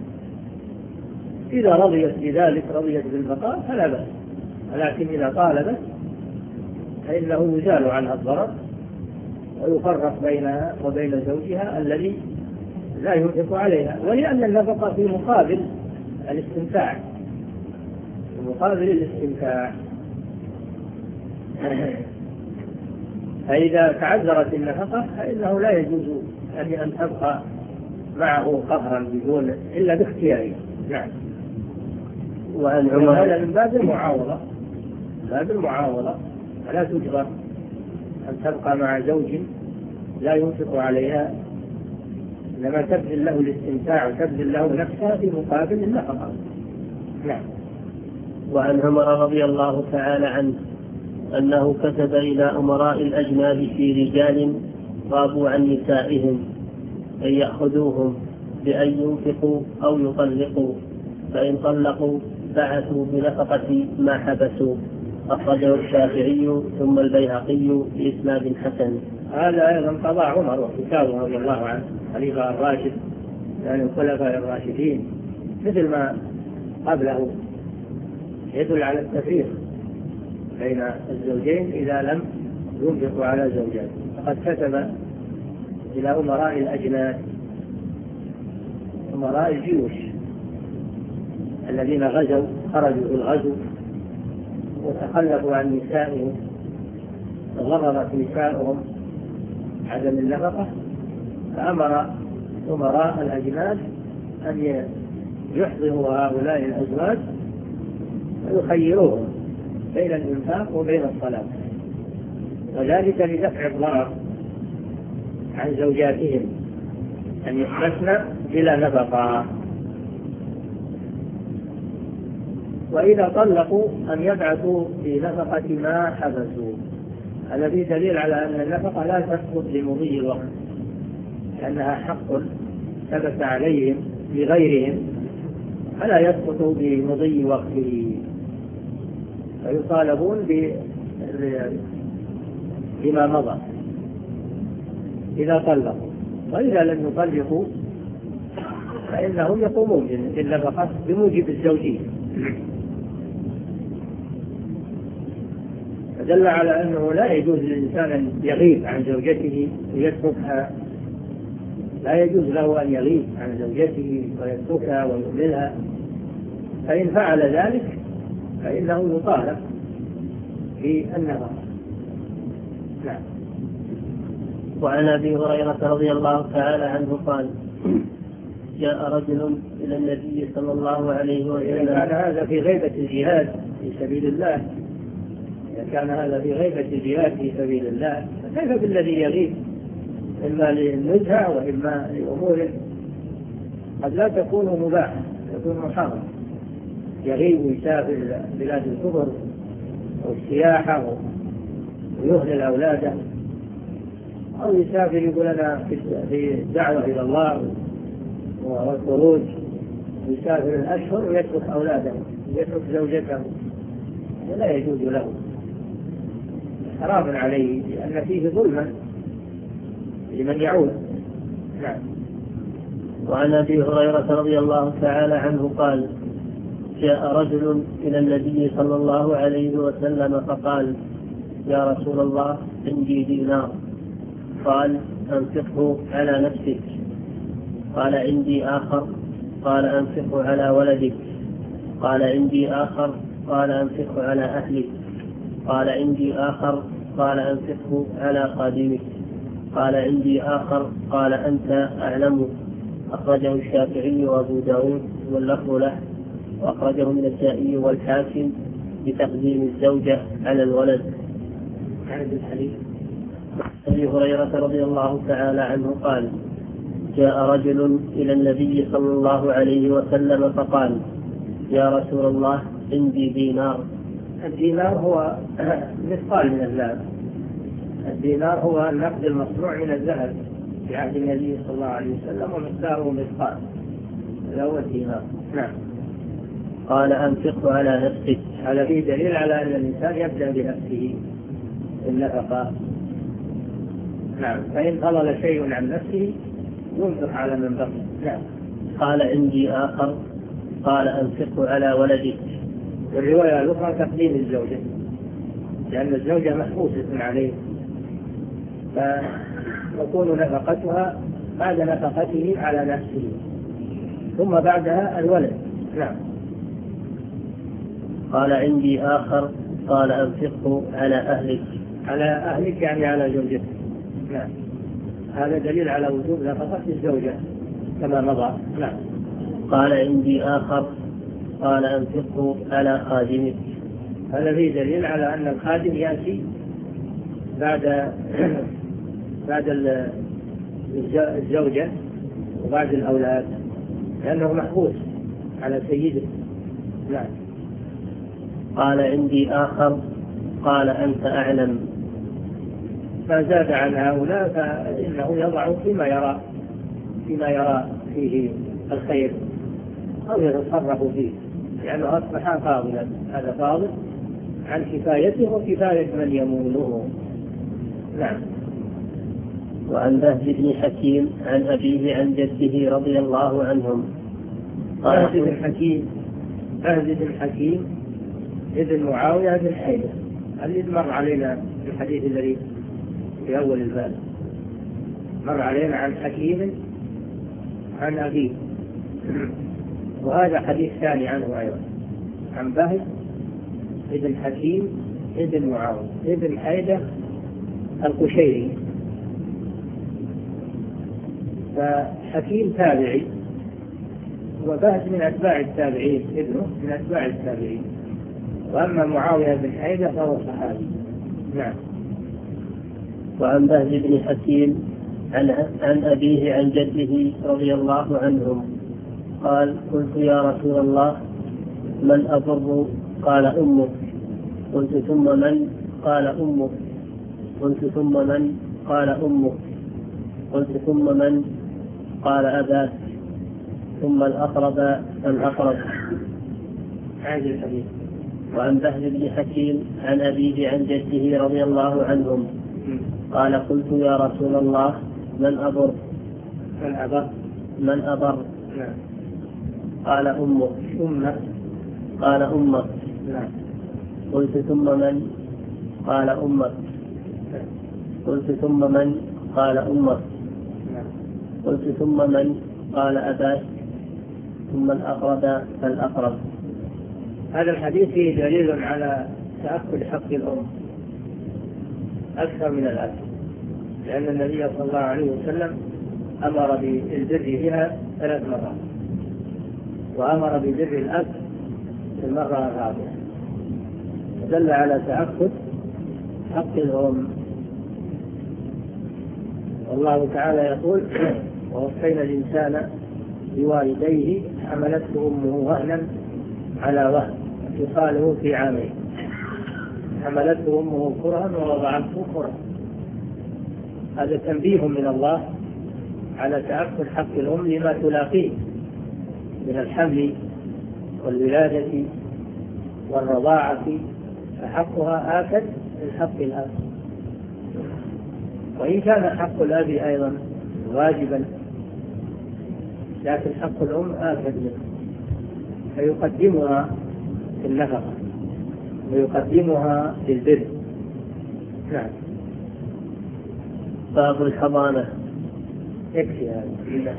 إذا رضيت بذلك، رضيت بالبقاء فلا بأس، ولكن إذا طالبت فإنه يزال عنها الضرر ويفرق بينها وبين زوجها الذي لا ينفق عليها. ولأن النفقة في مقابل الاستمتاع، في مقابل الاستمتاع. فإذا تعذرت النفقة فإنه لا يجوز أن تبقى معه قهرا بدون إلا باختياره. نعم. وعن عمر هذا من باب المعاوضة، باب المعاوضة، فلا تجبر أن تبقى مع زوج لا ينفق عليها، إنما تبذل له الاستمتاع وتبذل له نفسها في مقابل النفقة. نعم. وعن عمر رضي الله تعالى عنه أنه كتب إلى أمراء الأجناد في رجال غابوا عن نسائهم أن يأخذوهم بأن ينفقوا أو يطلقوا، فإن طلقوا بعثوا بنفقة ما حبسوا. أخرجه الشافعي ثم البيهقي بإسناد حسن. هذا أيضا قضى عمر وكتابه رضي الله عنه خليفة الراشد، يعني الخلفاء الراشدين، مثل ما قبله، يدل على التفريق بين الزوجين إذا لم ينفقوا على زوجات. فقد كتب إلى أمراء الأجناد، أمراء الجيوش الذين غزوا، خرجوا في الغزو وتخلفوا عن نسائهم، غررت نسائهم عدم النفقة، فأمر أمراء الأجناد أن يحضروا هؤلاء الأزواج ويخيروهم بين الإنفاق وبين الصلاة، وذلك لدفع الضرر عن زوجاتهم أن يحبسن بلا نفقة. وإذا طلقوا أن يبعثوا بنفقة ما حبسوا. هذا فيه دليل على أن النفقة لا تسقط لمضي الوقت، لأنها حق ثبت عليهم لغيرهم، فلا يسقط بمضي وقته، فيطالبون بما مضى إذا طلقوا. وإذا لم يطلقوا فإنهم يقومون بالنفقة بموجب الزوجية. فدل على أنه لا يجوز للإنسان أن يغيب عن زوجته ويتركها، لا يجوز له أن يغيب عن زوجته ويتركها ويهملها، فإن فعل ذلك فإنه يطالب بالنفقة. نعم. وعن أبي هريرة رضي الله تعالى عنه قال جاء رجل إلى النبي صلى الله عليه وسلم. كان هذا في غيبة الجهاد في سبيل الله، كان هذا في غيبة الجهاد في سبيل الله، فكيف بالذي يغيب إما للنزهة وإما لأمور قد لا تكون مباحة، تكون محرمة، يغيب ويسافر بلاد الكفر والسياحة ويهمل أولاده، أو يسافر يقول أنا في الدعوة إلى الله والخروج، يسافر الأشهر ويترك أولاده ويترك زوجته، لا يجوز له، حرام عليه لأن فيه ظلما لمن يعود. نعم. وعن أبي هريرة رضي الله تعالى عنه قال جاء رجل إلى النبي صلى الله عليه وسلم فقال يا رسول الله عندي دينار. قال أنفقه على نفسك. قال عندي آخر. قال أنفقه على ولدك. قال عندي آخر. قال أنفقه على أهلك. قال عندي آخر. قال أنفقه على خادمك. قال عندي آخر. قال أنت أعلم. أخرجه الشافعي وأبو داود واللفظ له، وأخرجه النسائي والحاكم بتقديم الزوجة على الولد. عن الحديث أبي هريرة رضي الله تعالى عنه قال جاء رجل إلى النبي صلى الله عليه وسلم فقال يا رسول الله عندي دينار. الدينار هو مثقال من الذهب، الدينار هو النقد المصنوع من الذهب في عهد النبي صلى الله عليه وسلم، ومقداره مثقال، هذا هو الدينار. نعم. قال أنفقه على نفسك. هذا فيه دليل على أن الإنسان يبدأ بنفسه النفقة. نعم. فإن فضل شيء عن نفسه ينفق على من بقي. نعم. قال عندي آخر. قال أنفقه على ولدك. والرواية الأخرى تقديم الزوجة، لأن الزوجة محبوسة عليه، فتكون نفقتها بعد نفقته على نفسه، ثم بعدها الولد. نعم. قال عندي آخر. قال أنفقه على أهلك. على أهلك يعني على زوجتك. نعم. هذا دليل على وجوب نفقة الزوجة كما مضى. نعم. قال عندي آخر. قال أنفقه على خادمك. هذا فيه دليل على أن الخادم يأتي بعد الزوجة وبعد الأولاد، لأنه محبوس على سيده. نعم. قال عندي آخر. قال أنت أعلم. ما زاد عن هؤلاء فإنه يضع فيما يرى فيه الخير أو يتصرف فيه، لأنه أصبح فاضلا، هذا فاضل عن كفايته وكفاية من يموله. نعم. وعن بهز بن حكيم عن أبيه عن جده رضي الله عنهم. بهز بن حكيم ابن معاوية بن حيدة الذي مر علينا في الحديث الذي في أول الباب، مر علينا عن حكيم عن أبيه، وهذا حديث ثاني عنه أيضا، عن بهز ابن حكيم ابن معاوية ابن حيدة القشيري. فحكيم تابعي وبهز من أتباع التابعين، ابنه من أتباع التابعين، وأما معاوية بن حيدة فهو صحابي. نعم. وعن بهز بن حكيم عن أبيه عن جده رضي الله عنهم قال قلت يا رسول الله من أبر؟ قال أمك. قلت ثم من؟ قال أمك. قلت ثم من؟ قال أمك. قلت ثم من؟ قال أباك. ثم الأقرب فالأقرب. هذا الحديث. وعن بهز بن حكيم عن أبيه عن جده رضي الله عنهم قال قلت يا رسول الله من أبر؟ من أبر؟ من أبر؟ نعم. قال أمك. قال أمك. نعم. قلت ثم من؟ قال أمك. قلت ثم من؟ قال أمك. قلت ثم من؟ قال أباك. ثم الأقرب فالأقرب. هذا الحديث فيه دليل على تأكد حق الأم أكثر من الأب، لأن النبي صلى الله عليه وسلم أمر بالبر بها 3 مرات، وأمر ببر الأب في المرة الرابعة، دل على تأكد حق الأم. والله تعالى يقول: ووصينا الإنسان بوالديه حملته أمه وهنا على وهن وفصاله في عامين، حملته أمه كرها ووضعته كرها. هذا تنبيه من الله على تأكد حق الأم لما تلاقيه من الحمل والولادة والرضاعة، فحقها آكد من حق الأب. وإن كان حق الأب أيضا واجبا، لكن حق الأم آكد منه، فيقدمها في النفقة ويقدمها في البر. نعم. باب الحضانة. يكفي هذا.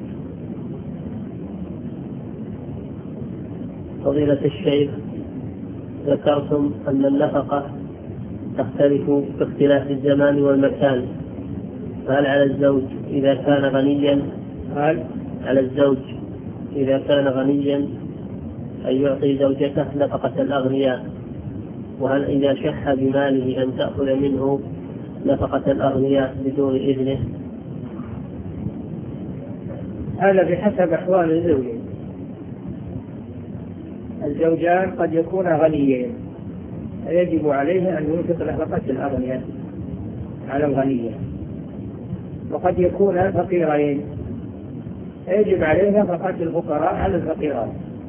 فضيلة الشيخ، ذكرتم أن النفقة تختلف باختلاف الزمان والمكان، فهل على الزوج إذا كان غنيا أن يعطي زوجته نفقة الأغنياء؟ وهل إذا شح بماله أن تأخذ منه نفقة الأغنياء بدون إذنه؟ هذا بحسب أحوال الزوجين. الزوجان قد يكون غنيين يجب عليه أن ينفق نفقة الأغنياء على الغنيين، وقد يكون فقيرين يجب عليه نفقة الفقراء على الفقيرات،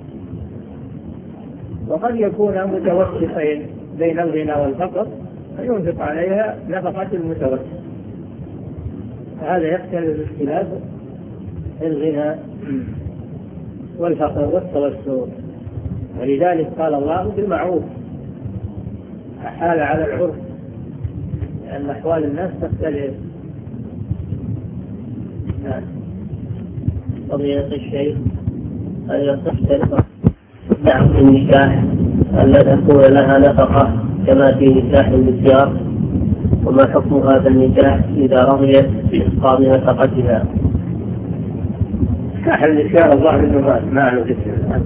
وقد يكون متوسطين بين الغنى والفقر فينفق عليها نفقة المتوسط. هذا يختلف باختلاف الغنى والفقر والتوسط، ولذلك قال الله بالمعروف، أحال على العرف، لأن أحوال الناس تختلف. فضيلة الشيخ، هل يصح عقد النكاح ألا تكون لها نفقة كما في نكاح المسيار؟ وما حكم هذا النكاح إذا رضيت بإسقاط نفقتها؟ نكاح المسيار الظاهر أنه ما له ذكر،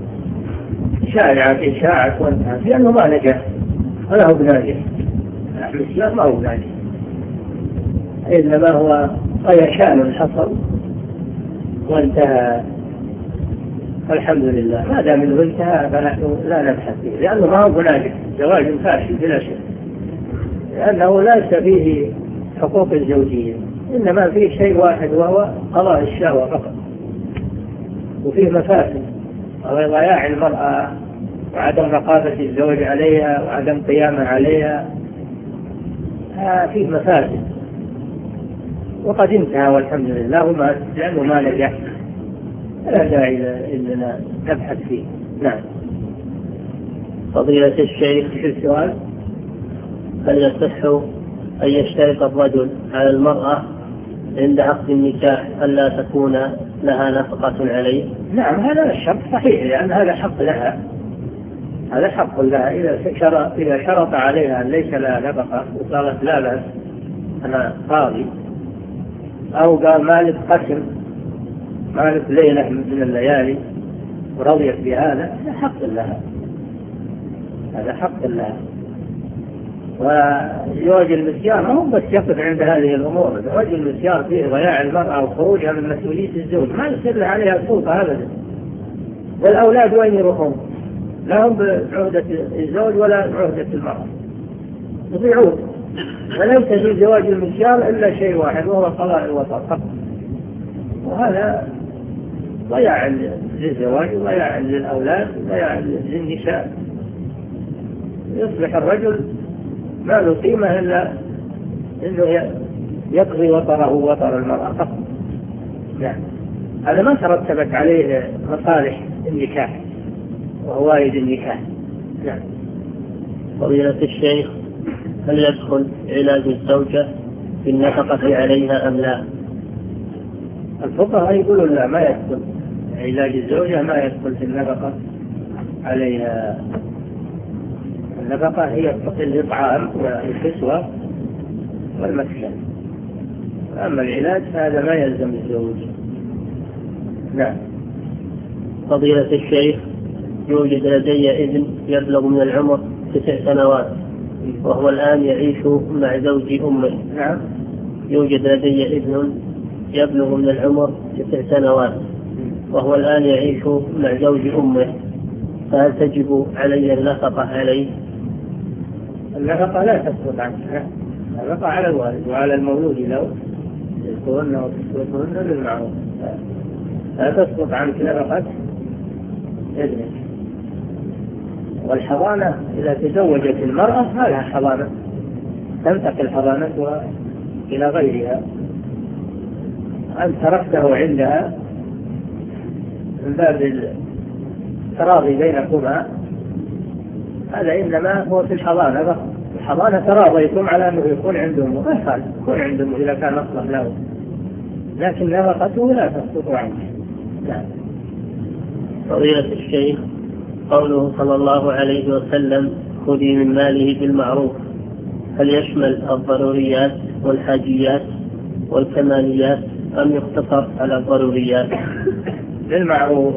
شائعة وانتهى، لأنه ما نجح ولا هو بناجح. المسيار ما هو بناجح، إنما هو غيشان حصل وانتهى، والحمد لله. ما دام انه انتهى فنحن لا نبحث فيه، لأنه ما هو بناجح، زواج فاشل بلا شك، لأنه ليس فيه حقوق الزوجية، إنما فيه شيء واحد وهو قضاء الشهوة فقط، وفيه مفاسد وهي ضياع المرأة وعدم رقابة الزوج عليها وعدم قيامه عليها، فيه مفاسد، وقد انتهى والحمد لله، لأنه ما نجح لا داعي إننا نبحث فيه. نعم. فضيلة الشيخ، في السؤال: هل يصح أن يشترط الرجل على المرأة عند عقد النكاح ألا تكون لها نفقة عليه؟ نعم، هذا الشرط صحيح، لأن هذا حق لها، هذا حق لها. إذا شرط عليها أن ليس لها نفقة وقالت لا بأس أنا راضي، أو قال مالك قسم، مالك ليلة من الليالي ورضيت بهذا، هذا حق لها، هذا حق لها. وزواج المسيار ما هو بس يقف عند هذه الأمور، زواج المسيار فيه ضياع المرأة وخروجها من مسؤولية الزوج، ما يصير عليها سلطة أبدا. والأولاد وين يروحون؟ لهم بعهدة الزوج ولا بعهدة المرأة، يضيعون. وليس في زواج المسيار إلا شيء واحد وهو قضاء الوطن فقط، وهذا ضياع للزواج وضياع للأولاد وضياع للنساء. يصبح الرجل ما له قيمة إلا إنه يقضي وطره وطر المرأة فقط. نعم. هذا ما ترتبت عليه مصالح النكاح وفوائد النكاح. نعم. فضيلة الشيخ، هل يدخل علاج الزوجة بالنفقة عليها أم لا؟ الفقهاء يقولون لا، ما يدخل علاج الزوجة، ما يدخل في النفقة عليها. النفقة هي الإطعام والكسوة والمسكن، أما العلاج هذا ما يلزم الزوج. نعم. فضيلة الشيخ، يوجد لدي ابن يبلغ من العمر 9 سنوات وهو الآن يعيش مع زوج أمه. نعم. يوجد لدي ابن يبلغ من العمر 9 سنوات وهو الآن يعيش مع زوج أمه، فهل تجب علي النفقة عليه؟ النفقة لا تسقط عنه، النفقة على الوالد وعلى المولود له، يذكرن وتسقطهن بالمعروف، لا تسقط عنك نفقة ابنك. والحضانة إذا تزوجت المرأة ما لها حضانة، تنتقل حضانتها إلى غيرها. أنت تركته عندها من باب التراضي بينكما، هذا إنما هو في الحضانة. الحضانة تراضيتم على أنه يكون عندهم، ما يخالف يكون عندهم إذا كان أصلح له، لكن نفقته لا تسقط عنه. نعم. فضيلة الشيخ، قوله صلى الله عليه وسلم خذي من ماله بالمعروف، هل يشمل الضروريات والحاجيات والكماليات أم يقتصر على الضروريات؟ بالمعروف،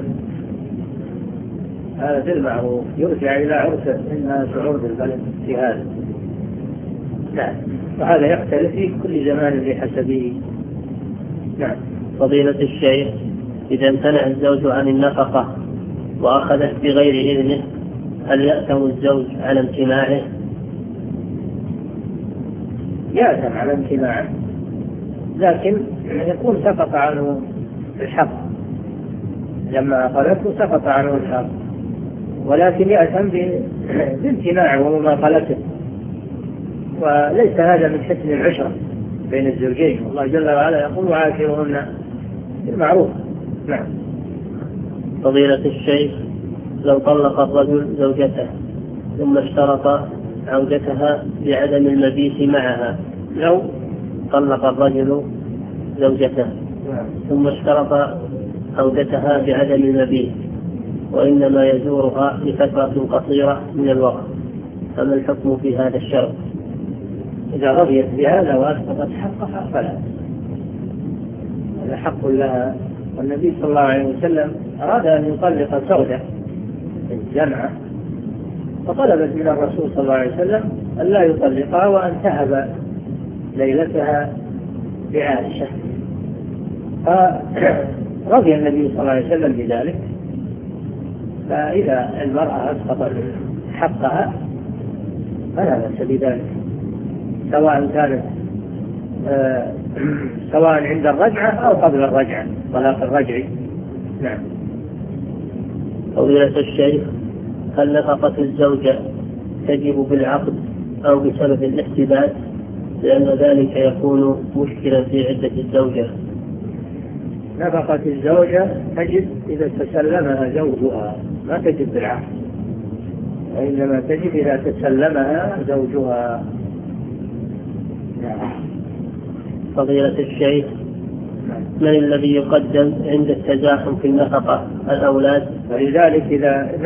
هذا بالمعروف يرجع إلى عرف إنها شعور بالبلد في هذا. نعم. وهذا يختلف في كل زمان بحسبه. نعم. فضيلة الشيخ، إذا امتنع الزوج عن النفقة وأخذت بغير إذنه، هل يأثم الزوج على امتناعه؟ يأثم على امتناعه، لكن يكون سقط عنه الحق، لما أخذته سقط عنه الحق، ولكن يأثم بامتناعه ومماطلته، وليس هذا من حسن العشرة بين الزوجين. الله جل وعلا يقول وعاشرهن بالمعروف. نعم. فضيلة الشيخ، لو طلق الرجل زوجته ثم اشترط عودتها بعدم المبيت معها، لو طلق الرجل زوجته ثم اشترط عودتها بعدم المبيت وإنما يزورها لفترة قصيرة من الوقت، فما الحكم في هذا الشرط؟ إذا رضيت بهذا وأسقطت حقها فلا، هذا حق لها. والنبي صلى الله عليه وسلم أراد أن يطلق سودة الجمعة، فطلبت من الرسول صلى الله عليه وسلم أن لا يطلقها وأن تهب ليلتها بعائشة، فرضي النبي صلى الله عليه وسلم بذلك. فإذا المرأة أسقطت حقها فلا بأس بذلك، سواء كانت سواء عند الرجعة أو قبل الرجعة، طلاق الرجعي. نعم. فضيلة الشيخ، هل نفقة الزوجة تجب بالعقد أو بسبب الاحتباس، لأن ذلك يكون مشكلا في عدة الزوجة؟ نفقة الزوجة تجب إذا تسلمها زوجها، ما تجب بالعقد، وإنما تجب إذا تسلمها زوجها. فضيلة الشيخ، من الذي يقدم عند التزاحم في النفقة؟ الأولاد؟ ولذلك إذا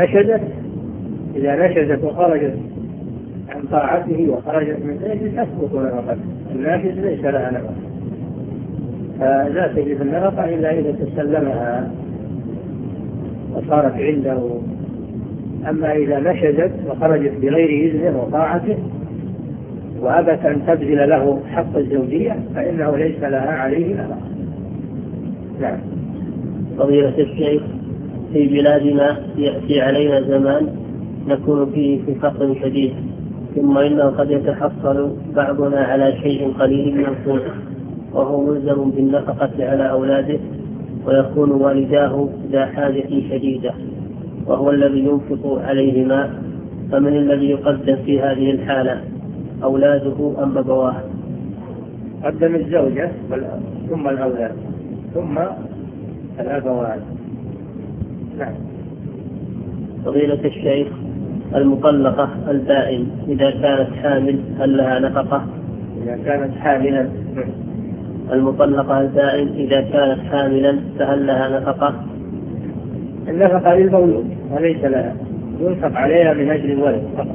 نشزت وخرجت عن طاعته وخرجت من ذلك تسقط نفقته. الناشز ليس لها نفقة، فلا تجب النفقة إلا إذا تسلمها وصارت عنده. أما إذا نشزت وخرجت بغير إذنه وطاعته وأبت أن تبذل له حق الزوجية فإنه ليس لها عليه نفقة. نعم. فضيلة الشيخ، في بلادنا يأتي علينا زمان نكون فيه في فقر شديد، ثم إنه قد يتحصل بعضنا على شيء قليل من القوت وهو ملزم بالنفقة على أولاده، ويكون والداه ذا حاجة شديدة وهو الذي ينفق عليهما، فمن الذي يقدم في هذه الحالة، أولاده أم أبواه؟ قدم الزوجة ثم الأولاد ثم الأبوان. نعم. فضيلة الشيخ، المطلقة البائن إذا كانت حامل هل لها نفقة؟ إذا كانت حاملا. المطلقة البائن إذا كانت حاملا فهل لها نفقة؟ النفقة للمولود وليس لها، ينفق عليها من أجل الولد فقط،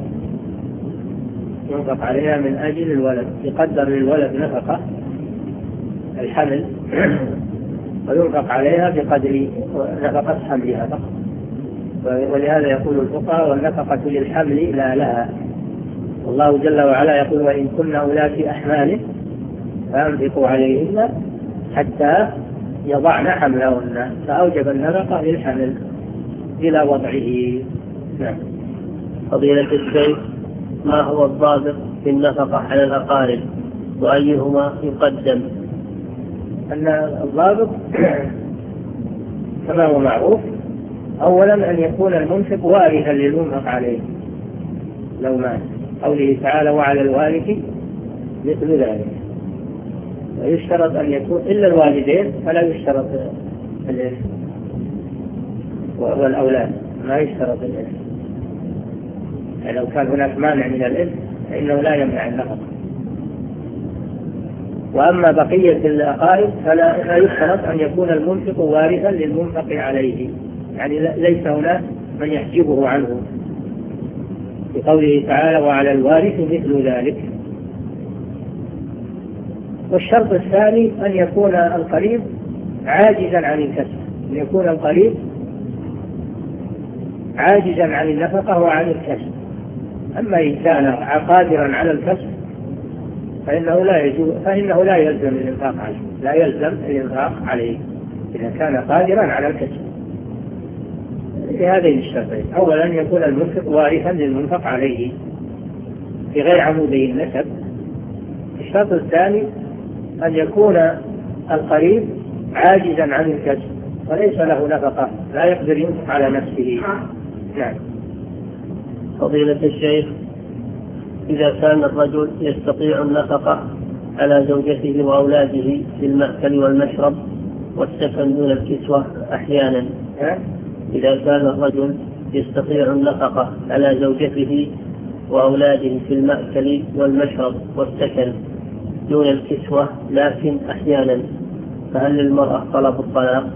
ينفق عليها من أجل الولد، يقدر للولد نفقة الحمل وينفق عليها بقدر نفقة حملها فقط. ولهذا يقول الفقهاء والنفقة للحمل لا لها. والله جل وعلا يقول وإن كن أولاتي أحمال فأنفقوا عليهن حتى يضعن حملهن، فأوجب النفقة للحمل إلى وضعه. نعم. فضيلة الشيخ، ما هو الضابط في النفقة على الأقارب وأيهما يقدم؟ أن الضابط كما هو معروف أولا أن يكون المنفق وارثا للمنفق عليه لو مات، قوله تعالى وعلى الوارث مثل ذلك. ويشترط أن يكون إلا الوالدين فلا يشترط الإرث، والأولاد ما يشترط الإرث، يعني لو كان هناك مانع من الإرث فإنه لا يمنع النفقة. وأما بقية الأقارب فلا يشترط أن يكون المنفق وارثا للمنفق عليه، يعني ليس هناك من يحجبه عنه، بقوله تعالى وعلى الوارث مثل ذلك. والشرط الثاني أن يكون القريب عاجزا عن الكسب، أن يكون القريب عاجزا عن النفقة وعن الكسب. أما إن كان قادرا على الكسب فإنه لا يلزم الإنفاق عليه، لا يلزم الإنفاق عليه إذا كان قادرا على الكسب. بهذين الشرطين، أولا أن يكون المنفق وارثا للمنفق عليه في غير عمودي النسب. الشرط الثاني أن يكون القريب عاجزا عن الكسب وليس له نفقة، لا يقدر ينفق على نفسه. نعم. فضيلة الشيخ، إذا كان الرجل يستطيع النفقة على زوجته وأولاده في المأكل والمشرب والسكن دون الكسوة أحيانا، إذا كان الرجل يستطيع النفقة على زوجته وأولاده في المأكل والمشرب والسكن دون الكسوة لكن أحيانا، فهل للمرأة طلب الطلاق؟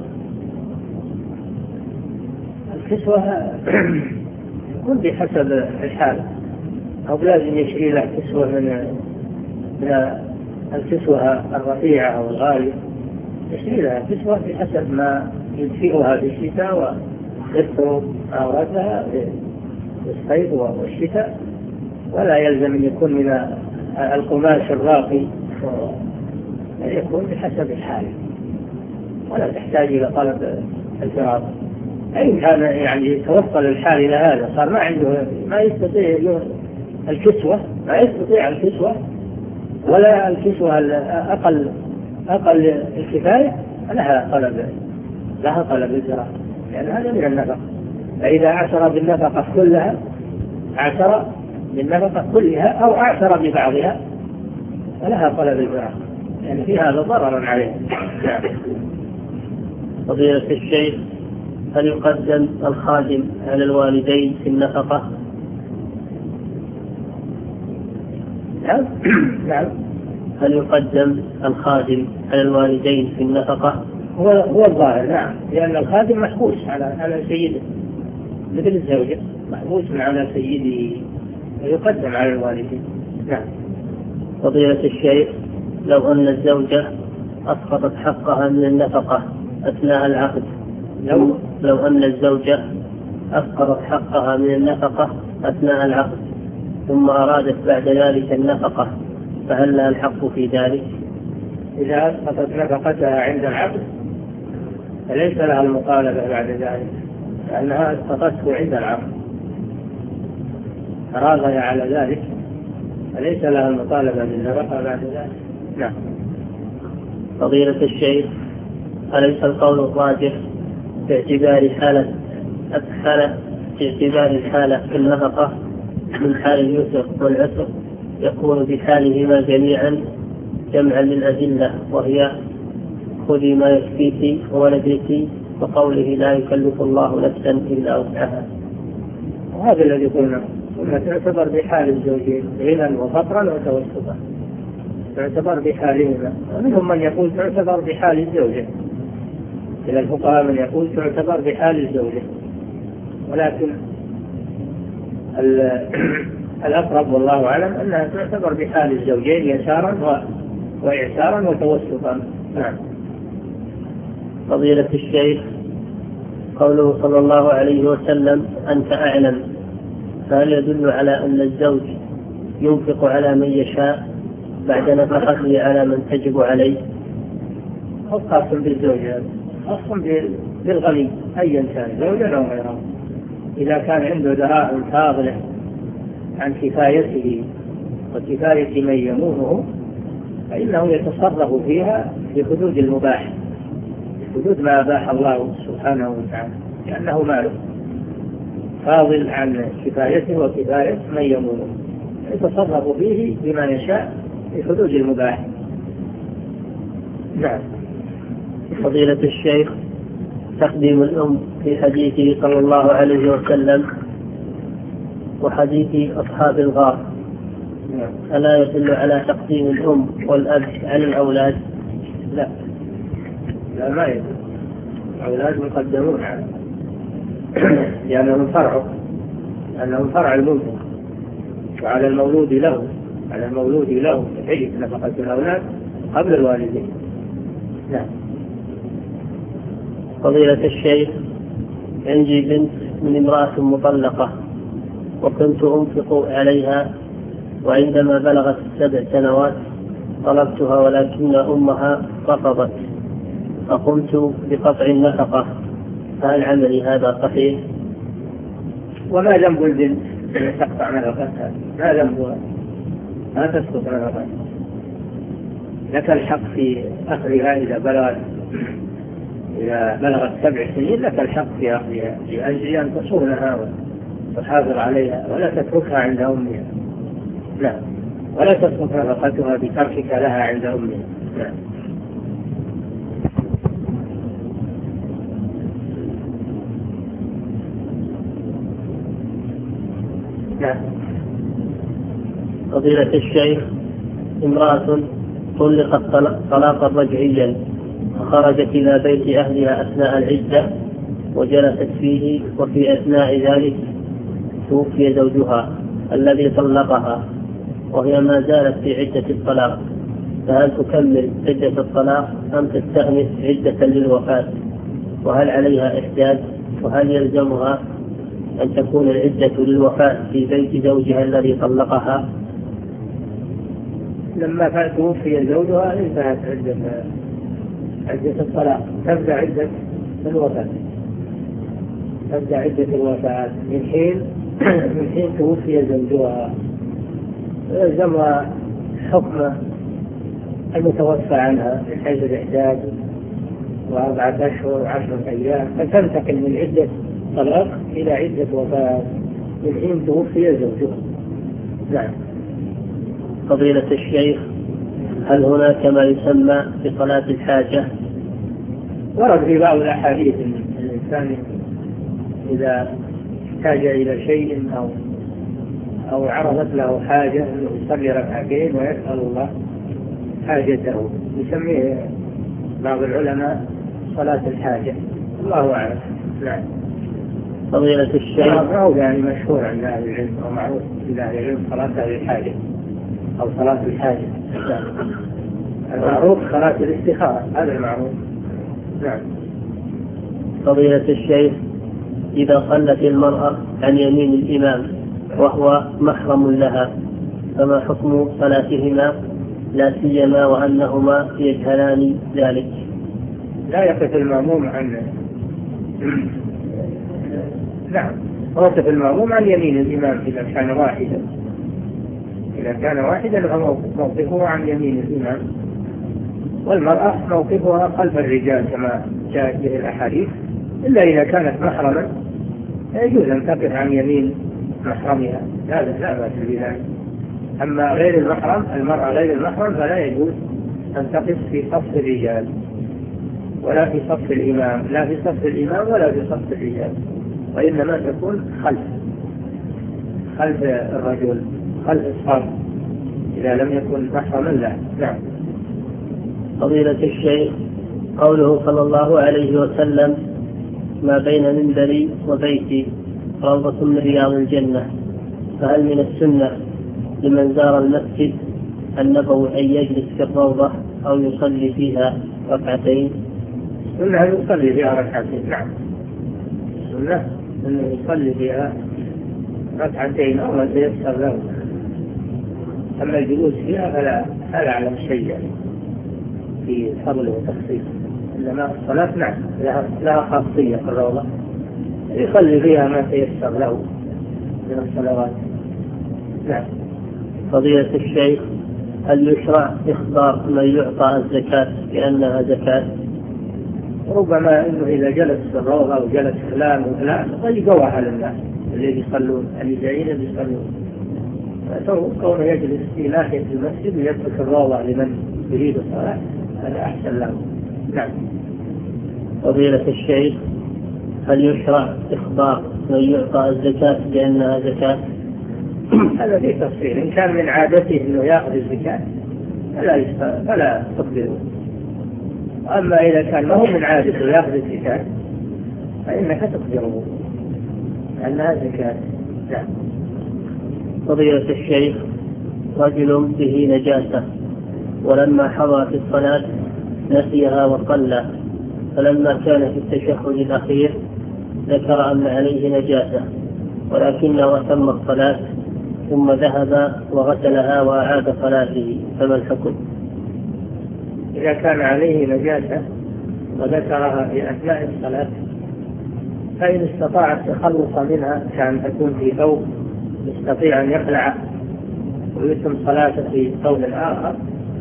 الكسوة يكون بحسب الحال، أو لازم يشري له كسوة من الكسوة الرفيعة أو الغالية، يشري لها كسوة بحسب ما يدفئها في الشتاء ويستر عورتها في الصيف والشتاء، ولا يلزم أن يكون من القماش الراقي، يكون بحسب الحال ولا تحتاج إلى طلب الفراغ. أي كان يعني توصل الحال إلى هذا، صار ما يستطيع الكسوة، ما يستطيع الكسوة ولا الكسوة أقل الكفاية، لها طلب الفراغ، لأن هذا من النفقة. فإذا اعترى بالنفقة كلها، اعترى بالنفقة كلها أو اعترى ببعضها فلها طلب الفراغ، يعني في هذا ضرر عليه. فضيلة الشيخ، هل يقدم الخادم على الوالدين في النفقة؟ نعم. هل يقدم الخادم على الوالدين في النفقة؟ هو الظاهر، نعم، لأن الخادم محبوس على سيده مثل الزوجة، محبوس على سيده ويقدم على الوالدين. نعم. فضيلة الشيخ، لو أن الزوجة أسقطت حقها من النفقة أثناء العقد، لو أن الزوجة أسقطت حقها من النفقة أثناء العقد ثم أرادت بعد ذلك النفقة، فهل لها الحق في ذلك؟ إذا أسقطت نفقتها عند العقد فليس لها المطالبة بعد ذلك، لأنها أسقطته عند العقد، راغب على ذلك، فليس لها المطالبة بالنفقة بعد ذلك. نعم. فضيلة الشيخ، أليس القول الراجح باعتبار الحالة في النفقة من حال اليسر والعسر يكون بحالهما جميعا جمعا للأدلة، وهي خذي ما يكفيك وولدك وقوله لا يكلف الله نفسا إلا وسعها. وهذا الذي قلنا تعتبر بحال الزوجين غنى وفقرا وتوسطا، تعتبر بحالهما. منهم من يقول تعتبر بحال الزوجة، إلى الفقهاء من يقول تعتبر بحال الزوجة، ولكن الأقرب والله أعلم أنها تعتبر بحال الزوجين يسارا وإعسارا وتوسطا. نعم. فضيلة الشيخ، قوله صلى الله عليه وسلم أنت أعلم، فهل يدل على أن الزوج ينفق على من يشاء بعد نفقته على من تجب عليه؟ خاص بالزوجة، خاص بالغني أيا كان زوجا أو غيره، إذا كان عنده دراهم فاضلة عن كفايته وكفاية من يمونه فإنه يتصرف فيها في حدود المباح، في حدود ما أباح الله سبحانه وتعالى، لأنه ماله فاضل عن كفايته وكفاية من يمونه، يتصرف فيه بما يشاء في حدود المباح. نعم. فضيلة الشيخ، تقديم الأم في حديثه صلى الله عليه وسلم وحديث أصحاب الغار ألا يدل على تقديم الأم والأب على الأولاد؟ لا ما يدل، الأولاد مقدمون لأنهم فرع المنفق، وعلى المولود له تجب نفقة الأولاد قبل الوالدين. نعم. فضيلة الشيخ، عندي بنت من امرأة مطلقة وكنت أنفق عليها، وعندما بلغت 7 سنوات طلبتها ولكن أمها رفضت، فقمت بقطع النفقة، فهل عملي هذا صحيح؟ وما ذنب البنت تقطع نفقتها؟ ما ذنبها؟ ما تسقط نفقتها، لك الحق في أخذها إذا بلغت 7 سنين، لك الحق في أخذها لأجل أن تصونها وتحافظ عليها ولا تتركها عند أمها. لا، ولا تسقط نفقتها بتركك لها عند أمها. لا. نعم. فضيلة الشيخ، امرأة طلقت طلاقا رجعيا وخرجت إلى بيت أهلها أثناء العدة وجلست فيه، وفي أثناء ذلك توفي زوجها الذي طلقها وهي ما زالت في عدة الطلاق، فهل تكمل عدة الطلاق أم تستأنف عدة للوفاة؟ وهل عليها إحداث؟ وهل يلزمها أن تكون العدة للوفاة في بيت زوجها الذي طلقها؟ لما توفي زوجها انتهت عدة الطلاق، تبدأ عدة الوفاة من حين توفي زوجها، يلزمها حكم المتوفى عنها من حيث الإحداث 4 أشهر و10 أيام، فتنتقل من عدة طلاق إلى عدة وفاة من حين توفي زوجها. نعم. فضيلة الشيخ، هل هناك ما يسمى بصلاة الحاجة؟ ورد في بعض الأحاديث أن الإنسان إذا احتاج إلى شيء أو عرضت له حاجة أنه يصلي ركعتين ويسأل الله حاجته، يسميه بعض العلماء صلاة الحاجة، الله أعلم. نعم. فضيلة الشيخ، هو يعني مشهور عند أهل العلم ومعروف عند أهل العلم صلاة أهل الحاجة أو صلاة الحاجة. المعروف صلاة الاستخارة، هذا المعروف. نعم. فضيلة الشيخ، إذا صلت المرأة عن يمين الإمام وهو محرم لها فما حكم صلاتهما، لا سيما وأنهما يجهلان ذلك؟ لا يقف المأموم عن نعم، موقف المأموم عن يمين الإمام إذا كان واحدا فموقفه عن يمين الإمام، والمرأة موقفها خلف الرجال كما جاءت به الأحاديث، إلا إذا كانت محرما يجوز أن تقف عن يمين محرمها، لا بأس بذلك. أما غير المحرم، المرأة غير المحرم، فلا يجوز أن تقف في صف الرجال، ولا في صف الإمام، لا في صف الإمام ولا في صف الرجال، وإنما تكون خلف الرجل، خلف الصف إذا لم يكن محرما له. نعم. فضيلة الشيخ، قوله صلى الله عليه وسلم: ما بين منبري وبيتي روضة من رياض الجنة، فهل من السنة لمن زار المسجد النبوي أن يجلس في الروضة أو يصلي فيها ركعتين؟ السنة أن يصلي فيها ركعتين. نعم، السنة أن يصلي فيها ركعتين أو ما تيسر له. أما الجلوس فيها فلا أعلم شيء في فضل وتخصيص، إنما الصلاة نعم لها خاصية في الروضة، يصلي فيها ما تيسر له من الصلوات. نعم. فضيلة الشيخ، هل يشرع إخبار من يعطى الزكاة بأنها زكاة؟ ربما إنه إذا جلس في الروضة وجلس فلان وفلان يقوى على الناس اللي يصلون، اللي جايين اللي يصلون، كونه يجلس في ناحية المسجد ويترك الروضة لمن يريد الصلاة هذا أحسن له. نعم. فضيلة الشيخ، هل يشرع إخبار من يعطى الزكاة بأنها زكاة؟ هذا في تفصيل، إن كان من عادته أنه يأخذ الزكاة فلا تقبله، أما إذا كان ما هو من عادته يأخذ الزكاة فإنك تقبله أنها زكاة. نعم. فضيلة الشيخ، رجل به نجاسة ولما حضر في الصلاة نسيها وصلى، فلما كان في التشهد الأخير ذكر أن عليه نجاسة ولكنه أتم الصلاة ثم ذهب وغسلها وأعاد صلاته، فما الحكم؟ إذا كان عليه نجاسة وذكرها في أثناء الصلاة فإن استطاع التخلص منها كان تكون في ثوب يستطيع أن يخلع ويتم صلاته في ثوب آخر،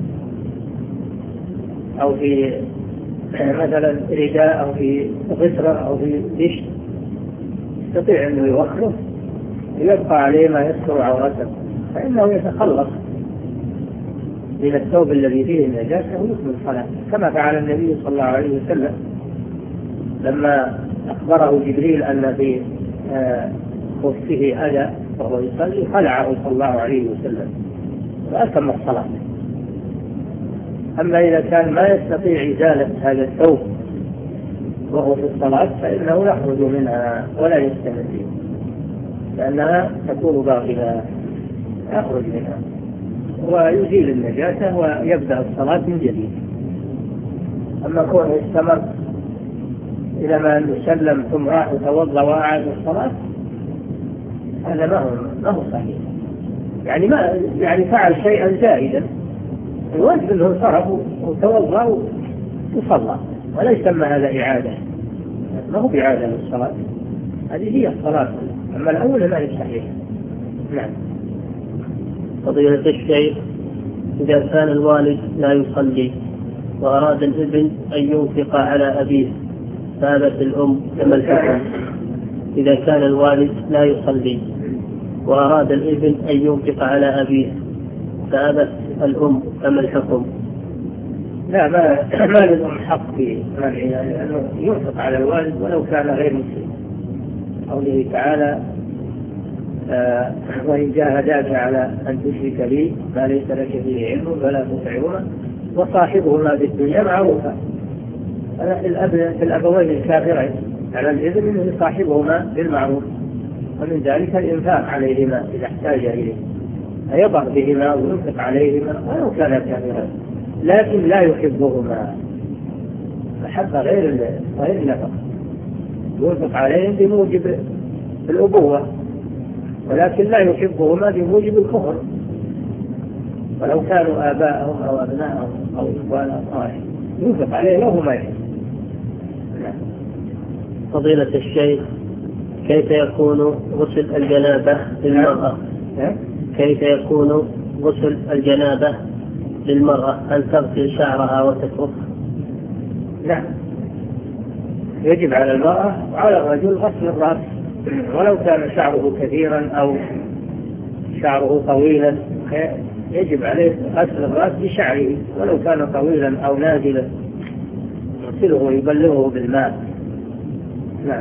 أو في مثلا رداء أو في غسرة أو في دشت يستطيع أنه يوخره ويبقى عليه ما يستر عورته، فإنه يتخلص من الثوب الذي فيه النجاسة ويكمل الصلاة، كما فعل النبي صلى الله عليه وسلم لما أخبره جبريل أن في خفه أذى وهو يصلي خلعه صلى الله عليه وسلم وأتم الصلاة. أما إذا كان ما يستطيع إزالة هذا الثوب وهو في الصلاة فإنه يخرج منها ولا يستمر فيها لأنها تكون باطلة، يخرج منها ويزيل النجاسة ويبدأ الصلاة من جديد. أما كونه استمر إلى ما يسلم ثم راح يتوضأ وأعاد الصلاة هذا ما هو صحيح، يعني فعل شيئا زائدا، الواجب أنه صرف وتوضأ وصلى ولا يسمى هذا إعادة، ما هو إعادة للصلاة، هذه هي الصلاة، أما الأول ما هي صحيح. نعم. فضيلة الشيخ، إذا كان الوالد لا يصلي وأراد الابن أن ينفق على أبيه فابت الأم كما الحكم؟ إذا كان الوالد لا يصلي وأراد الابن أن ينفق على أبيه فابت الأم كما الحكم؟ لا، ما لهم حق في منعها، لأنه ينفق على الوالد ولو كان غير مسلم. قوله تعالى: وإن جاهداك على أن تشرك بي ما ليس لك به علم فلا تطعهما وصاحبهما في الدنيا معروفا. في الأبوين الكافرين على الإذن أن يصاحبهما بالمعروف، ومن ذلك الإنفاق عليهما إذا احتاج إليه، فيضع بهما وينفق عليهما ولو كان كافرين، لكن لا يحبهما محبة غير النفق، ينفق عليهم بموجب الأبوة ولكن لا يحبهما بموجب الكفر، ولو كانوا آباءهم أو أبناءهم أو إخوانهم ينفق عليه له ما يحب. فضيلة الشيخ، كيف يكون غسل الجنابة للمرأة؟ كيف يكون غسل الجنابة للمرأة؟ هل تغسل شعرها وتترك؟ نعم، يجب على المرأة وعلى الرجل غسل الرأس ولو كان شعره كثيرا أو شعره طويلا، يجب عليه غسل الرأس بشعره ولو كان طويلا أو نازلا. يغسله ويبلغه بالماء. نعم.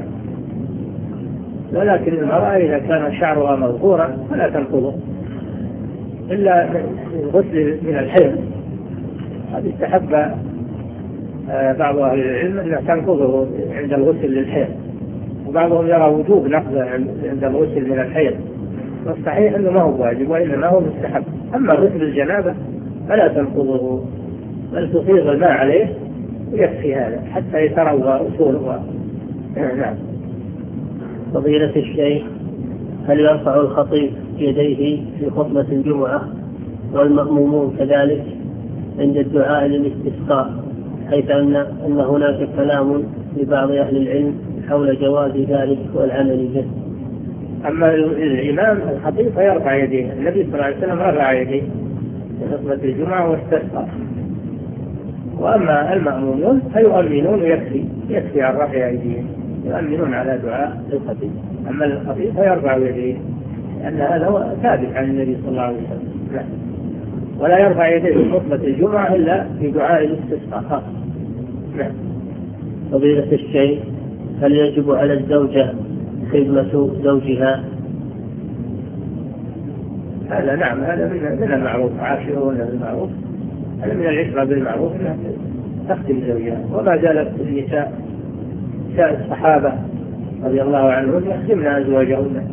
ولكن المرأة إذا كان شعرها مغفورا فلا تنقضه إلا الغسل من الحيض. هذا استحب بعض أهل العلم أن تنقضه عند الغسل للحيض، وبعضهم يرى وجوب نقضه عند الغسل من الحيض، والصحيح أنه ما هو واجب وإنما هو مستحب. أما غسل الجنابة فلا تنقضه، بل تفيض الماء عليه ويكفي هذا حتى يتروى أصوله. نعم. فضيلة الشيخ، هل يرفع الخطيب يديه في خطبة الجمعة والمأمومون كذلك عند الدعاء للاستسقاء، حيث أن هناك كلام لبعض أهل العلم حول جواز ذلك والعمل به؟ أما الإمام الخطيب فيرفع يديه، النبي صلى الله عليه وسلم رفع يديه في خطبة الجمعة واستسقى. وأما المأمومون فيؤمنون يكفي عن رفع أيديهم، يؤمنون على دعاء الخطيب. أما الخطيب فيرفع يديه لأن هذا هو ثابت عن النبي صلى الله عليه وسلم. لا. ولا يرفع يديه في خطبة الجمعة إلا في دعاء الاستسقاء خاص. نعم. فضيلة الشيخ، هل يجب على الزوجة خدمة زوجها؟ هذا نعم، هذا من المعروف، عاشرون بالمعروف، هذا من العشرة بالمعروف أنها تخدم زوجها. وما زالت النساء الصحابة رضي الله عنهم يخدمن أزواجهن،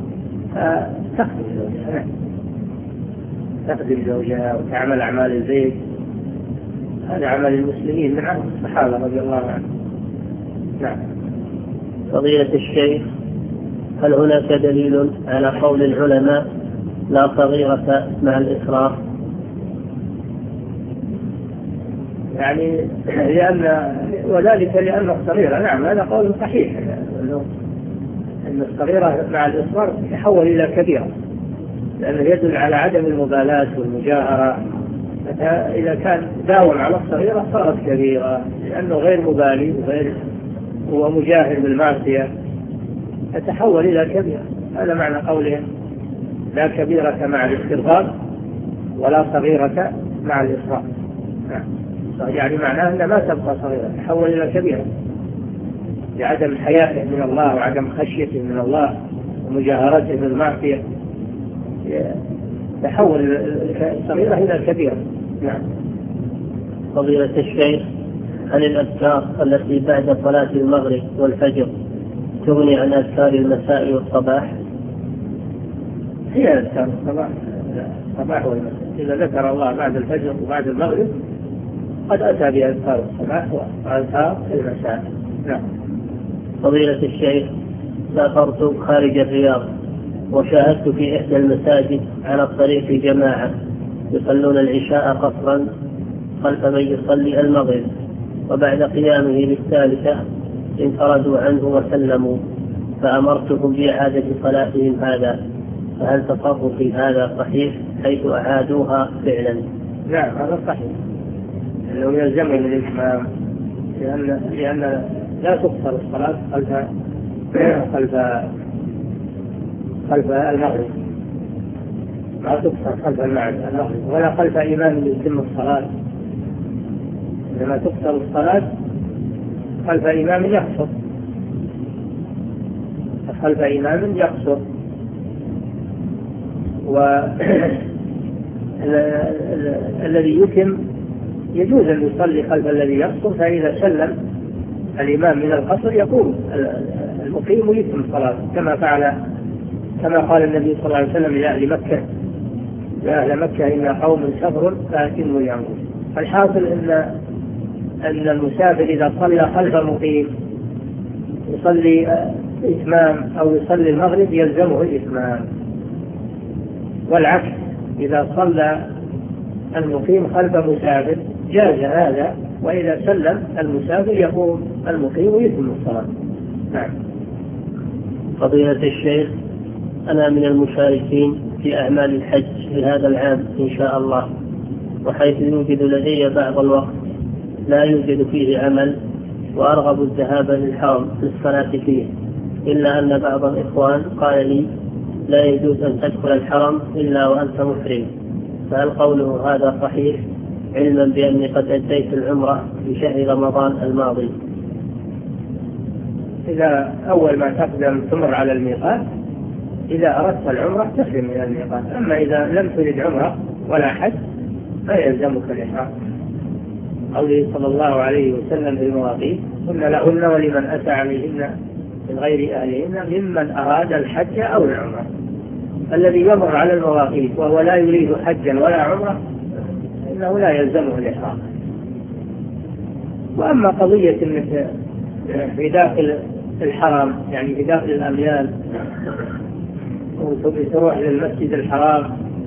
تخدم زوجها وتعمل أعمال البيت. هذا عمل المسلمين من عهد الصحابة رضي الله عنهم. نعم. فضيلة الشيخ، هل هناك دليل على قول العلماء لا صغيرة مع الإسراف؟ يعني وذلك لأن الصغيرة، نعم هذا قول صحيح، أن الصغيرة مع الإصرار تحول إلى كبيرة، لأنه يدل على عدم المبالاة والمجاهرة. إذا كان داوم على الصغيرة صارت كبيرة، لأنه غير مبالي هو مجاهر بالمعصية، تتحول إلى كبيرة. هذا معنى قولهم لا كبيرة مع الاسترغاب ولا صغيرة مع الإصرار. يعني معناه أنها ما تبقى صغيرة، تحول إلى كبيرة لعدم حياته من الله وعدم خشيته من الله ومجاهرته بالمعصية، تحول الصغيرة إلى كبيرة. نعم. فضيلة الشيخ، هل الأذكار التي بعد صلاة المغرب والفجر تغني عن أذكار المساء والصباح؟ هي أذكار الصباح والمساء، إذا ذكر الله بعد الفجر وبعد المغرب قد أتى بأذكار الصباح وأذكار المساء. نعم. فضيلة الشيخ، سافرت خارج الرياض وشاهدت في إحدى المساجد على الطريق جماعة يصلون العشاء قصرا خلف من يصلي المغرب، وبعد قيامه للثالثة انفردوا عنه وسلموا، فأمرتهم بإعادة صلاتهم هذا، فهل تصرفي هذا صحيح حيث أعادوها فعلا؟ نعم هذا صحيح، لو يلزم الإمام، لأن لا تقصر الصلاة خلف المغرب، ما تقصر خلف المغرب ولا خلف إمام يتم الصلاة، لما تقصر الصلاة خلف إمام يقصر، خلف إمام يقصر. والذي يتم يجوز أن يصلي خلف الذي يقصر، فإذا سلم الإمام من القصر يقوم المقيم ويتم الصلاة، كما قال النبي صلى الله عليه وسلم لأهل مكة: يا أهل مكة إن قوم سفر فأتموا اليوم. فالحاصل أن المسافر إذا صلى خلف المقيم يصلي إتمام أو يصلي المغرب يلزمه الإتمام، والعكس إذا صلى المقيم خلف مسافر جاز هذا، وإذا سلم المسافر يقوم المقيم ويتم الصلاة. نعم. فضيلة الشيخ، أنا من المشاركين في أعمال الحج في هذا العام إن شاء الله، وحيث يوجد لدي بعض الوقت لا يوجد فيه عمل وأرغب الذهاب للحرم للصلاة فيه، إلا أن بعض الإخوان قال لي لا يجوز أن تدخل الحرم إلا وأنت محرم، فهل قوله هذا صحيح علما بأني قد أديت العمرة في شهر رمضان الماضي. إذا أول ما تقدم تمر على الميقات، إذا أردت العمرة تحرم من الميقات. أما إذا لم ترد عمرة ولا حج لا يلزمك الإحرام. قوله صلى الله عليه وسلم بالمواقيت: قلنا لهن ولمن أتى عليهن من غير أهلهن ممن أراد الحج أو العمرة. الذي يمر على المواقيت وهو لا يريد حجا ولا عمرة إنه لا يلزمه الإحرام. وأما قضية أنك في داخل الحرم، يعني في داخل الأميال، وتروح للمسجد الحرام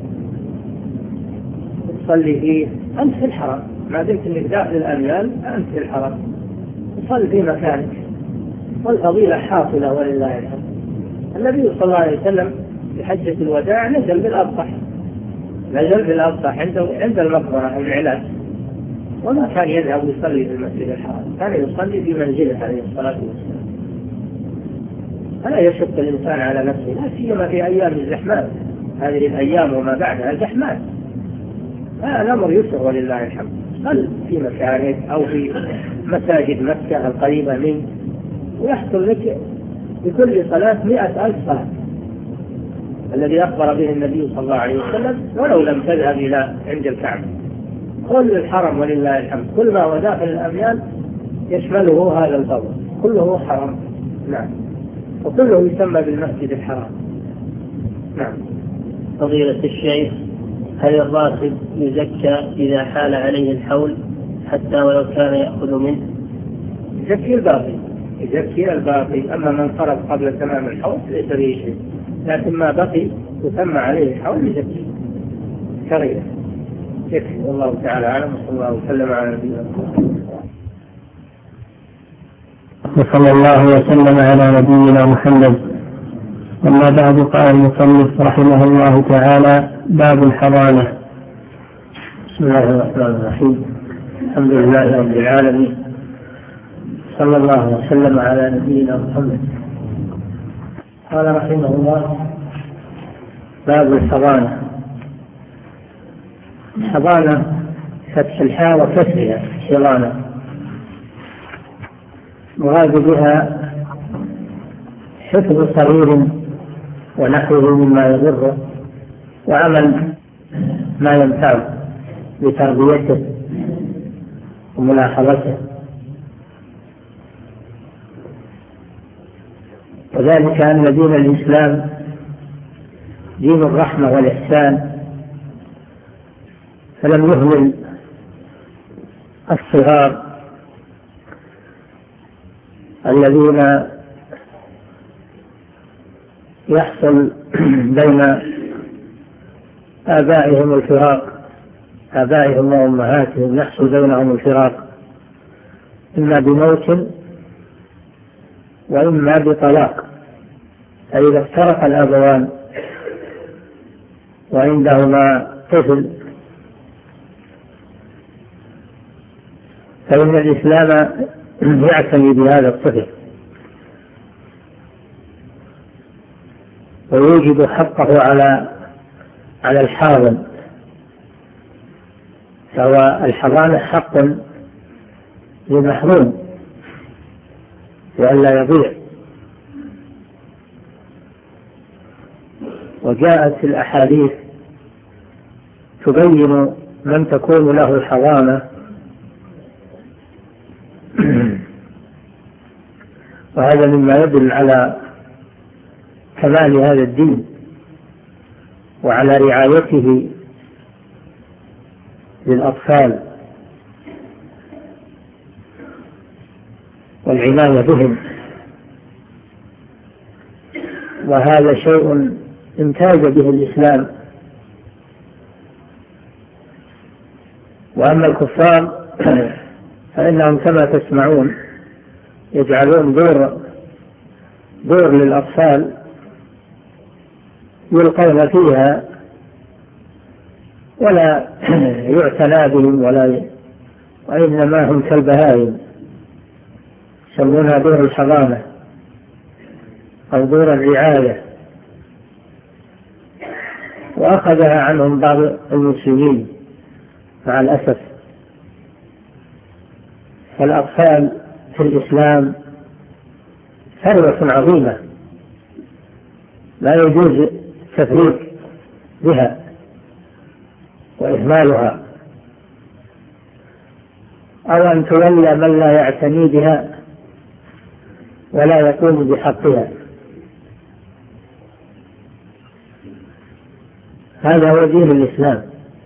تصلي فيه، أنت في الحرم ما دمت أنك داخل الأميال، أنت في الحرم تصلي في مكانك والفضيلة حاصلة ولله الحمد. النبي صلى الله عليه وسلم في حجة الوداع نزل بالأبطح عند المقبرة العلاج، وما كان يذهب يصلي في المسجد الحرام، كان يصلي في منزله عليه الصلاة والسلام. فلا يشق الإنسان على نفسه، لا سيما في أيام الزحمات. هذه الأيام وما بعدها زحمات، الأمر يسر ولله الحمد. صل في مكانك أو في مساجد مكة القريبة منك، ويحصل لك بكل صلاة 100,000 صلاة الذي أخبر به النبي صلى الله عليه وسلم، ولو لم تذهب إلى عند الكعبة. كل الحرم ولله الحمد، كل ما هو داخل الأميال يشمله هذا الفضل، كله حرم. نعم، وكله يسمى بالمسجد الحرام. نعم. فضيلة الشيخ، هل الراكب يزكى إذا حال عليه الحول حتى ولو كان يأخذ منه؟ يزكي الباقي. أما من خرج قبل تمام الحول ليس به شيء، لكن ما بقي يسمى عليه الحول يزكي شريعة. يكفي. والله تعالى أعلم، وصلى الله وسلم على نبينا محمد. وصلى الله وسلم على نبينا محمد. أما بعد، قال المصنف رحمه الله تعالى: باب الحضانة. بسم الله الرحمن الرحيم. الحمد لله رب العالمين، صلى الله وسلم على نبينا محمد. قال رحمه الله: باب الحضانة. الحضانة فتح الحاء وكسرها حضانة، مراد بها حفظ صغير ونحوه مما يضره، وعمل ما ينفعه بتربيته وملاحظته، وذلك أن دين الإسلام دين الرحمة والإحسان، فلم يهمل الصغار الذين يحصل بين آبائهم الفراق، آبائهم وأمهاتهم يحصل بينهم الفراق، إما بموت وإما بطلاق. فإذا افترق الأبوان وعندهما طفل فإن الإسلام يعتني بهذا الطفل ويوجد حقه على الحاضن، فهو الحضانة حق للمحروم لئلا يضيع. وجاءت الأحاديث تبين من تكون له الحضانة، وهذا مما يدل على كمال هذا الدين وعلى رعايته للأطفال والعناية بهم، وهذا شيء امتاز به الإسلام. وأما الكفار فإنهم كما تسمعون يجعلون دور للأطفال يلقون فيها ولا يعتنى بهم وإنما هم كالبهائم، يسمونها دور الحضانة أو دور الرعاية، وأخذها عنهم بعض المسلمين مع الأسف. والأطفال في الإسلام ثروة عظيمة لا يجوز التفريط بها وإهمالها، أو أن تولى من لا يعتني بها ولا يقوم بحقها. هذا هو دين الإسلام.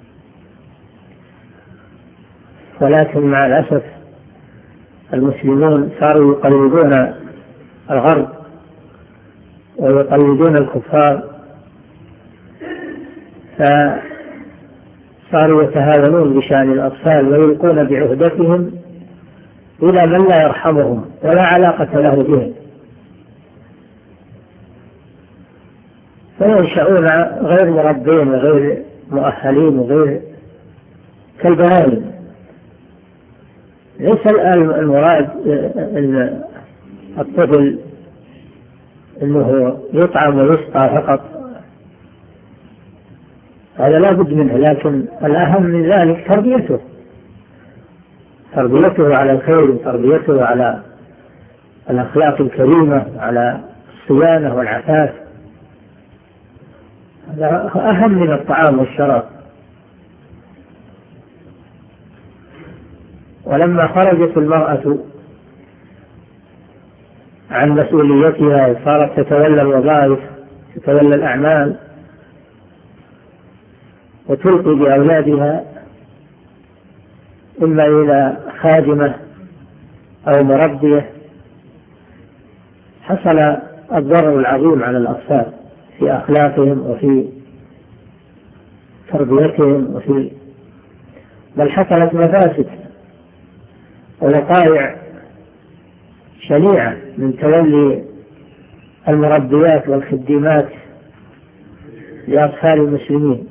ولكن مع الأسف المسلمون صاروا يقلدون الغرب ويقلدون الكفار، فصاروا يتهاونون بشأن الأطفال ويلقون بعهدتهم إلى من لا يرحمهم ولا علاقة له بهم، فينشأون غير مربين وغير مؤهلين وغير كالبهائم. ليس المراد الطفل أنه يطعم ويسقى فقط، هذا لا بد منه، لكن الأهم من ذلك تربيته على الخير وتربيته على الأخلاق الكريمة، على الصيانة والعفاف. هذا أهم من الطعام والشراب. ولما خرجت المرأة عن مسؤوليتها صارت تتولى الوظائف، تتولى الأعمال، وتلقي بأولادها إما إلى خادمة أو مربية، حصل الضرر العظيم على الأطفال في أخلاقهم وفي تربيتهم، بل حصلت مفاسد ووقائع شنيعة من تولي المربيات والخدمات لأطفال المسلمين.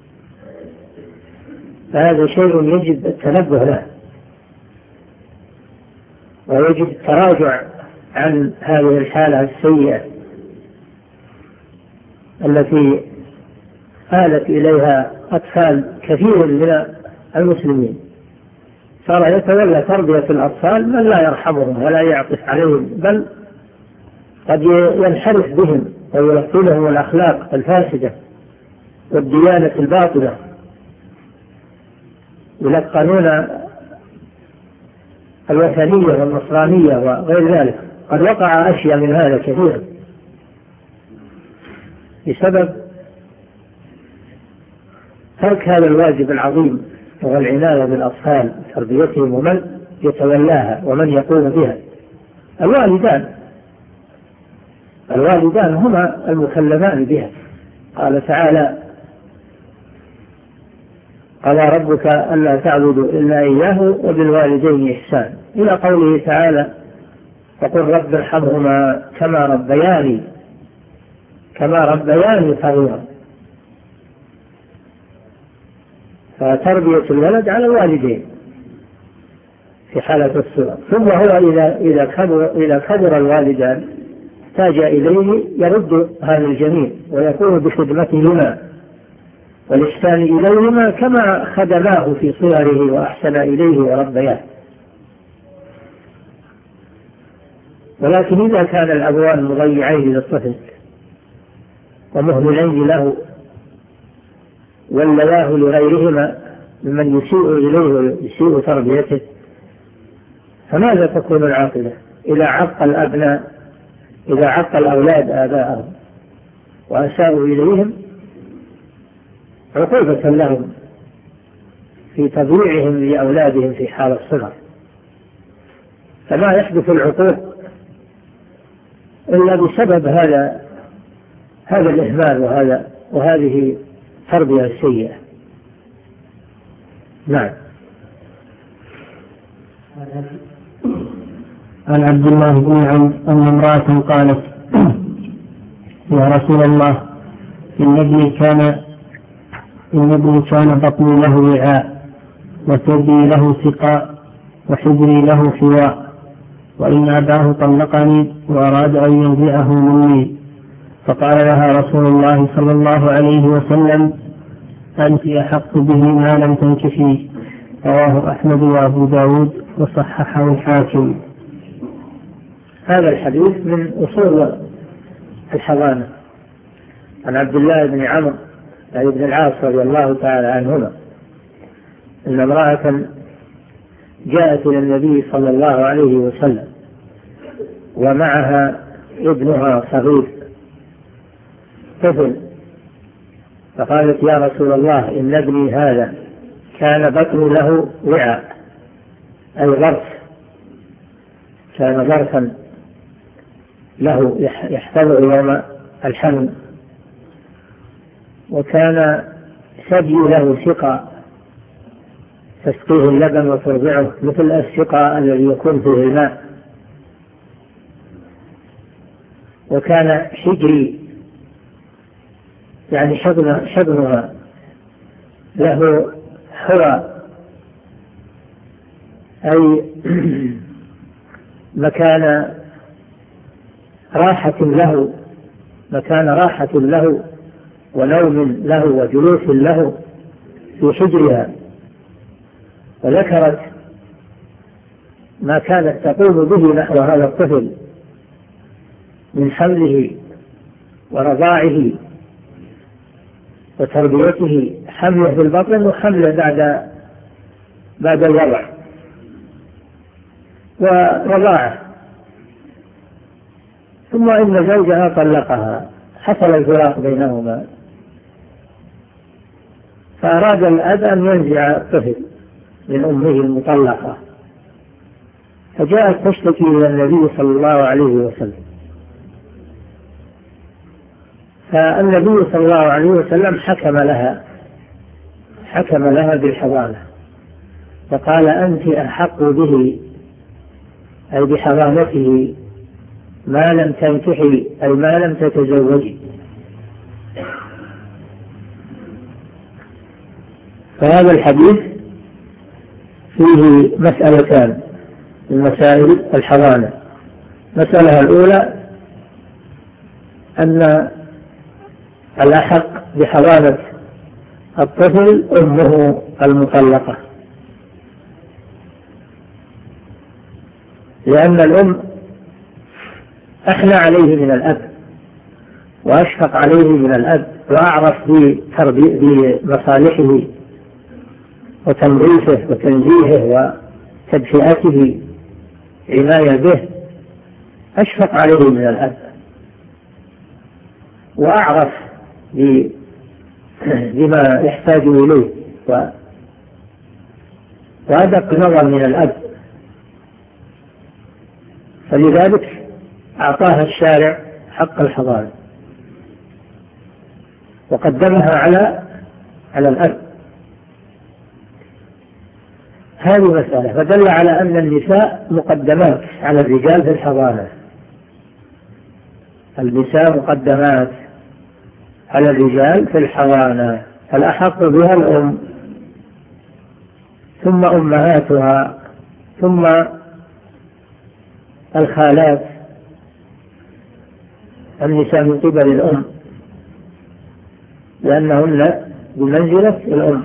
فهذا شيء يجب التنبه له، ويجب التراجع عن هذه الحالة السيئة التي آلت إليها أطفال كثير من المسلمين. صار يتولى تربية الأطفال من لا يرحمهم ولا يعطف عليهم، بل قد ينحرف بهم ويلقنهم الأخلاق الفاسدة والديانة الباطلة، يلقنون الوثنية والنصرانية وغير ذلك. قد وقع أشياء من هذا كثيرا بسبب ترك هذا الواجب العظيم، وهو العناية بالأطفال، تربيتهم ومن يتولاها ومن يقوم بها. الوالدان هما المكلفان بها. قال تعالى: قضى ربك ألا تعبدوا إلا إياه وبالوالدين إحسان، إلى قوله تعالى: وقل رب ارحمهما كما ربياني صغيرا. فتربية الولد على الوالدين في حالة الصغر، ثم هو إذا كبر الوالدان احتاج إليه يرد هذا الجميل ويكون بخدمتهما والإحسان إليهما كما خدماه في صغره وأحسن إليه وربياه. ولكن إذا كان الأبوان مضيعين للطفل ومهملين له ولواه لغيرهما ممن يسيء إليه ويسيء تربيته، فماذا تكون العاقبة؟ إذا عق الأولاد آباءهم وأساءوا إليهم عقوبة لهم في تضييعهم لأولادهم في حال الصغر. فما يحدث العقوق إلا بسبب هذا الإهمال وهذه التربية السيئة. نعم. عن عبد الله بن عمرو أن امرأة قالت: يا رسول الله، إن ابني كان بطني له وعاء، وثدي له سقاء، وحجري له فواء، وإن أباه طلقني وأراد أن ينزعه مني. فقال لها رسول الله صلى الله عليه وسلم: أنت أحق به ما لم تنكحي، رواه أحمد وأبو داود وصححه الحاكم. هذا الحديث من أصول الحضانة عن عبد الله بن عمرو بن العاص رضي الله تعالى عنهما أن امرأة جاءت إلى النبي صلى الله عليه وسلم ومعها ابنها صغير طفل، فقالت: يا رسول الله، إن ابني هذا كان بطني له وعاء، أي ظرف، كان ظرفا له يحفظه يوم الحمل، وكان ثدي له سقاء تسقيه اللبن وترضعه مثل السقاء الذي يكون فيه الماء، وكان حجري يعني شبنها له حوى، أي مكان راحة له ونوم له وجلوس له في حجرها. وذكرت ما كانت تقوم به نحو هذا الطفل من حمله ورضاعه وتربيته، حمله في البطن وحمله بعد الوضع ورضاعه. ثم إن زوجها طلقها، حصل الفراق بينهما، فأراد الأب أن ينزع الطفل من أمه المطلقة، فجاءت تشتكي إلى النبي صلى الله عليه وسلم، فالنبي صلى الله عليه وسلم حكم لها بالحضانة، فقال: أنت أحق به، أي بحضانته، ما لم تنكحي، أي ما لم تتزوجي. فهذا الحديث فيه مسألتان من مسائل الحضانة. المسألة الأولى أن الأحق بحضانة الطفل أمه المطلقة، لأن الأم أحنى عليه من الأب وأشفق عليه من الأب وأعرف بمصالحه وتنظيفه وتنزيهه وتدفئته، عناية به، أشفق عليه من الأب وأعرف بما يحتاج إليه وأدق نظر من الأب، فلذلك أعطاها الشارع حق الحضانة وقدمها على الأب. هذه مسألة، فدل على أن النساء مقدمات على الرجال في الحضانة. النساء مقدمات على الرجال في الحضانة، فالأحق بها الأم، ثم أمهاتها، ثم الخالات، النساء من قبل الأم لأنهن بمنزلة الأم،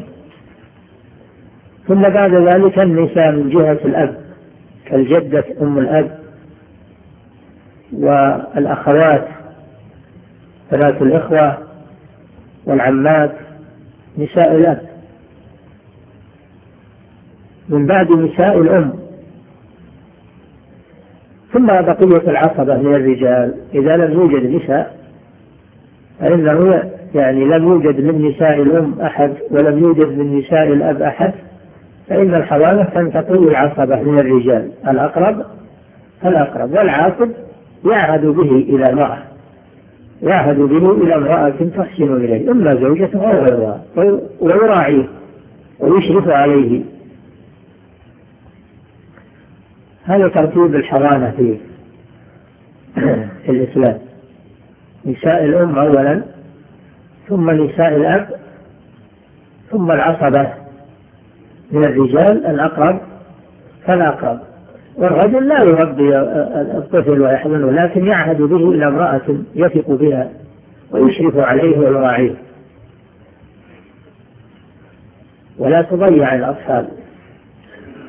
ثم بعد ذلك النساء من جهة الأب كالجدة أم الأب، والأخوات ثلاث الإخوة، والعمات نساء الأب، من بعد نساء الأم، ثم بقية العصبة من الرجال. إذا لم يوجد نساء فإنه يعني لم يوجد من نساء الأم أحد ولم يوجد من نساء الأب أحد، فإن الحضانة تنتقل العصبة من الرجال الأقرب فالأقرب، والعاصب يعهد به إلى امرأة تحسن إليه، إما زوجته أو غيرها، ويراعيه ويشرف عليه. هذا ترتيب الحضانة في الإسلام: نساء الأم أولا، ثم نساء الأب، ثم العصبة من الرجال الأقرب فالأقرب. والرجل لا يربي الطفل ويحضنه، لكن يعهد به إلى امرأة يثق بها ويشرف عليه ويراعيه، ولا تضيع الأطفال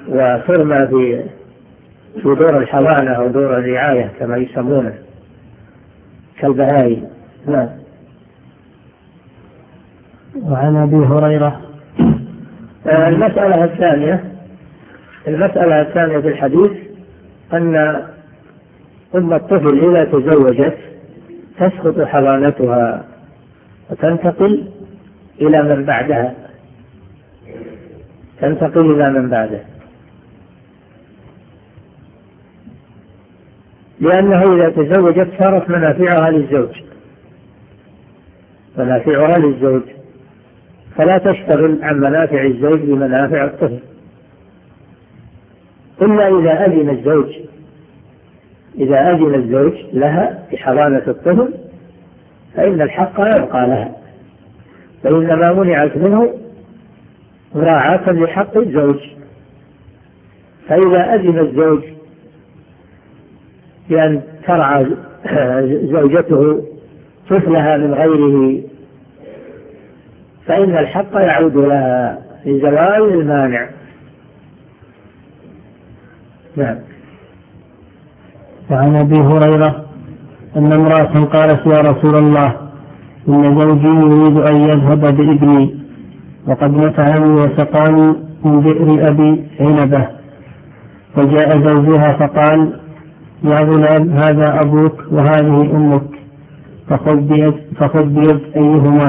وترمى في دور الحضانة أو دور الرعاية كما يسمونه كالبهائم. نعم. وعن أبي هريرة المسألة الثانية في الحديث أن أم الطفل إذا تزوجت تسقط حضانتها وتنتقل إلى من بعدها، لأنه إذا تزوجت صارت منافعها للزوج فلا تشتغل عن منافع الزوج بمنافع الطفل، إلا إذا أذن الزوج لها في حضانة الطفل فإن الحق يبقى لها، فإنما منعت منه مراعاة لحق الزوج. فإذا أذن الزوج بأن ترعى زوجته طفلها من غيره فإن الحق يعود لها لزوال المانع. نعم. وعن أبي هريرة أن امرأة قالت يا رسول الله إن زوجي يريد أن يذهب بابني وقد نفعني وسقاني من بئر أبي عنبة، فجاء زوجها فقال يا غلام هذا أبوك وهذه أمك فخذ بيد أيهما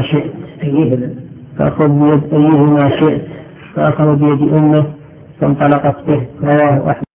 شئت فأخذ بيد أمه فانطلقت به. رواه أحمد.